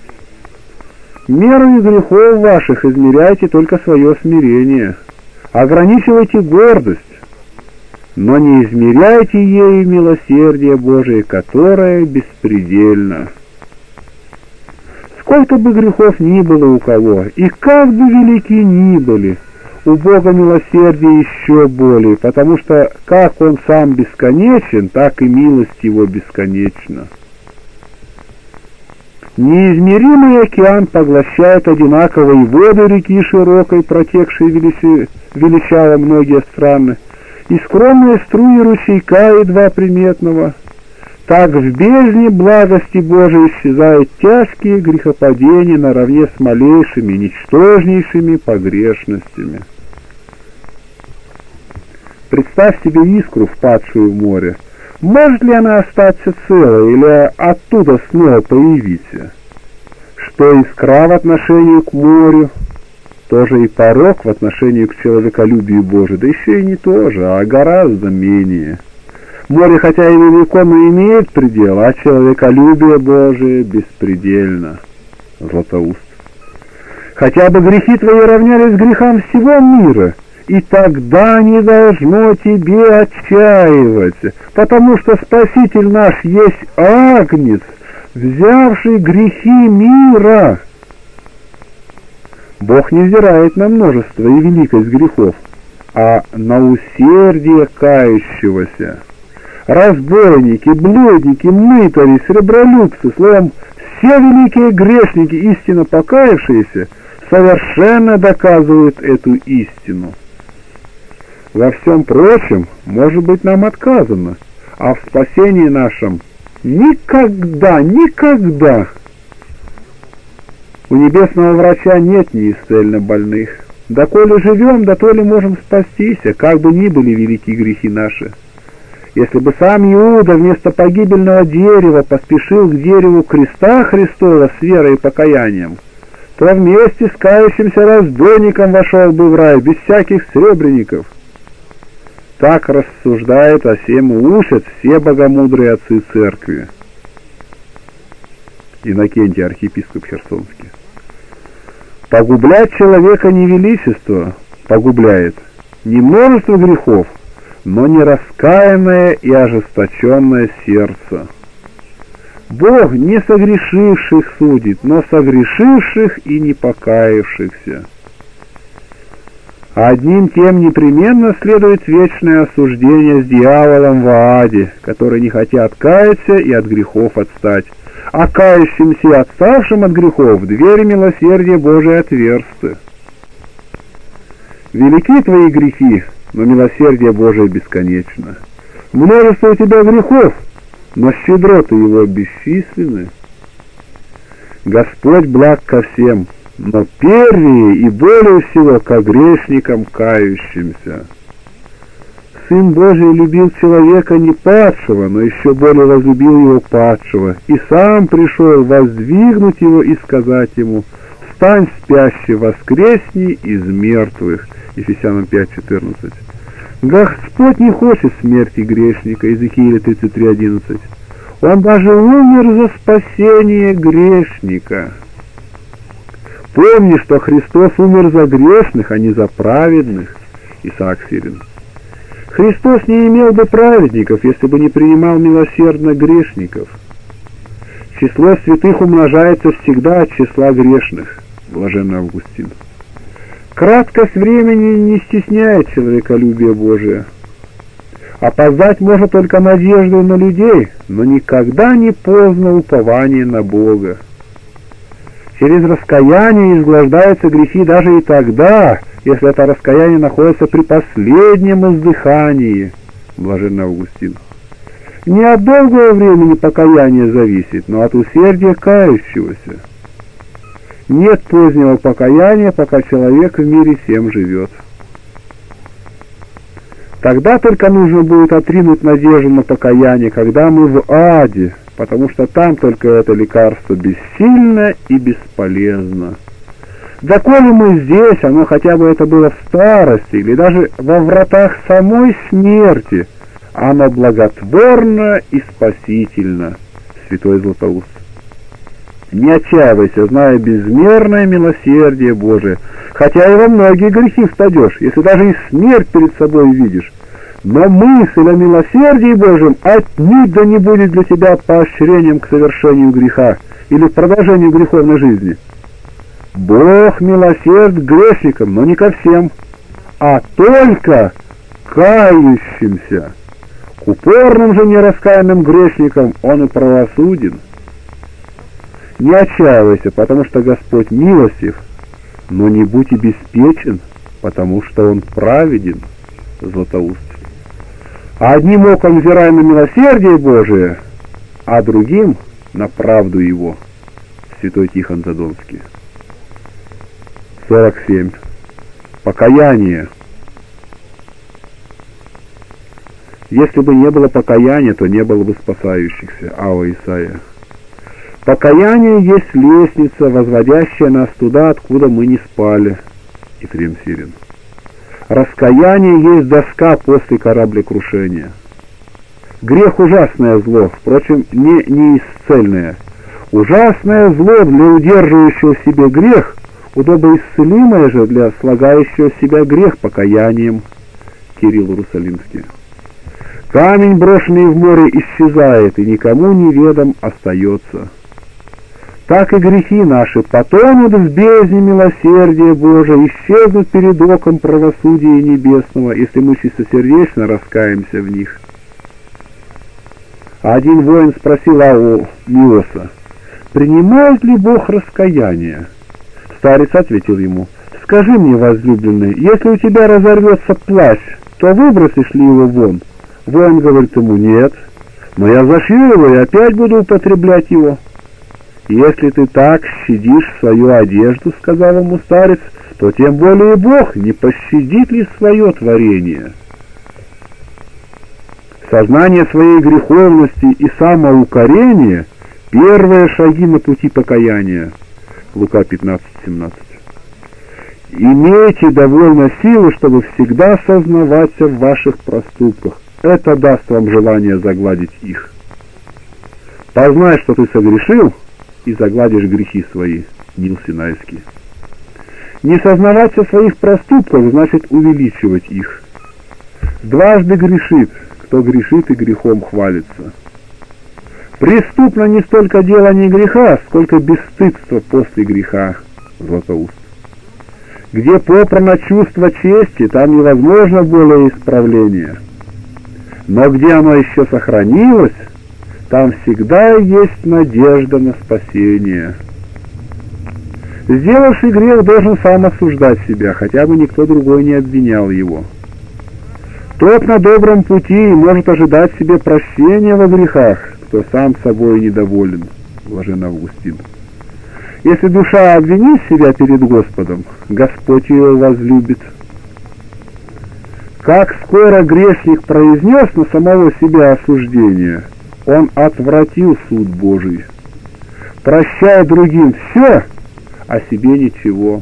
Мерою грехов ваших измеряйте только свое смирение, ограничивайте гордость, но не измеряйте ею милосердие Божие, которое беспредельно. Сколько бы грехов ни было у кого, и как бы велики ни были, у Бога милосердие еще более, потому что как Он сам бесконечен, так и милость Его бесконечна. Неизмеримый океан поглощает одинаковые воды реки широкой, протекшей величи, величаво многие страны, и скромные струи ручейка едва приметного. Так в бездне благости Божией исчезают тяжкие грехопадения наравне с малейшими, ничтожнейшими погрешностями. Представь себе искру, впадшую в море. Может ли она остаться целой или оттуда снова появиться? Что искра в отношении к морю, тоже и порок в отношении к человеколюбию Божию, да еще и не тоже, а гораздо менее. Море хотя и велико, но имеет предел, а человеколюбие Божие беспредельно. Златоуст. Хотя бы грехи твои равнялись грехам всего мира, и тогда не должно тебе отчаиваться, потому что Спаситель наш есть Агнец, взявший грехи мира. Бог не взирает на множество и великость грехов, а на усердие кающегося. Разбойники, блудники, мытари, сребролюбцы, словом, все великие грешники, истинно покаявшиеся, совершенно доказывают эту истину. Во всем прочем, может быть, нам отказано, а в спасении нашем никогда, никогда. У небесного врача нет неисцельно больных. Доколе живем, да то ли можем спастись, как бы ни были велики грехи наши. Если бы сам Иуда вместо погибельного дерева поспешил к дереву креста Христова с верой и покаянием, то вместе с кающимся разбойником вошел бы в рай, без всяких сребреников. Так рассуждают, а сему учат все богомудрые отцы церкви. Иннокентий, архиепископ Херсонский. Погублять человека не величество, погубляет не множество грехов, но нераскаянное и ожесточенное сердце. Бог не согрешивших судит, но согрешивших и не покаявшихся. Одним тем непременно следует вечное осуждение с дьяволом в аде, которые не хотят каяться и от грехов отстать, а кающимся и отставшим от грехов двери милосердия Божия отверсты. Велики твои грехи, но милосердие Божие бесконечно. Множество у тебя грехов, но щедроты его бесчисленны. Господь благ ко всем, но первее и более всего ко грешникам кающимся. Сын Божий любил человека не падшего, но еще более возлюбил его падшего, и сам пришел воздвигнуть его и сказать ему: «Встань, спящий, воскресни из мертвых». Ефесянам пять четырнадцать. Господь не хочет смерти грешника. Иезекииля тридцать три одиннадцать. Он даже умер за спасение грешника. Помни, что Христос умер за грешных, а не за праведных. Исаак Сирин. Христос не имел бы праведников, если бы не принимал милосердно грешников. Число святых умножается всегда от числа грешных. Блаженный Августин. Краткость времени не стесняет человеколюбие Божие. Опоздать можно только надеждой на людей, но никогда не поздно упование на Бога. Через раскаяние изглаждаются грехи даже и тогда, если это раскаяние находится при последнем издыхании. Блаженный Августин. Не от долгого времени покаяние зависит, но от усердия кающегося. Нет позднего покаяния, пока человек в мире всем живет. Тогда только нужно будет отринуть надежду на покаяние, когда мы в аде, потому что там только это лекарство бессильно и бесполезно. Доколе мы здесь, оно хотя бы это было в старости, или даже во вратах самой смерти, оно благотворно и спасительно. Святой Златоуст. Не отчаивайся, зная безмерное милосердие Божие, хотя и во многие грехи впадешь, если даже и смерть перед собой видишь. Но мысль о милосердии Божьем отнюдь да не будет для тебя поощрением к совершению греха или к продолжению греховной жизни. Бог милосерд к грешникам, но не ко всем, а только кающимся. К упорным же нераскаянным грешникам Он и правосуден. Не отчаивайся, потому что Господь милостив, но не будь и беспечен, потому что Он праведен. Златоуст. А одним оком взирай на милосердие Божие, а другим на правду Его. Святой Тихон Задонский. сорок семь. Покаяние. Если бы не было покаяния, то не было бы спасающихся. Ава Исаия. Покаяние есть лестница, возводящая нас туда, откуда мы не спали. Ефрем Сирин. Раскаяние есть доска после кораблекрушения. Грех — ужасное зло, впрочем, не неисцельное. Ужасное зло для удерживающего в себе грех, удобоисцелимое же для слагающего в себя грех покаянием. Кирилл Иерусалимский. Камень, брошенный в море, исчезает, и никому неведом остается. Так и грехи наши потонут в бездне милосердия Божия, исчезнут перед оком правосудия небесного, если мы чистосердечно раскаемся в них. Один воин спросил Аву Миоса: «Принимает ли Бог раскаяние?» Старец ответил ему: «Скажи мне, возлюбленный, если у тебя разорвется плащ, то выбросишь ли его вон?» Воин говорит ему: «Нет, но я зашью его и опять буду употреблять его». «Если ты так щадишь свою одежду, — сказал ему старец, — то тем более Бог не пощадит ли свое творение?» Сознание своей греховности и самоукорение — первые шаги на пути покаяния. Лука пятнадцать семнадцать. «Имейте довольно силы, чтобы всегда сознаваться в ваших проступках. Это даст вам желание загладить их. Познай, что ты согрешил, и загладишь грехи свои». Нил Синайский. Не сознаваться в своих проступках значит увеличивать их. Дважды грешит, кто грешит и грехом хвалится. Преступно не столько делание греха, сколько бесстыдство после греха. Златоуст. Где попрано чувство чести, там невозможно более исправления. Но где оно еще сохранилось, там всегда есть надежда на спасение. Сделавший грех должен сам осуждать себя, хотя бы никто другой не обвинял его. Тот на добром пути может ожидать себе прощения во грехах, кто сам собой недоволен. Блаженный Августин. Если душа обвинит себя перед Господом, Господь ее возлюбит. Как скоро грешник произнес на самого себя осуждение, он отвратил суд Божий. Прощай другим все, а себе ничего.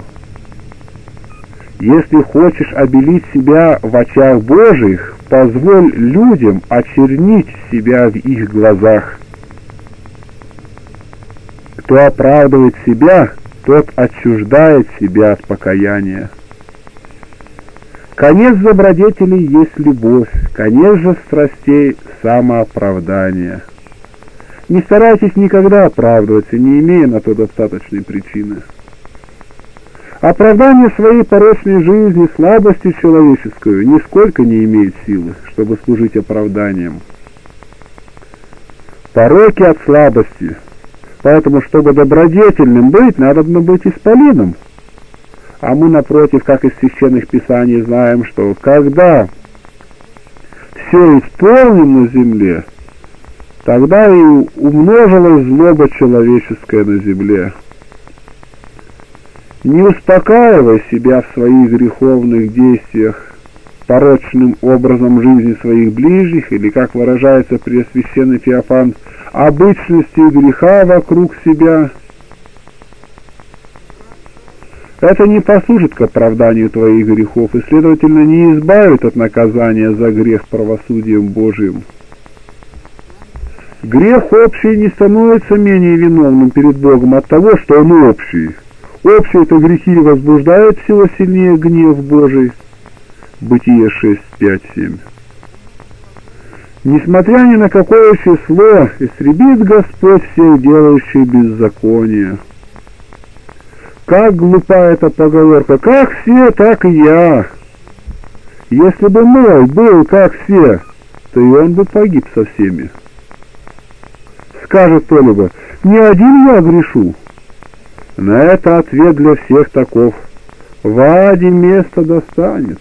Если хочешь обелить себя в очах Божиих, позволь людям очернить себя в их глазах. Кто оправдывает себя, тот отчуждает себя от покаяния. Конец добродетелей есть любовь, конец же страстей — самооправдание. Не старайтесь никогда оправдываться, не имея на то достаточной причины. Оправдание своей порочной жизни, слабостью человеческую, нисколько не имеет силы, чтобы служить оправданием. Пороки от слабости, поэтому, чтобы добродетельным быть, надо быть исполином. А мы, напротив, как из священных писаний знаем, что когда все исполнено на земле, тогда и умножилась злоба человеческая на земле. Не успокаивай себя в своих греховных действиях порочным образом жизни своих ближних, или, как выражается Преосвященный Феофан, обычностью греха вокруг себя. Это не послужит к оправданию твоих грехов и, следовательно, не избавит от наказания за грех правосудием Божиим. Грех общий не становится менее виновным перед Богом от того, что он общий. Общие-то грехи возбуждают всего сильнее гнев Божий. Бытие шесть, пять, семь. Несмотря ни на какое число, истребит Господь всех делающих беззаконие. Как глупа эта поговорка, как все, так и я. Если бы мой был как все, то и он бы погиб со всеми. Скажет кто-либо, не один я грешу. На это ответ для всех таков: в аде место достанет.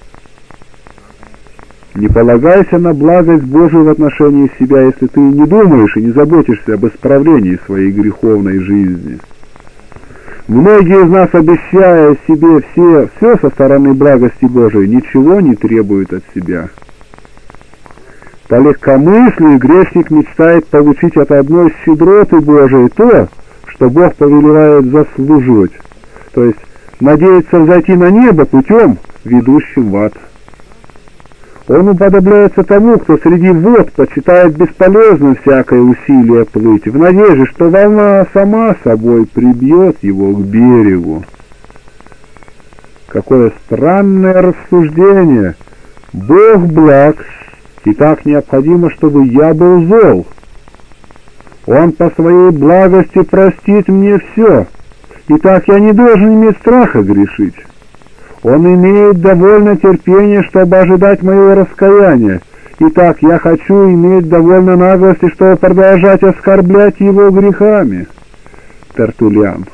Не полагайся на благость Божию в отношении себя, если ты не думаешь и не заботишься об исправлении своей греховной жизни. Многие из нас, обещая себе все, все со стороны благости Божией, ничего не требуют от себя. По легкомыслию грешник мечтает получить от одной щедроты Божией то, что Бог повелевает заслуживать, то есть надеется взойти на небо путем, ведущим в ад. Он уподобляется тому, кто среди вод почитает бесполезным всякое усилие плыть, в надежде, что волна сама собой прибьет его к берегу. Какое странное рассуждение! Бог благ, и так необходимо, чтобы я был зол. Он по своей благости простит мне все, и так я не должен иметь страха грешить. Он имеет довольно терпения, чтобы ожидать моего раскаяния. Итак, я хочу иметь довольно наглости, чтобы продолжать оскорблять его грехами. Тертуллиан.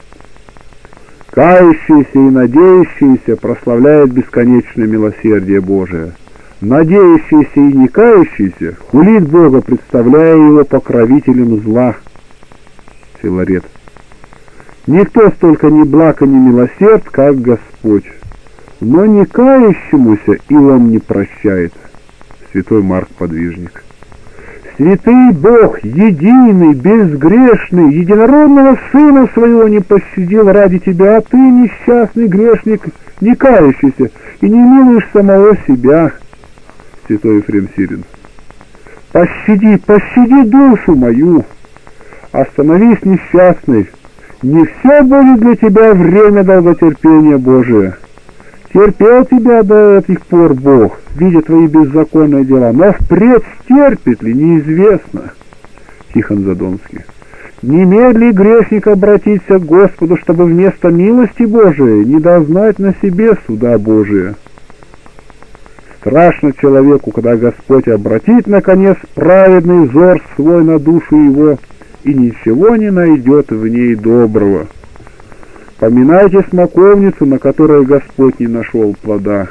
Кающийся и надеющийся прославляет бесконечное милосердие Божие. Надеющийся и не кающийся хулит Бога, представляя его покровителем зла. Филарет. Никто столько не благ и не милосерд, как Господь, но не кающемуся и он не прощает. Святой Марк Подвижник. Святый Бог, единый, безгрешный, единородного Сына Своего не пощадил ради тебя, а ты, несчастный грешник, не кающийся, и не милуешь самого себя. Святой Ефрем Сирин. Пощади, пощади душу мою, остановись, несчастный, не все будет для тебя время долготерпения Божия. Терпел тебя до этих пор Бог, видя твои беззаконные дела, но впредь стерпит ли, неизвестно. Тихон Задонский. Немедли грешник обратиться к Господу, чтобы вместо милости Божией не дознать на себе суда Божия. Страшно человеку, когда Господь обратит, наконец, праведный взор свой на душу его, и ничего не найдет в ней доброго. Поминайте смоковницу, на которой Господь не нашел плода.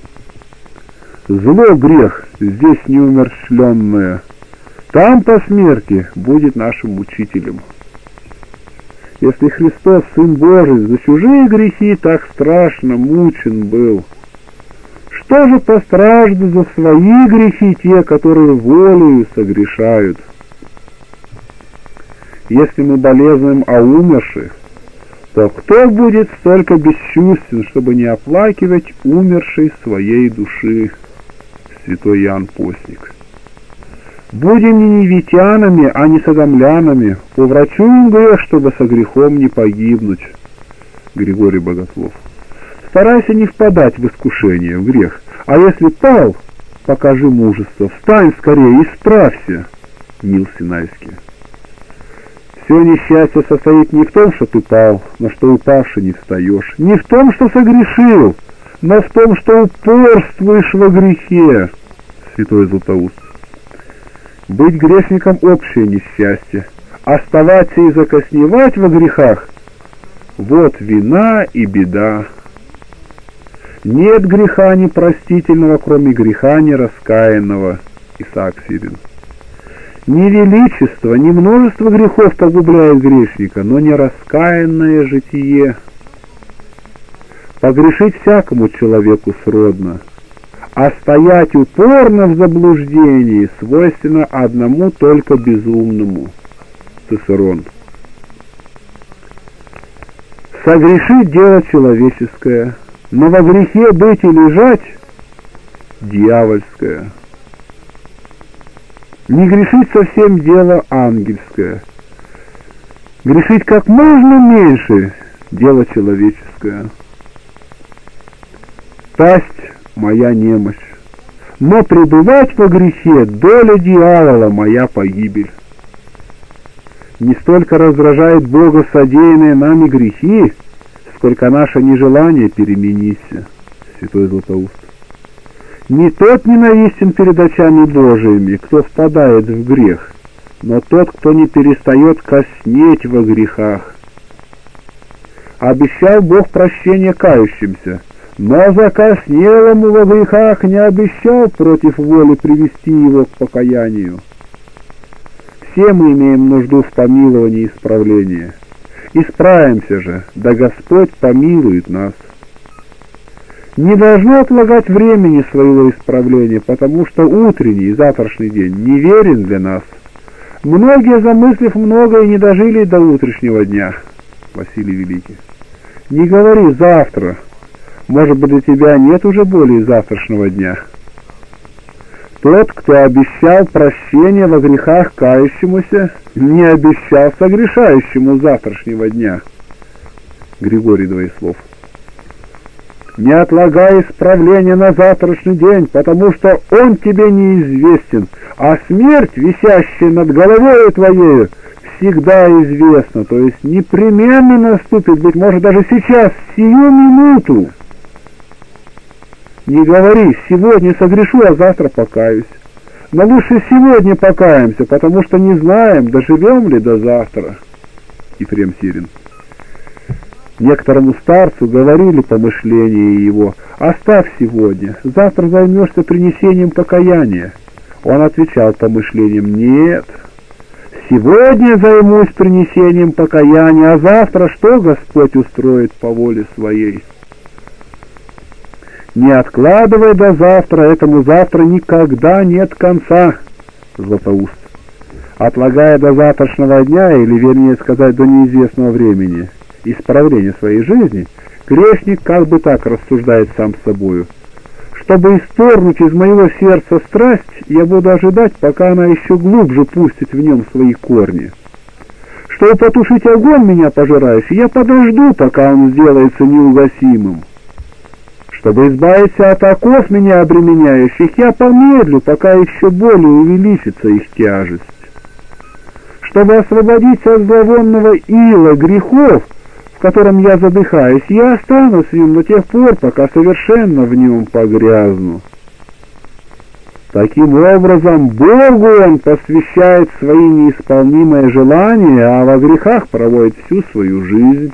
Зло, грех, здесь неумерщвленное, там по смерти будет нашим учителем. Если Христос, Сын Божий, за чужие грехи так страшно мучен был, что же постраждут за свои грехи те, которые волею согрешают? Если мы болезнуем о умерших, то кто будет столько бесчувствен, чтобы не оплакивать умершей своей души? Святой Иоанн Постник. Будем ниневитянами, а не содомлянами, уврачуем грех, чтобы со грехом не погибнуть. Григорий Богослов. Старайся не впадать в искушение, в грех, а если пал, покажи мужество, встань скорее, исправься. Нил Синайский. Все несчастье состоит не в том, что ты пал, но что упавший не встаешь, не в том, что согрешил, но в том, что упорствуешь во грехе. Святой Златоуст. Быть грешником — общее несчастье, оставаться и закосневать во грехах — вот вина и беда. Нет греха непростительного, кроме греха нераскаянного. Исаак Сирин. Ни величество, ни множество грехов погубляет грешника, но нераскаянное житие. Погрешить всякому человеку сродно, а стоять упорно в заблуждении свойственно одному только безумному. Цицерон. Согрешить — дело человеческое, но во грехе быть и лежать — дьявольское. Не грешить совсем — дело ангельское. Грешить как можно меньше — дело человеческое. Тасть — моя немощь, но пребывать во грехе — доля дьявола, моя погибель. Не столько раздражает Бога содеянные нами грехи, сколько наше нежелание перемениться. Святой Златоуст. Не тот ненавистен перед очами Божиими, кто впадает в грех, но тот, кто не перестает коснеть во грехах. Обещал Бог прощение кающимся, но закоснелому во грехах не обещал против воли привести его к покаянию. Все мы имеем нужду в помиловании и исправлении. Исправимся же, да Господь помилует нас. Не должно отлагать времени своего исправления, потому что утренний и завтрашний день неверен для нас. Многие, замыслив многое, не дожили до утрешнего дня. Василий Великий. Не говори завтра, может быть, для тебя нет уже более завтрашнего дня. Тот, кто обещал прощение во грехах кающемуся, не обещал согрешающему завтрашнего дня. Григорий Двоеслов. Не отлагай исправление на завтрашний день, потому что он тебе неизвестен, а смерть, висящая над головой твоей, всегда известна, то есть непременно наступит, быть может, даже сейчас, сию минуту. Не говори: сегодня согрешу, а завтра покаюсь. Но лучше сегодня покаемся, потому что не знаем, доживем ли до завтра. Ефрем Сирин. Некоторому старцу говорили помышления его: оставь сегодня, завтра займешься принесением покаяния. Он отвечал помышлением: нет, сегодня займусь принесением покаяния, а завтра что Господь устроит по воле своей? Не откладывай до завтра, этому завтра никогда нет конца. Златоуст. Отлагая до завтрашнего дня, или вернее сказать, до неизвестного времени, исправления своей жизни, грешник как бы так рассуждает сам с собою: чтобы исторгнуть из моего сердца страсть, я буду ожидать, пока она еще глубже пустит в нем свои корни. Чтобы потушить огонь меня пожирающий, я подожду, пока он сделается неугасимым. Чтобы избавиться от оков меня обременяющих, я помедлю, пока еще более увеличится их тяжесть. Чтобы освободиться от зловонного ила грехов, в котором я задыхаюсь, я останусь в нем до тех пор, пока совершенно в нем погрязну. Таким образом, Богу он посвящает свои неисполнимые желания, а во грехах проводит всю свою жизнь.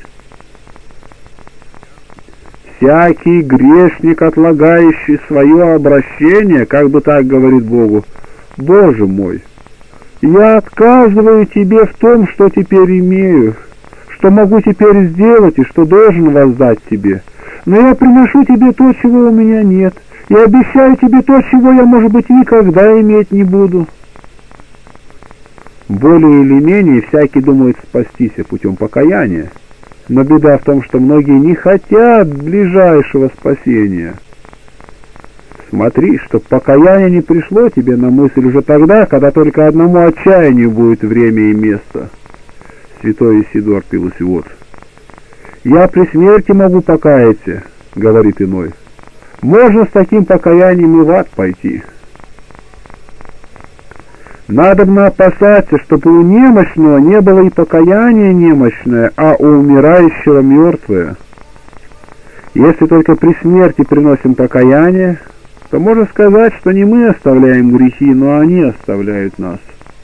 Всякий грешник, отлагающий свое обращение, как бы так говорит Богу: «Боже мой, я отказываю тебе в том, что теперь имею, что могу теперь сделать и что должен воздать тебе, но я приношу тебе то, чего у меня нет, и обещаю тебе то, чего я, может быть, никогда иметь не буду». Более или менее всякий думает спастись путем покаяния, но беда в том, что многие не хотят ближайшего спасения. Смотри, чтоб покаяние не пришло тебе на мысль уже тогда, когда только одному отчаянию будет время и место. Святой Исидор Пелусиот. «Я при смерти могу покаяться», — говорит иной. «Можно с таким покаянием и в ад пойти». Надобно опасаться, чтобы у немощного не было и покаяния немощное, а у умирающего мертвое. Если только при смерти приносим покаяние, то можно сказать, что не мы оставляем грехи, но они оставляют нас.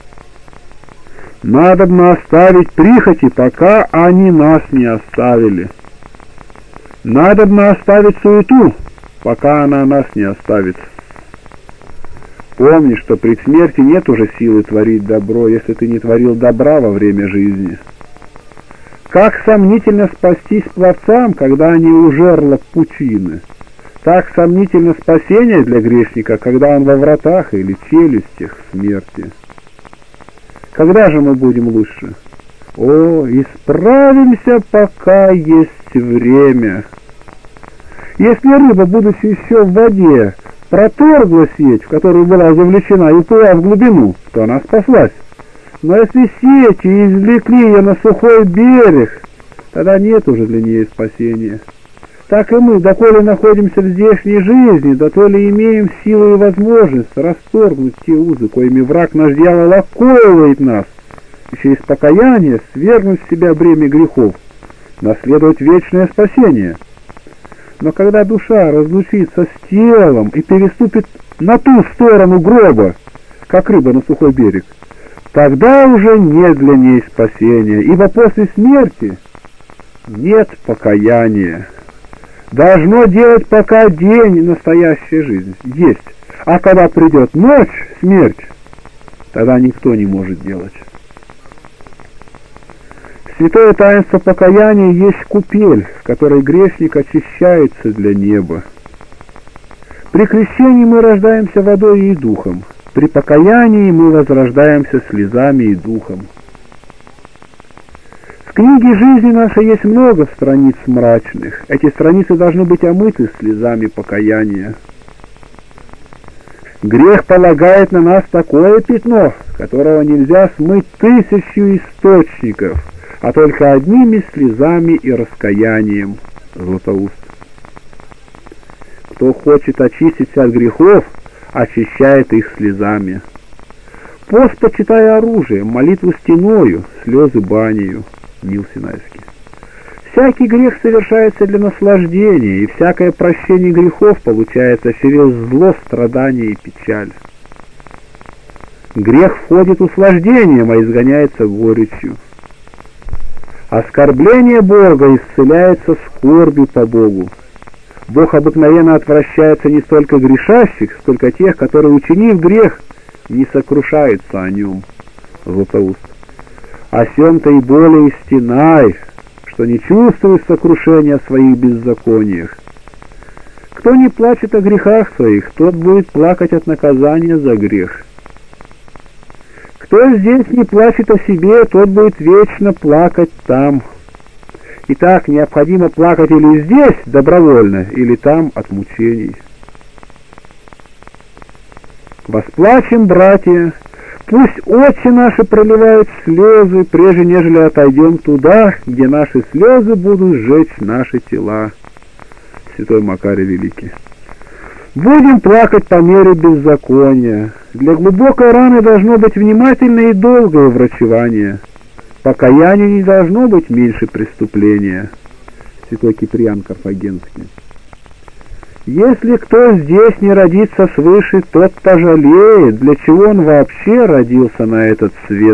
Надобно оставить прихоти, пока они нас не оставили. Надобно оставить суету, пока она нас не оставит. Помни, что при смерти нет уже силы творить добро, если ты не творил добра во время жизни. Как сомнительно спастись пловцам, когда они у жерла пучины. Так сомнительно спасение для грешника, когда он во вратах или челюстях смерти. Когда же мы будем лучше? О, исправимся, пока есть время. Если рыба, будучи еще в воде, проторгла сеть, в которую была завлечена, и уплыла в глубину, то она спаслась. Но если сети извлекли ее на сухой берег, тогда нет уже для нее спасения. Так и мы, доколе находимся в здешней жизни, дотоле имеем силу и возможность расторгнуть те узы, коими враг наш дьявол оковывает нас, и через покаяние свергнуть с себя бремя грехов, наследовать вечное спасение. Но когда душа разлучится с телом и переступит на ту сторону гроба, как рыба на сухой берег, тогда уже нет для ней спасения, ибо после смерти нет покаяния. Должно делать, пока день настоящая жизнь есть, а когда придет ночь, смерть, тогда никто не может делать. Святое таинство покаяния есть купель, в которой грешник очищается для неба. При крещении мы рождаемся водой и духом, при покаянии мы возрождаемся слезами и духом. В книге жизни нашей есть много страниц мрачных. Эти страницы должны быть омыты слезами покаяния. Грех полагает на нас такое пятно, которого нельзя смыть тысячу источников, а только одними слезами и раскаянием. Златоуст. Кто хочет очиститься от грехов, очищает их слезами. Пост почитай оружием, молитву стеною, слезы банию. Нил Синайский. Всякий грех совершается для наслаждения, и всякое прощение грехов получается через зло, страдание и печаль. Грех входит услаждением, а изгоняется горечью. Оскорбление Бога исцеляется скорбью по Богу. Бог обыкновенно отвращается не столько грешащих, сколько тех, которые, учинив грех, не сокрушаются о нем. Златоуст. О сем-то и более стенай, что не чувствуешь сокрушения о своих беззакониях. Кто не плачет о грехах своих, тот будет плакать от наказания за грех. Кто здесь не плачет о себе, тот будет вечно плакать там. Итак, необходимо плакать или здесь добровольно, или там от мучений. Восплачем, братья, пусть очи наши проливают слезы, прежде нежели отойдем туда, где наши слезы будут сжечь наши тела. Святой Макарий Великий. Будем плакать по мере беззакония. Для глубокой раны должно быть внимательное и долгое врачевание. Покаянию не должно быть меньше преступления. Святой Киприан Карфагенский. Если кто здесь не родится свыше, тот пожалеет, для чего он вообще родился на этот свет.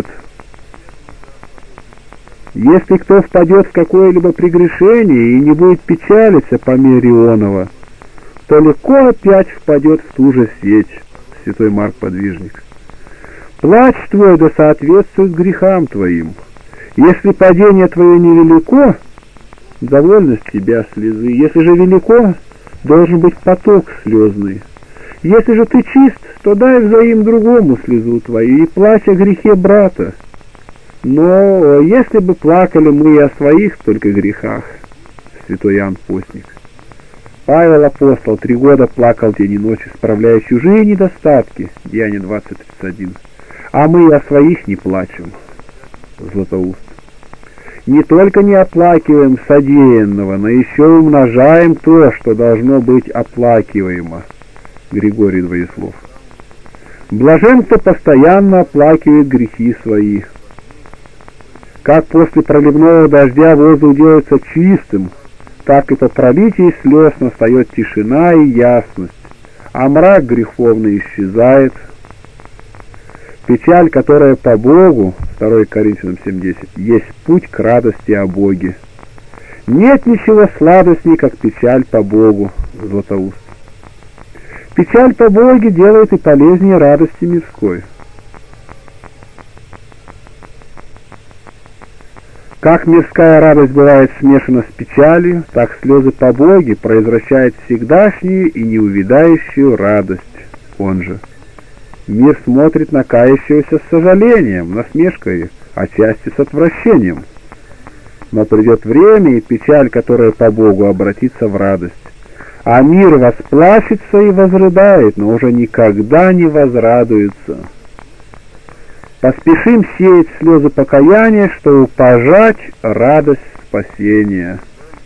Если кто впадет в какое-либо прегрешение и не будет печалиться по мере оного, то легко опять впадет в ту же сеть. Святой Марк Подвижник. Плач твой да соответствует грехам твоим. Если падение твое невелико, довольно с тебя слезы. Если же велико, должен быть поток слезный. Если же ты чист, то дай взаим другому слезу твою и плачь о грехе брата. Но если бы плакали мы и о своих только грехах, святой Иоанн Постник. Павел апостол три года плакал день и ночь, исправляя чужие недостатки, Деяния двадцать тридцать один. А мы о своих не плачем, Златоуст. Не только не оплакиваем содеянного, но еще умножаем то, что должно быть оплакиваемо, Григорий Двоеслов. Блажен, кто постоянно оплакивает грехи свои. Как после проливного дождя воздух делается чистым, так и по пролитии слез настает тишина и ясность, а мрак греховный исчезает. Печаль, которая по Богу, второе Коринфянам семь десять, есть путь к радости о Боге. Нет ничего сладостней, как печаль по Богу, Златоуст. Печаль по Боге делает и полезнее радости мирской. Как мирская радость бывает смешана с печалью, так слезы по Боге произвращают всегдашнюю и неувядающую радость. Он же мир смотрит на кающегося с сожалением, насмешкой, отчасти с отвращением. Но придет время, и печаль, которая по Богу, обратится в радость. А мир восплачется и возрыдает, но уже никогда не возрадуется. Поспешим сеять слезы покаяния, чтобы пожать радость спасения.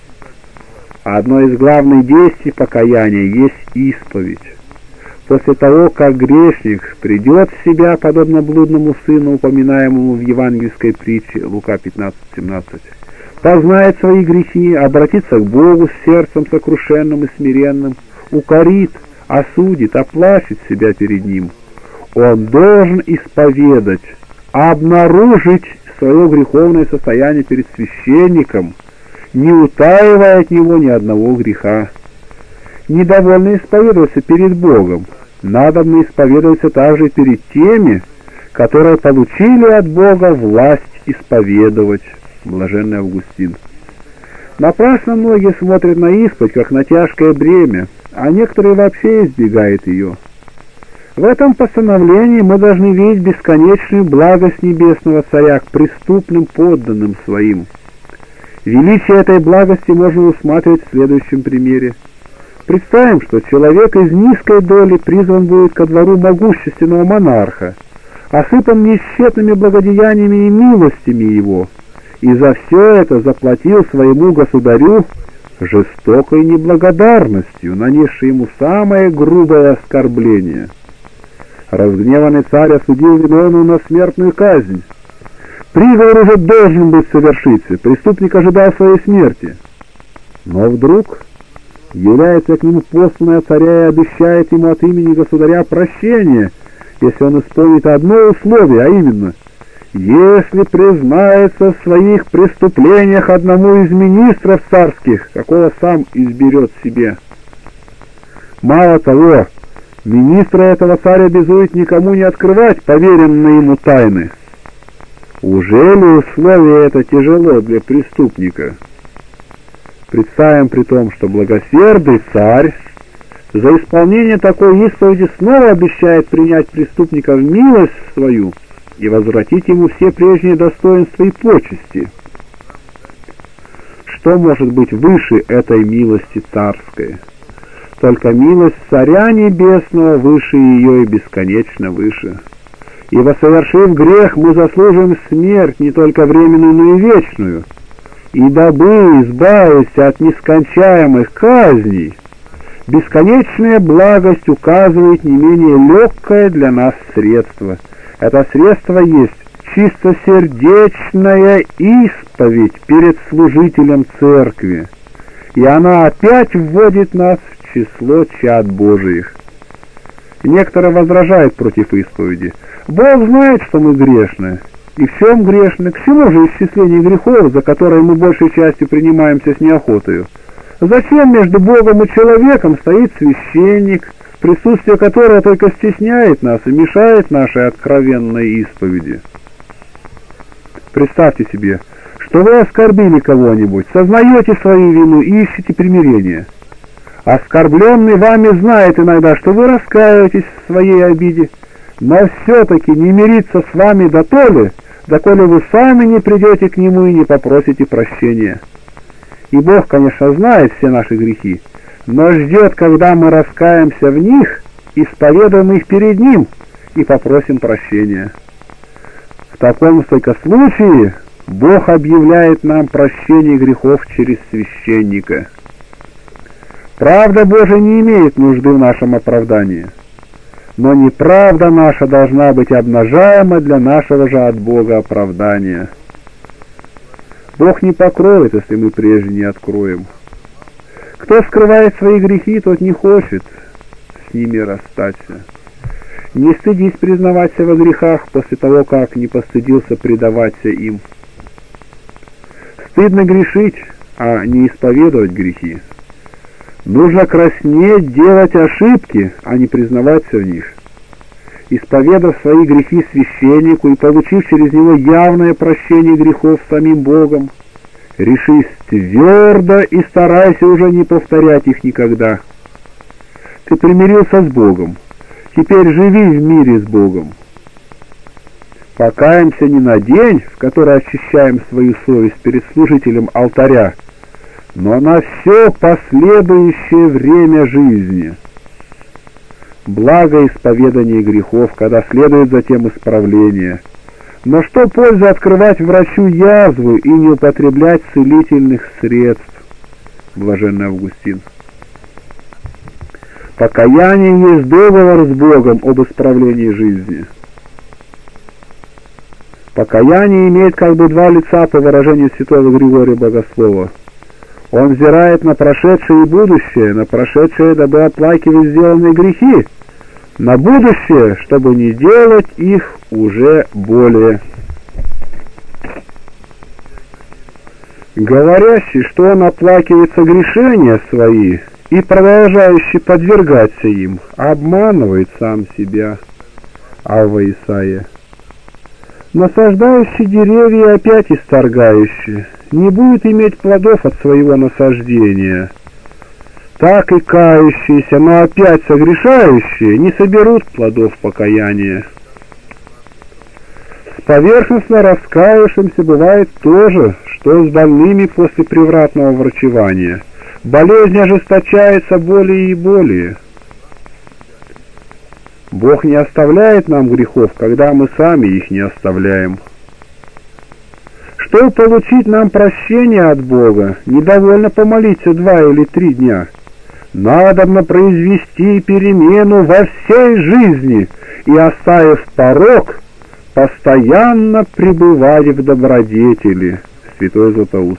Одно из главных действий покаяния есть исповедь. После того, как грешник придет в себя, подобно блудному сыну, упоминаемому в евангельской притче Лука пятнадцать семнадцать, познает свои грехи, обратится к Богу с сердцем сокрушенным и смиренным, укорит, осудит, оплачет себя перед Ним. Он должен исповедать, обнаружить свое греховное состояние перед священником, не утаивая от него ни одного греха. Недовольно исповедоваться перед Богом, надобно исповедоваться также перед теми, которые получили от Бога власть исповедовать. Блаженный Августин. Напрасно многие смотрят на исповедь, как на тяжкое бремя, а некоторые вообще избегают ее. В этом постановлении мы должны видеть бесконечную благость Небесного Царя к преступным подданным своим. Величие этой благости можно усматривать в следующем примере. Представим, что человек из низкой доли призван будет ко двору могущественного монарха, осыпан несчетными благодеяниями и милостями его, и за все это заплатил своему государю жестокой неблагодарностью, нанесшей ему самое грубое оскорбление. Разгневанный царь осудил виновного на смертную казнь. Приговор уже должен был совершиться, преступник ожидал своей смерти. Но вдруг является к нему посланная царя и обещает ему от имени государя прощение, если он исполнит одно условие, а именно, если признается в своих преступлениях одному из министров царских, какого сам изберет себе. Мало того, министра этого царь обязует никому не открывать поверенные ему тайны. Ужели условие это тяжело для преступника? Представим при том, что благосердный царь за исполнение такой исповеди снова обещает принять преступника в милость свою и возвратить ему все прежние достоинства и почести. Что может быть выше этой милости царской? Только милость Царя Небесного выше ее и бесконечно выше. Ибо, совершив грех, мы заслуживаем смерть не только временную, но и вечную. И дабы избавиться от нескончаемых казней, бесконечная благость указывает не менее легкое для нас средство. Это средство есть чистосердечная исповедь перед служителем церкви, и она опять вводит нас в число чад Божиих. Некоторые возражают против исповеди. Бог знает, что мы грешны. И в чем грешны? К чему же исчисление грехов, за которые мы большей частью принимаемся с неохотою? Зачем между Богом и человеком стоит священник, присутствие которого только стесняет нас и мешает нашей откровенной исповеди? Представьте себе, что вы оскорбили кого-нибудь, сознаете свою вину и ищете примирения. Оскорбленный вами знает иногда, что вы раскаиваетесь в своей обиде, но все-таки не мирится с вами дотоле, доколе вы сами не придете к нему и не попросите прощения. И Бог, конечно, знает все наши грехи, но ждет, когда мы раскаемся в них, исповедуем их перед Ним и попросим прощения. В таком только случае Бог объявляет нам прощение грехов через священника. Правда Божия не имеет нужды в нашем оправдании, но неправда наша должна быть обнажаема для нашего же от Бога оправдания. Бог не покроет, если мы прежде не откроем. Кто скрывает свои грехи, тот не хочет с ними расстаться. Не стыдись признаваться во грехах после того, как не постыдился предаваться им. Стыдно грешить, а не исповедовать грехи. Нужно краснеть, делать ошибки, а не признаваться в них. Исповедав свои грехи священнику и получив через него явное прощение грехов самим Богом, решись твердо и старайся уже не повторять их никогда. Ты примирился с Богом, теперь живи в мире с Богом. Покаемся не на день, в который очищаем свою совесть перед служителем алтаря, но на все последующее время жизни. Благо исповедание грехов, когда следует затем исправление. Но что польза открывать врачу язву и не употреблять целительных средств? Блаженный Августин. Покаяние есть договор с Богом об исправлении жизни. Покаяние имеет как бы два лица, по выражению святого Григория Богослова. Он взирает на прошедшее и будущее, на прошедшее, дабы оплакивать сделанные грехи, на будущее, чтобы не делать их уже более. Говорящий, что он оплакивает согрешения свои и продолжающий подвергаться им, обманывает сам себя. Авва Исаия. Насаждающий деревья опять исторгающий не будет иметь плодов от своего насаждения. Так и кающиеся, но опять согрешающие не соберут плодов покаяния. С поверхностно раскаявшимся бывает то же, что с больными после превратного врачевания. Болезнь ожесточается более и более. Бог не оставляет нам грехов, когда мы сами их не оставляем. Чтобы получить нам прощение от Бога, недовольно помолиться два или три дня. Надобно произвести перемену во всей жизни и, оставив порок, постоянно пребывать в добродетели. Святой Златоуст.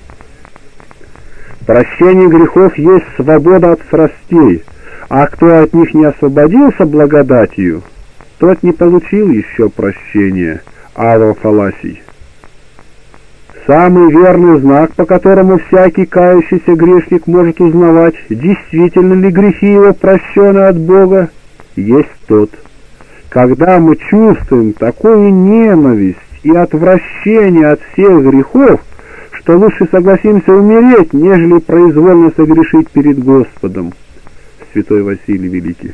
Прощение грехов есть свобода от страстей, а кто от них не освободился благодатью, тот не получил еще прощения. Авва Фаласий. Самый верный знак, по которому всякий кающийся грешник может узнавать, действительно ли грехи его прощены от Бога, есть тот. Когда мы чувствуем такую ненависть и отвращение от всех грехов, что лучше согласимся умереть, нежели произвольно согрешить перед Господом. Святой Василий Великий.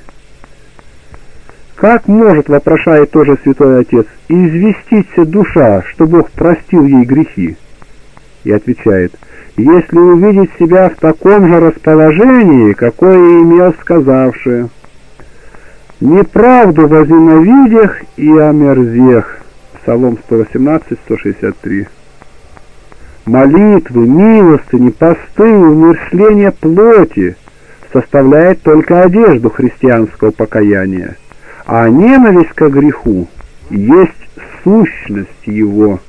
Как может, вопрошает тоже Святой Отец, известиться душа, что Бог простил ей грехи? И отвечает: если увидеть себя в таком же расположении, какое имел сказавший: неправду возненавидях и омерзех. Псалом сто восемнадцать, сто шестьдесят три. Молитвы, милостыни, посты, умерщвление плоти составляет только одежду христианского покаяния, а ненависть к греху есть сущность его.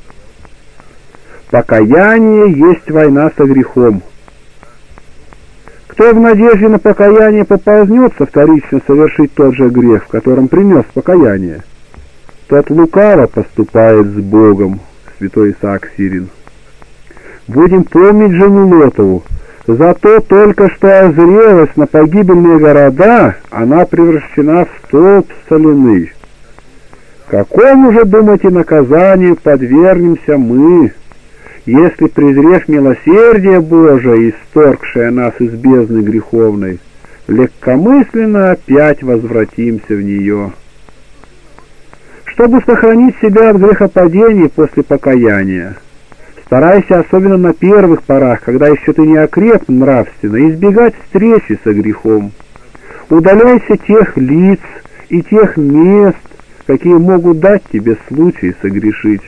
Покаяние есть война со грехом. Кто в надежде на покаяние поползнется вторично совершить тот же грех, в котором принес покаяние, тот лукаво поступает с Богом. Святой Исаак Сирин. Будем помнить жену Лотову. Зато только что озрелась на погибельные города, она превращена в столб соляный. Какому же, думаете, наказанию подвергнемся мы, если, презрев милосердие Божие, исторгшее нас из бездны греховной, легкомысленно опять возвратимся в нее? Чтобы сохранить себя от грехопадения после покаяния, Старайся, особенно на первых порах, когда еще ты не окреп нравственно, избегать встречи со грехом. Удаляйся тех лиц и тех мест, какие могут дать тебе случай согрешить.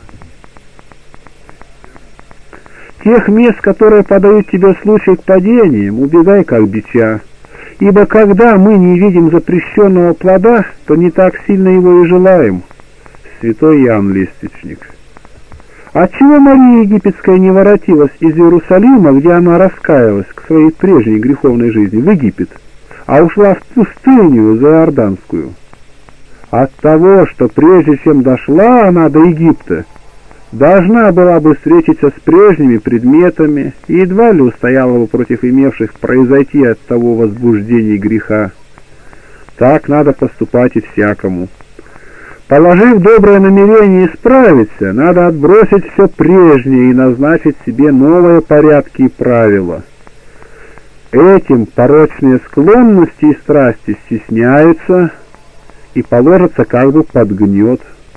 Тех мест, которые подают тебе случай к падениям, убегай как бича. Ибо когда мы не видим запрещенного плода, то не так сильно его и желаем. Святой Иоанн Лестничник. Отчего Мария Египетская не воротилась из Иерусалима, где она раскаялась к своей прежней греховной жизни, в Египет, а ушла в пустыню за Иорданскую? От того, что прежде чем дошла она до Египта, должна была бы встретиться с прежними предметами и едва ли устояла бы против имевших произойти от того возбуждений греха. Так надо поступать и всякому. Положив доброе намерение исправиться, надо отбросить все прежнее и назначить себе новые порядки и правила. Этим порочные склонности и страсти стесняются и положатся как бы под гнет.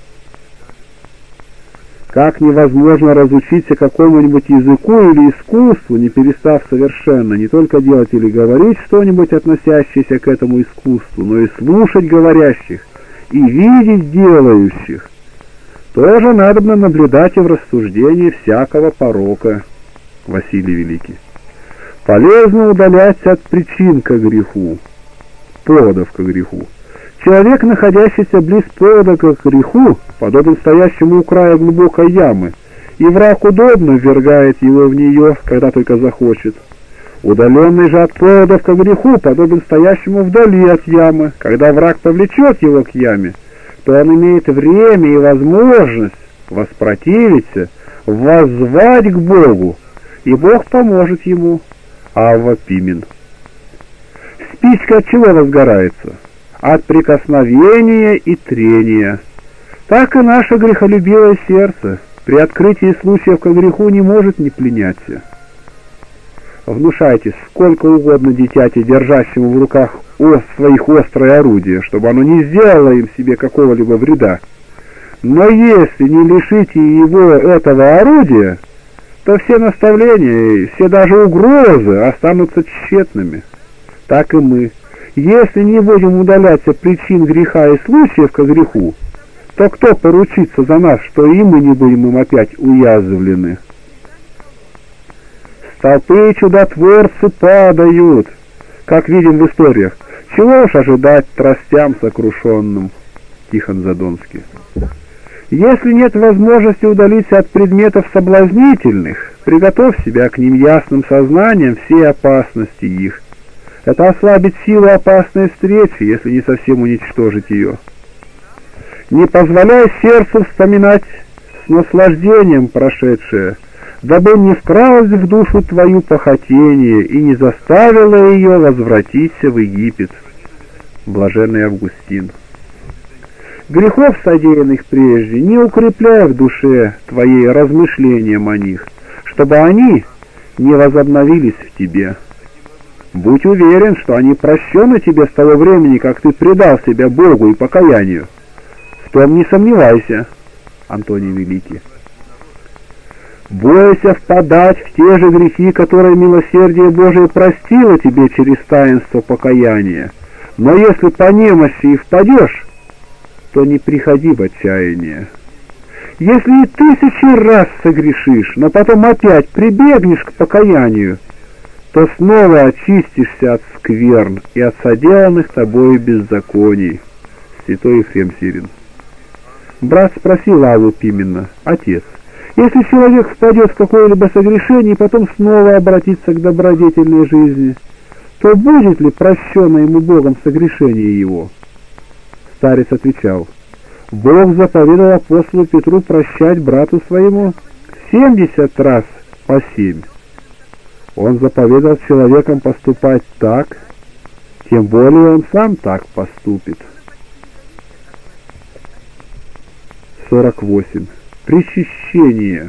Как невозможно разучиться какому-нибудь языку или искусству, не перестав совершенно не только делать или говорить что-нибудь, относящееся к этому искусству, но и слушать говорящих и видеть делающих, тоже надобно наблюдать и в рассуждении всякого порока. Василий Великий. Полезно удаляться от причин к греху, поводов к греху. Человек, находящийся близ повода к греху, подобен стоящему у края глубокой ямы, и враг удобно ввергает его в нее, когда только захочет. Удаленный же от поводов к греху подобен стоящему вдали от ямы. Когда враг повлечет его к яме, то он имеет время и возможность воспротивиться, воззвать к Богу, и Бог поможет ему. Авва Пимен. Спичка от чего возгорается? От прикосновения и трения. Так и наше грехолюбивое сердце при открытии случаев к греху не может не пленяться. Внушайте сколько угодно дитяти, держащему в руках ос своих острое орудие, чтобы оно не сделало им себе какого-либо вреда. Но если не лишите его этого орудия, то все наставления, все даже угрозы останутся тщетными. Так и мы. Если не будем удаляться причин греха и случаев к греху, то кто поручится за нас, что и мы не будем им опять уязвлены? Столпы чудотворцы падают, как видим в историях. Чего уж ожидать тростям сокрушенным? Тихон Задонский. Если нет возможности удалиться от предметов соблазнительных, приготовь себя к ним ясным сознанием всей опасности их. Это ослабит силу опасной встречи, если не совсем уничтожить ее. Не позволяй сердцу вспоминать с наслаждением прошедшее, дабы не вкралось в душу твою похотение и не заставило ее возвратиться в Египет. Блаженный Августин. Грехов, содеянных прежде, не укрепляй в душе твоей размышлением о них, чтобы они не возобновились в тебе. Будь уверен, что они прощены тебе с того времени, как ты предал себя Богу и покаянию. В том не сомневайся. Антоний Великий. Бойся впадать в те же грехи, которые милосердие Божие простило тебе через таинство покаяния. Но если по немощи и впадешь, то не приходи в отчаяние. Если и тысячи раз согрешишь, но потом опять прибегнешь к покаянию, то снова очистишься от скверн и от соделанных тобою беззаконий. Святой Ефрем Сирин. Брат спросил Авву Пимена: отец, если человек впадет в какое-либо согрешение и потом снова обратится к добродетельной жизни, то будет ли прощено ему Богом согрешение его? Старец отвечал: Бог заповедал апостолу Петру прощать брату своему семьдесят раз по семь. Он заповедал человеком поступать так, тем более он сам так поступит. сорок восемь. Причащение.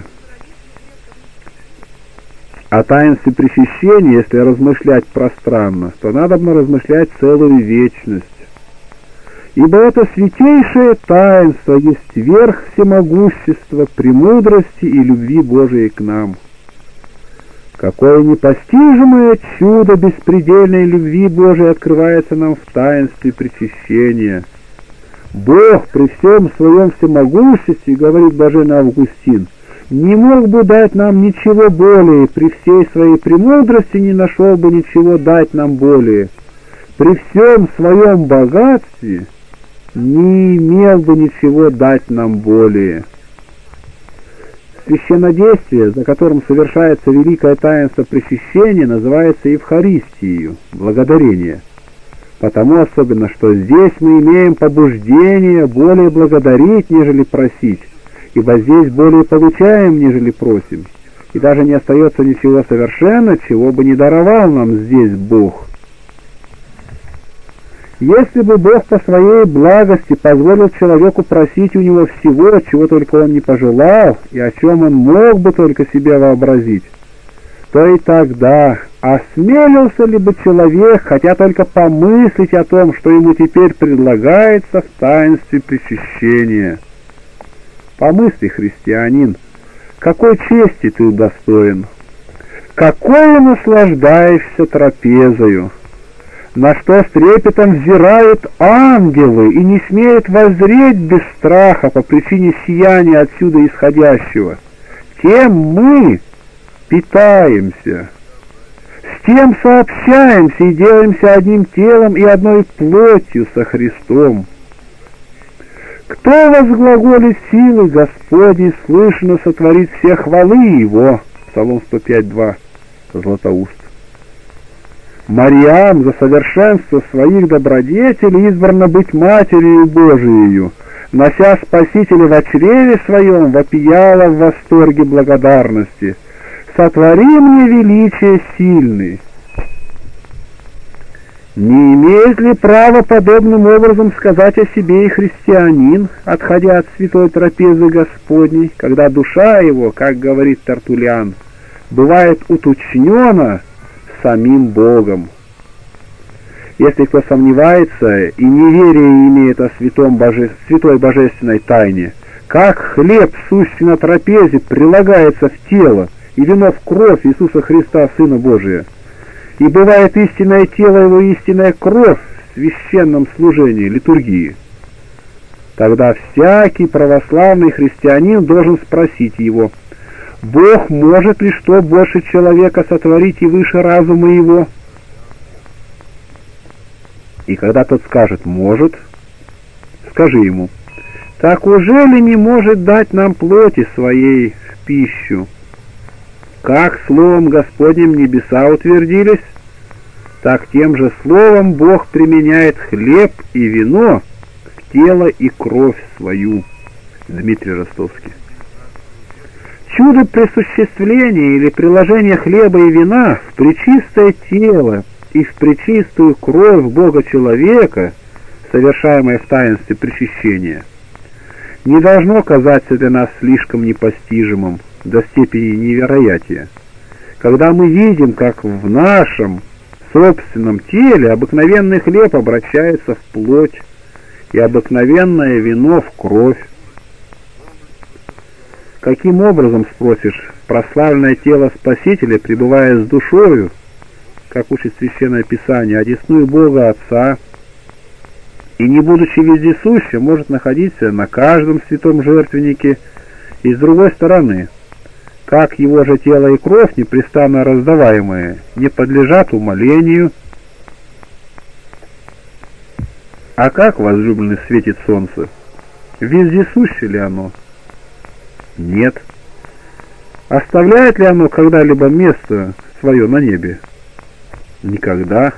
О таинстве причащения, если размышлять пространно, то надо бы размышлять целую вечность. ибо это святейшее таинство есть верх всемогущества, премудрости и любви Божией к нам. Какое непостижимое чудо беспредельной любви Божией открывается нам в таинстве причащения! Бог при всем своем всемогуществе, говорит блаженный Августин, не мог бы дать нам ничего более, при всей своей премудрости не нашел бы ничего дать нам более, при всем своем богатстве не имел бы ничего дать нам более. Священнодействие, за которым совершается великое таинство причащения, называется Евхаристией, благодарение. Потому особенно, что здесь мы имеем побуждение более благодарить, нежели просить, ибо здесь более получаем, нежели просим, и даже не остается ничего совершенно, чего бы не даровал нам здесь Бог. Если бы Бог по своей благости позволил человеку просить у него всего, чего только он не пожелал, и о чем он мог бы только себе вообразить, то и тогда осмелился ли бы человек, хотя только помыслить о том, что ему теперь предлагается в таинстве причащения? Помысли, христианин, какой чести ты удостоен, какой наслаждаешься трапезою, на что с трепетом взирают ангелы и не смеют воззреть без страха по причине сияния отсюда исходящего. Тем мы питаемся, с тем сообщаемся и делаемся одним телом и одной плотью со Христом. Кто возглаголит силы Господней, слышно сотворит все хвалы Его. Псалом сто пять два, Златоуст. Мариам за совершенство своих добродетелей избрана быть Матерью Божией, нося Спасителя в чреве своем, вопияла в восторге благодарности. «Сотвори мне величие сильный». Не имеет ли права подобным образом сказать о себе и христианин, отходя от святой трапезы Господней, когда душа его, как говорит Тертулиан, бывает уточнена самим Богом? Если кто сомневается и неверие имеет о святом боже... святой божественной тайне, как хлеб, сущий на трапезе, прилагается в тело, и вино в кровь Иисуса Христа, Сына Божия, и бывает истинное тело Его, истинная кровь в священном служении, литургии, тогда всякий православный христианин должен спросить его: Бог может ли что больше человека сотворить и выше разума его? И когда тот скажет «может», скажи ему: так уже ли не может дать нам плоти своей в пищу? Как словом Господним небеса утвердились, так тем же словом Бог применяет хлеб и вино в тело и кровь свою. Дмитрий Ростовский. Чудо присуществления или приложения хлеба и вина в пречистое тело и в пречистую кровь Бога-человека, совершаемое в таинстве причащения, не должно казаться для нас слишком непостижимым до степени невероятия, когда мы видим, как в нашем собственном теле обыкновенный хлеб обращается в плоть и обыкновенное вино в кровь. Каким образом, спросишь, прославленное тело Спасителя, пребывая с душою, как учит Священное Писание, одесную Бога Отца, и не будучи вездесущим, может находиться на каждом святом жертвеннике, и с другой стороны, как его же тело и кровь, непрестанно раздаваемые, не подлежат умолению? А как, возлюбленный, светит солнце? Вездесуще ли оно? Нет. Оставляет ли оно когда-либо место свое на небе? Никогда.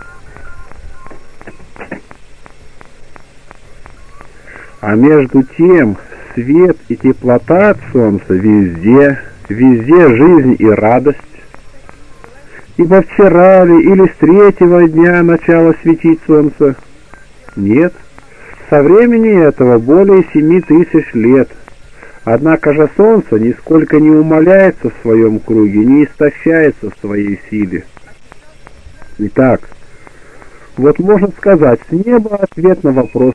А между тем свет и теплота от солнца везде, везде жизнь и радость. Ибо вчера ли или с третьего дня начало светить солнце? Нет. Со времени этого более семи тысяч лет. Однако же солнце нисколько не умаляется в своем круге, не истощается в своей силе. Итак, вот можно сказать с неба ответ на вопрос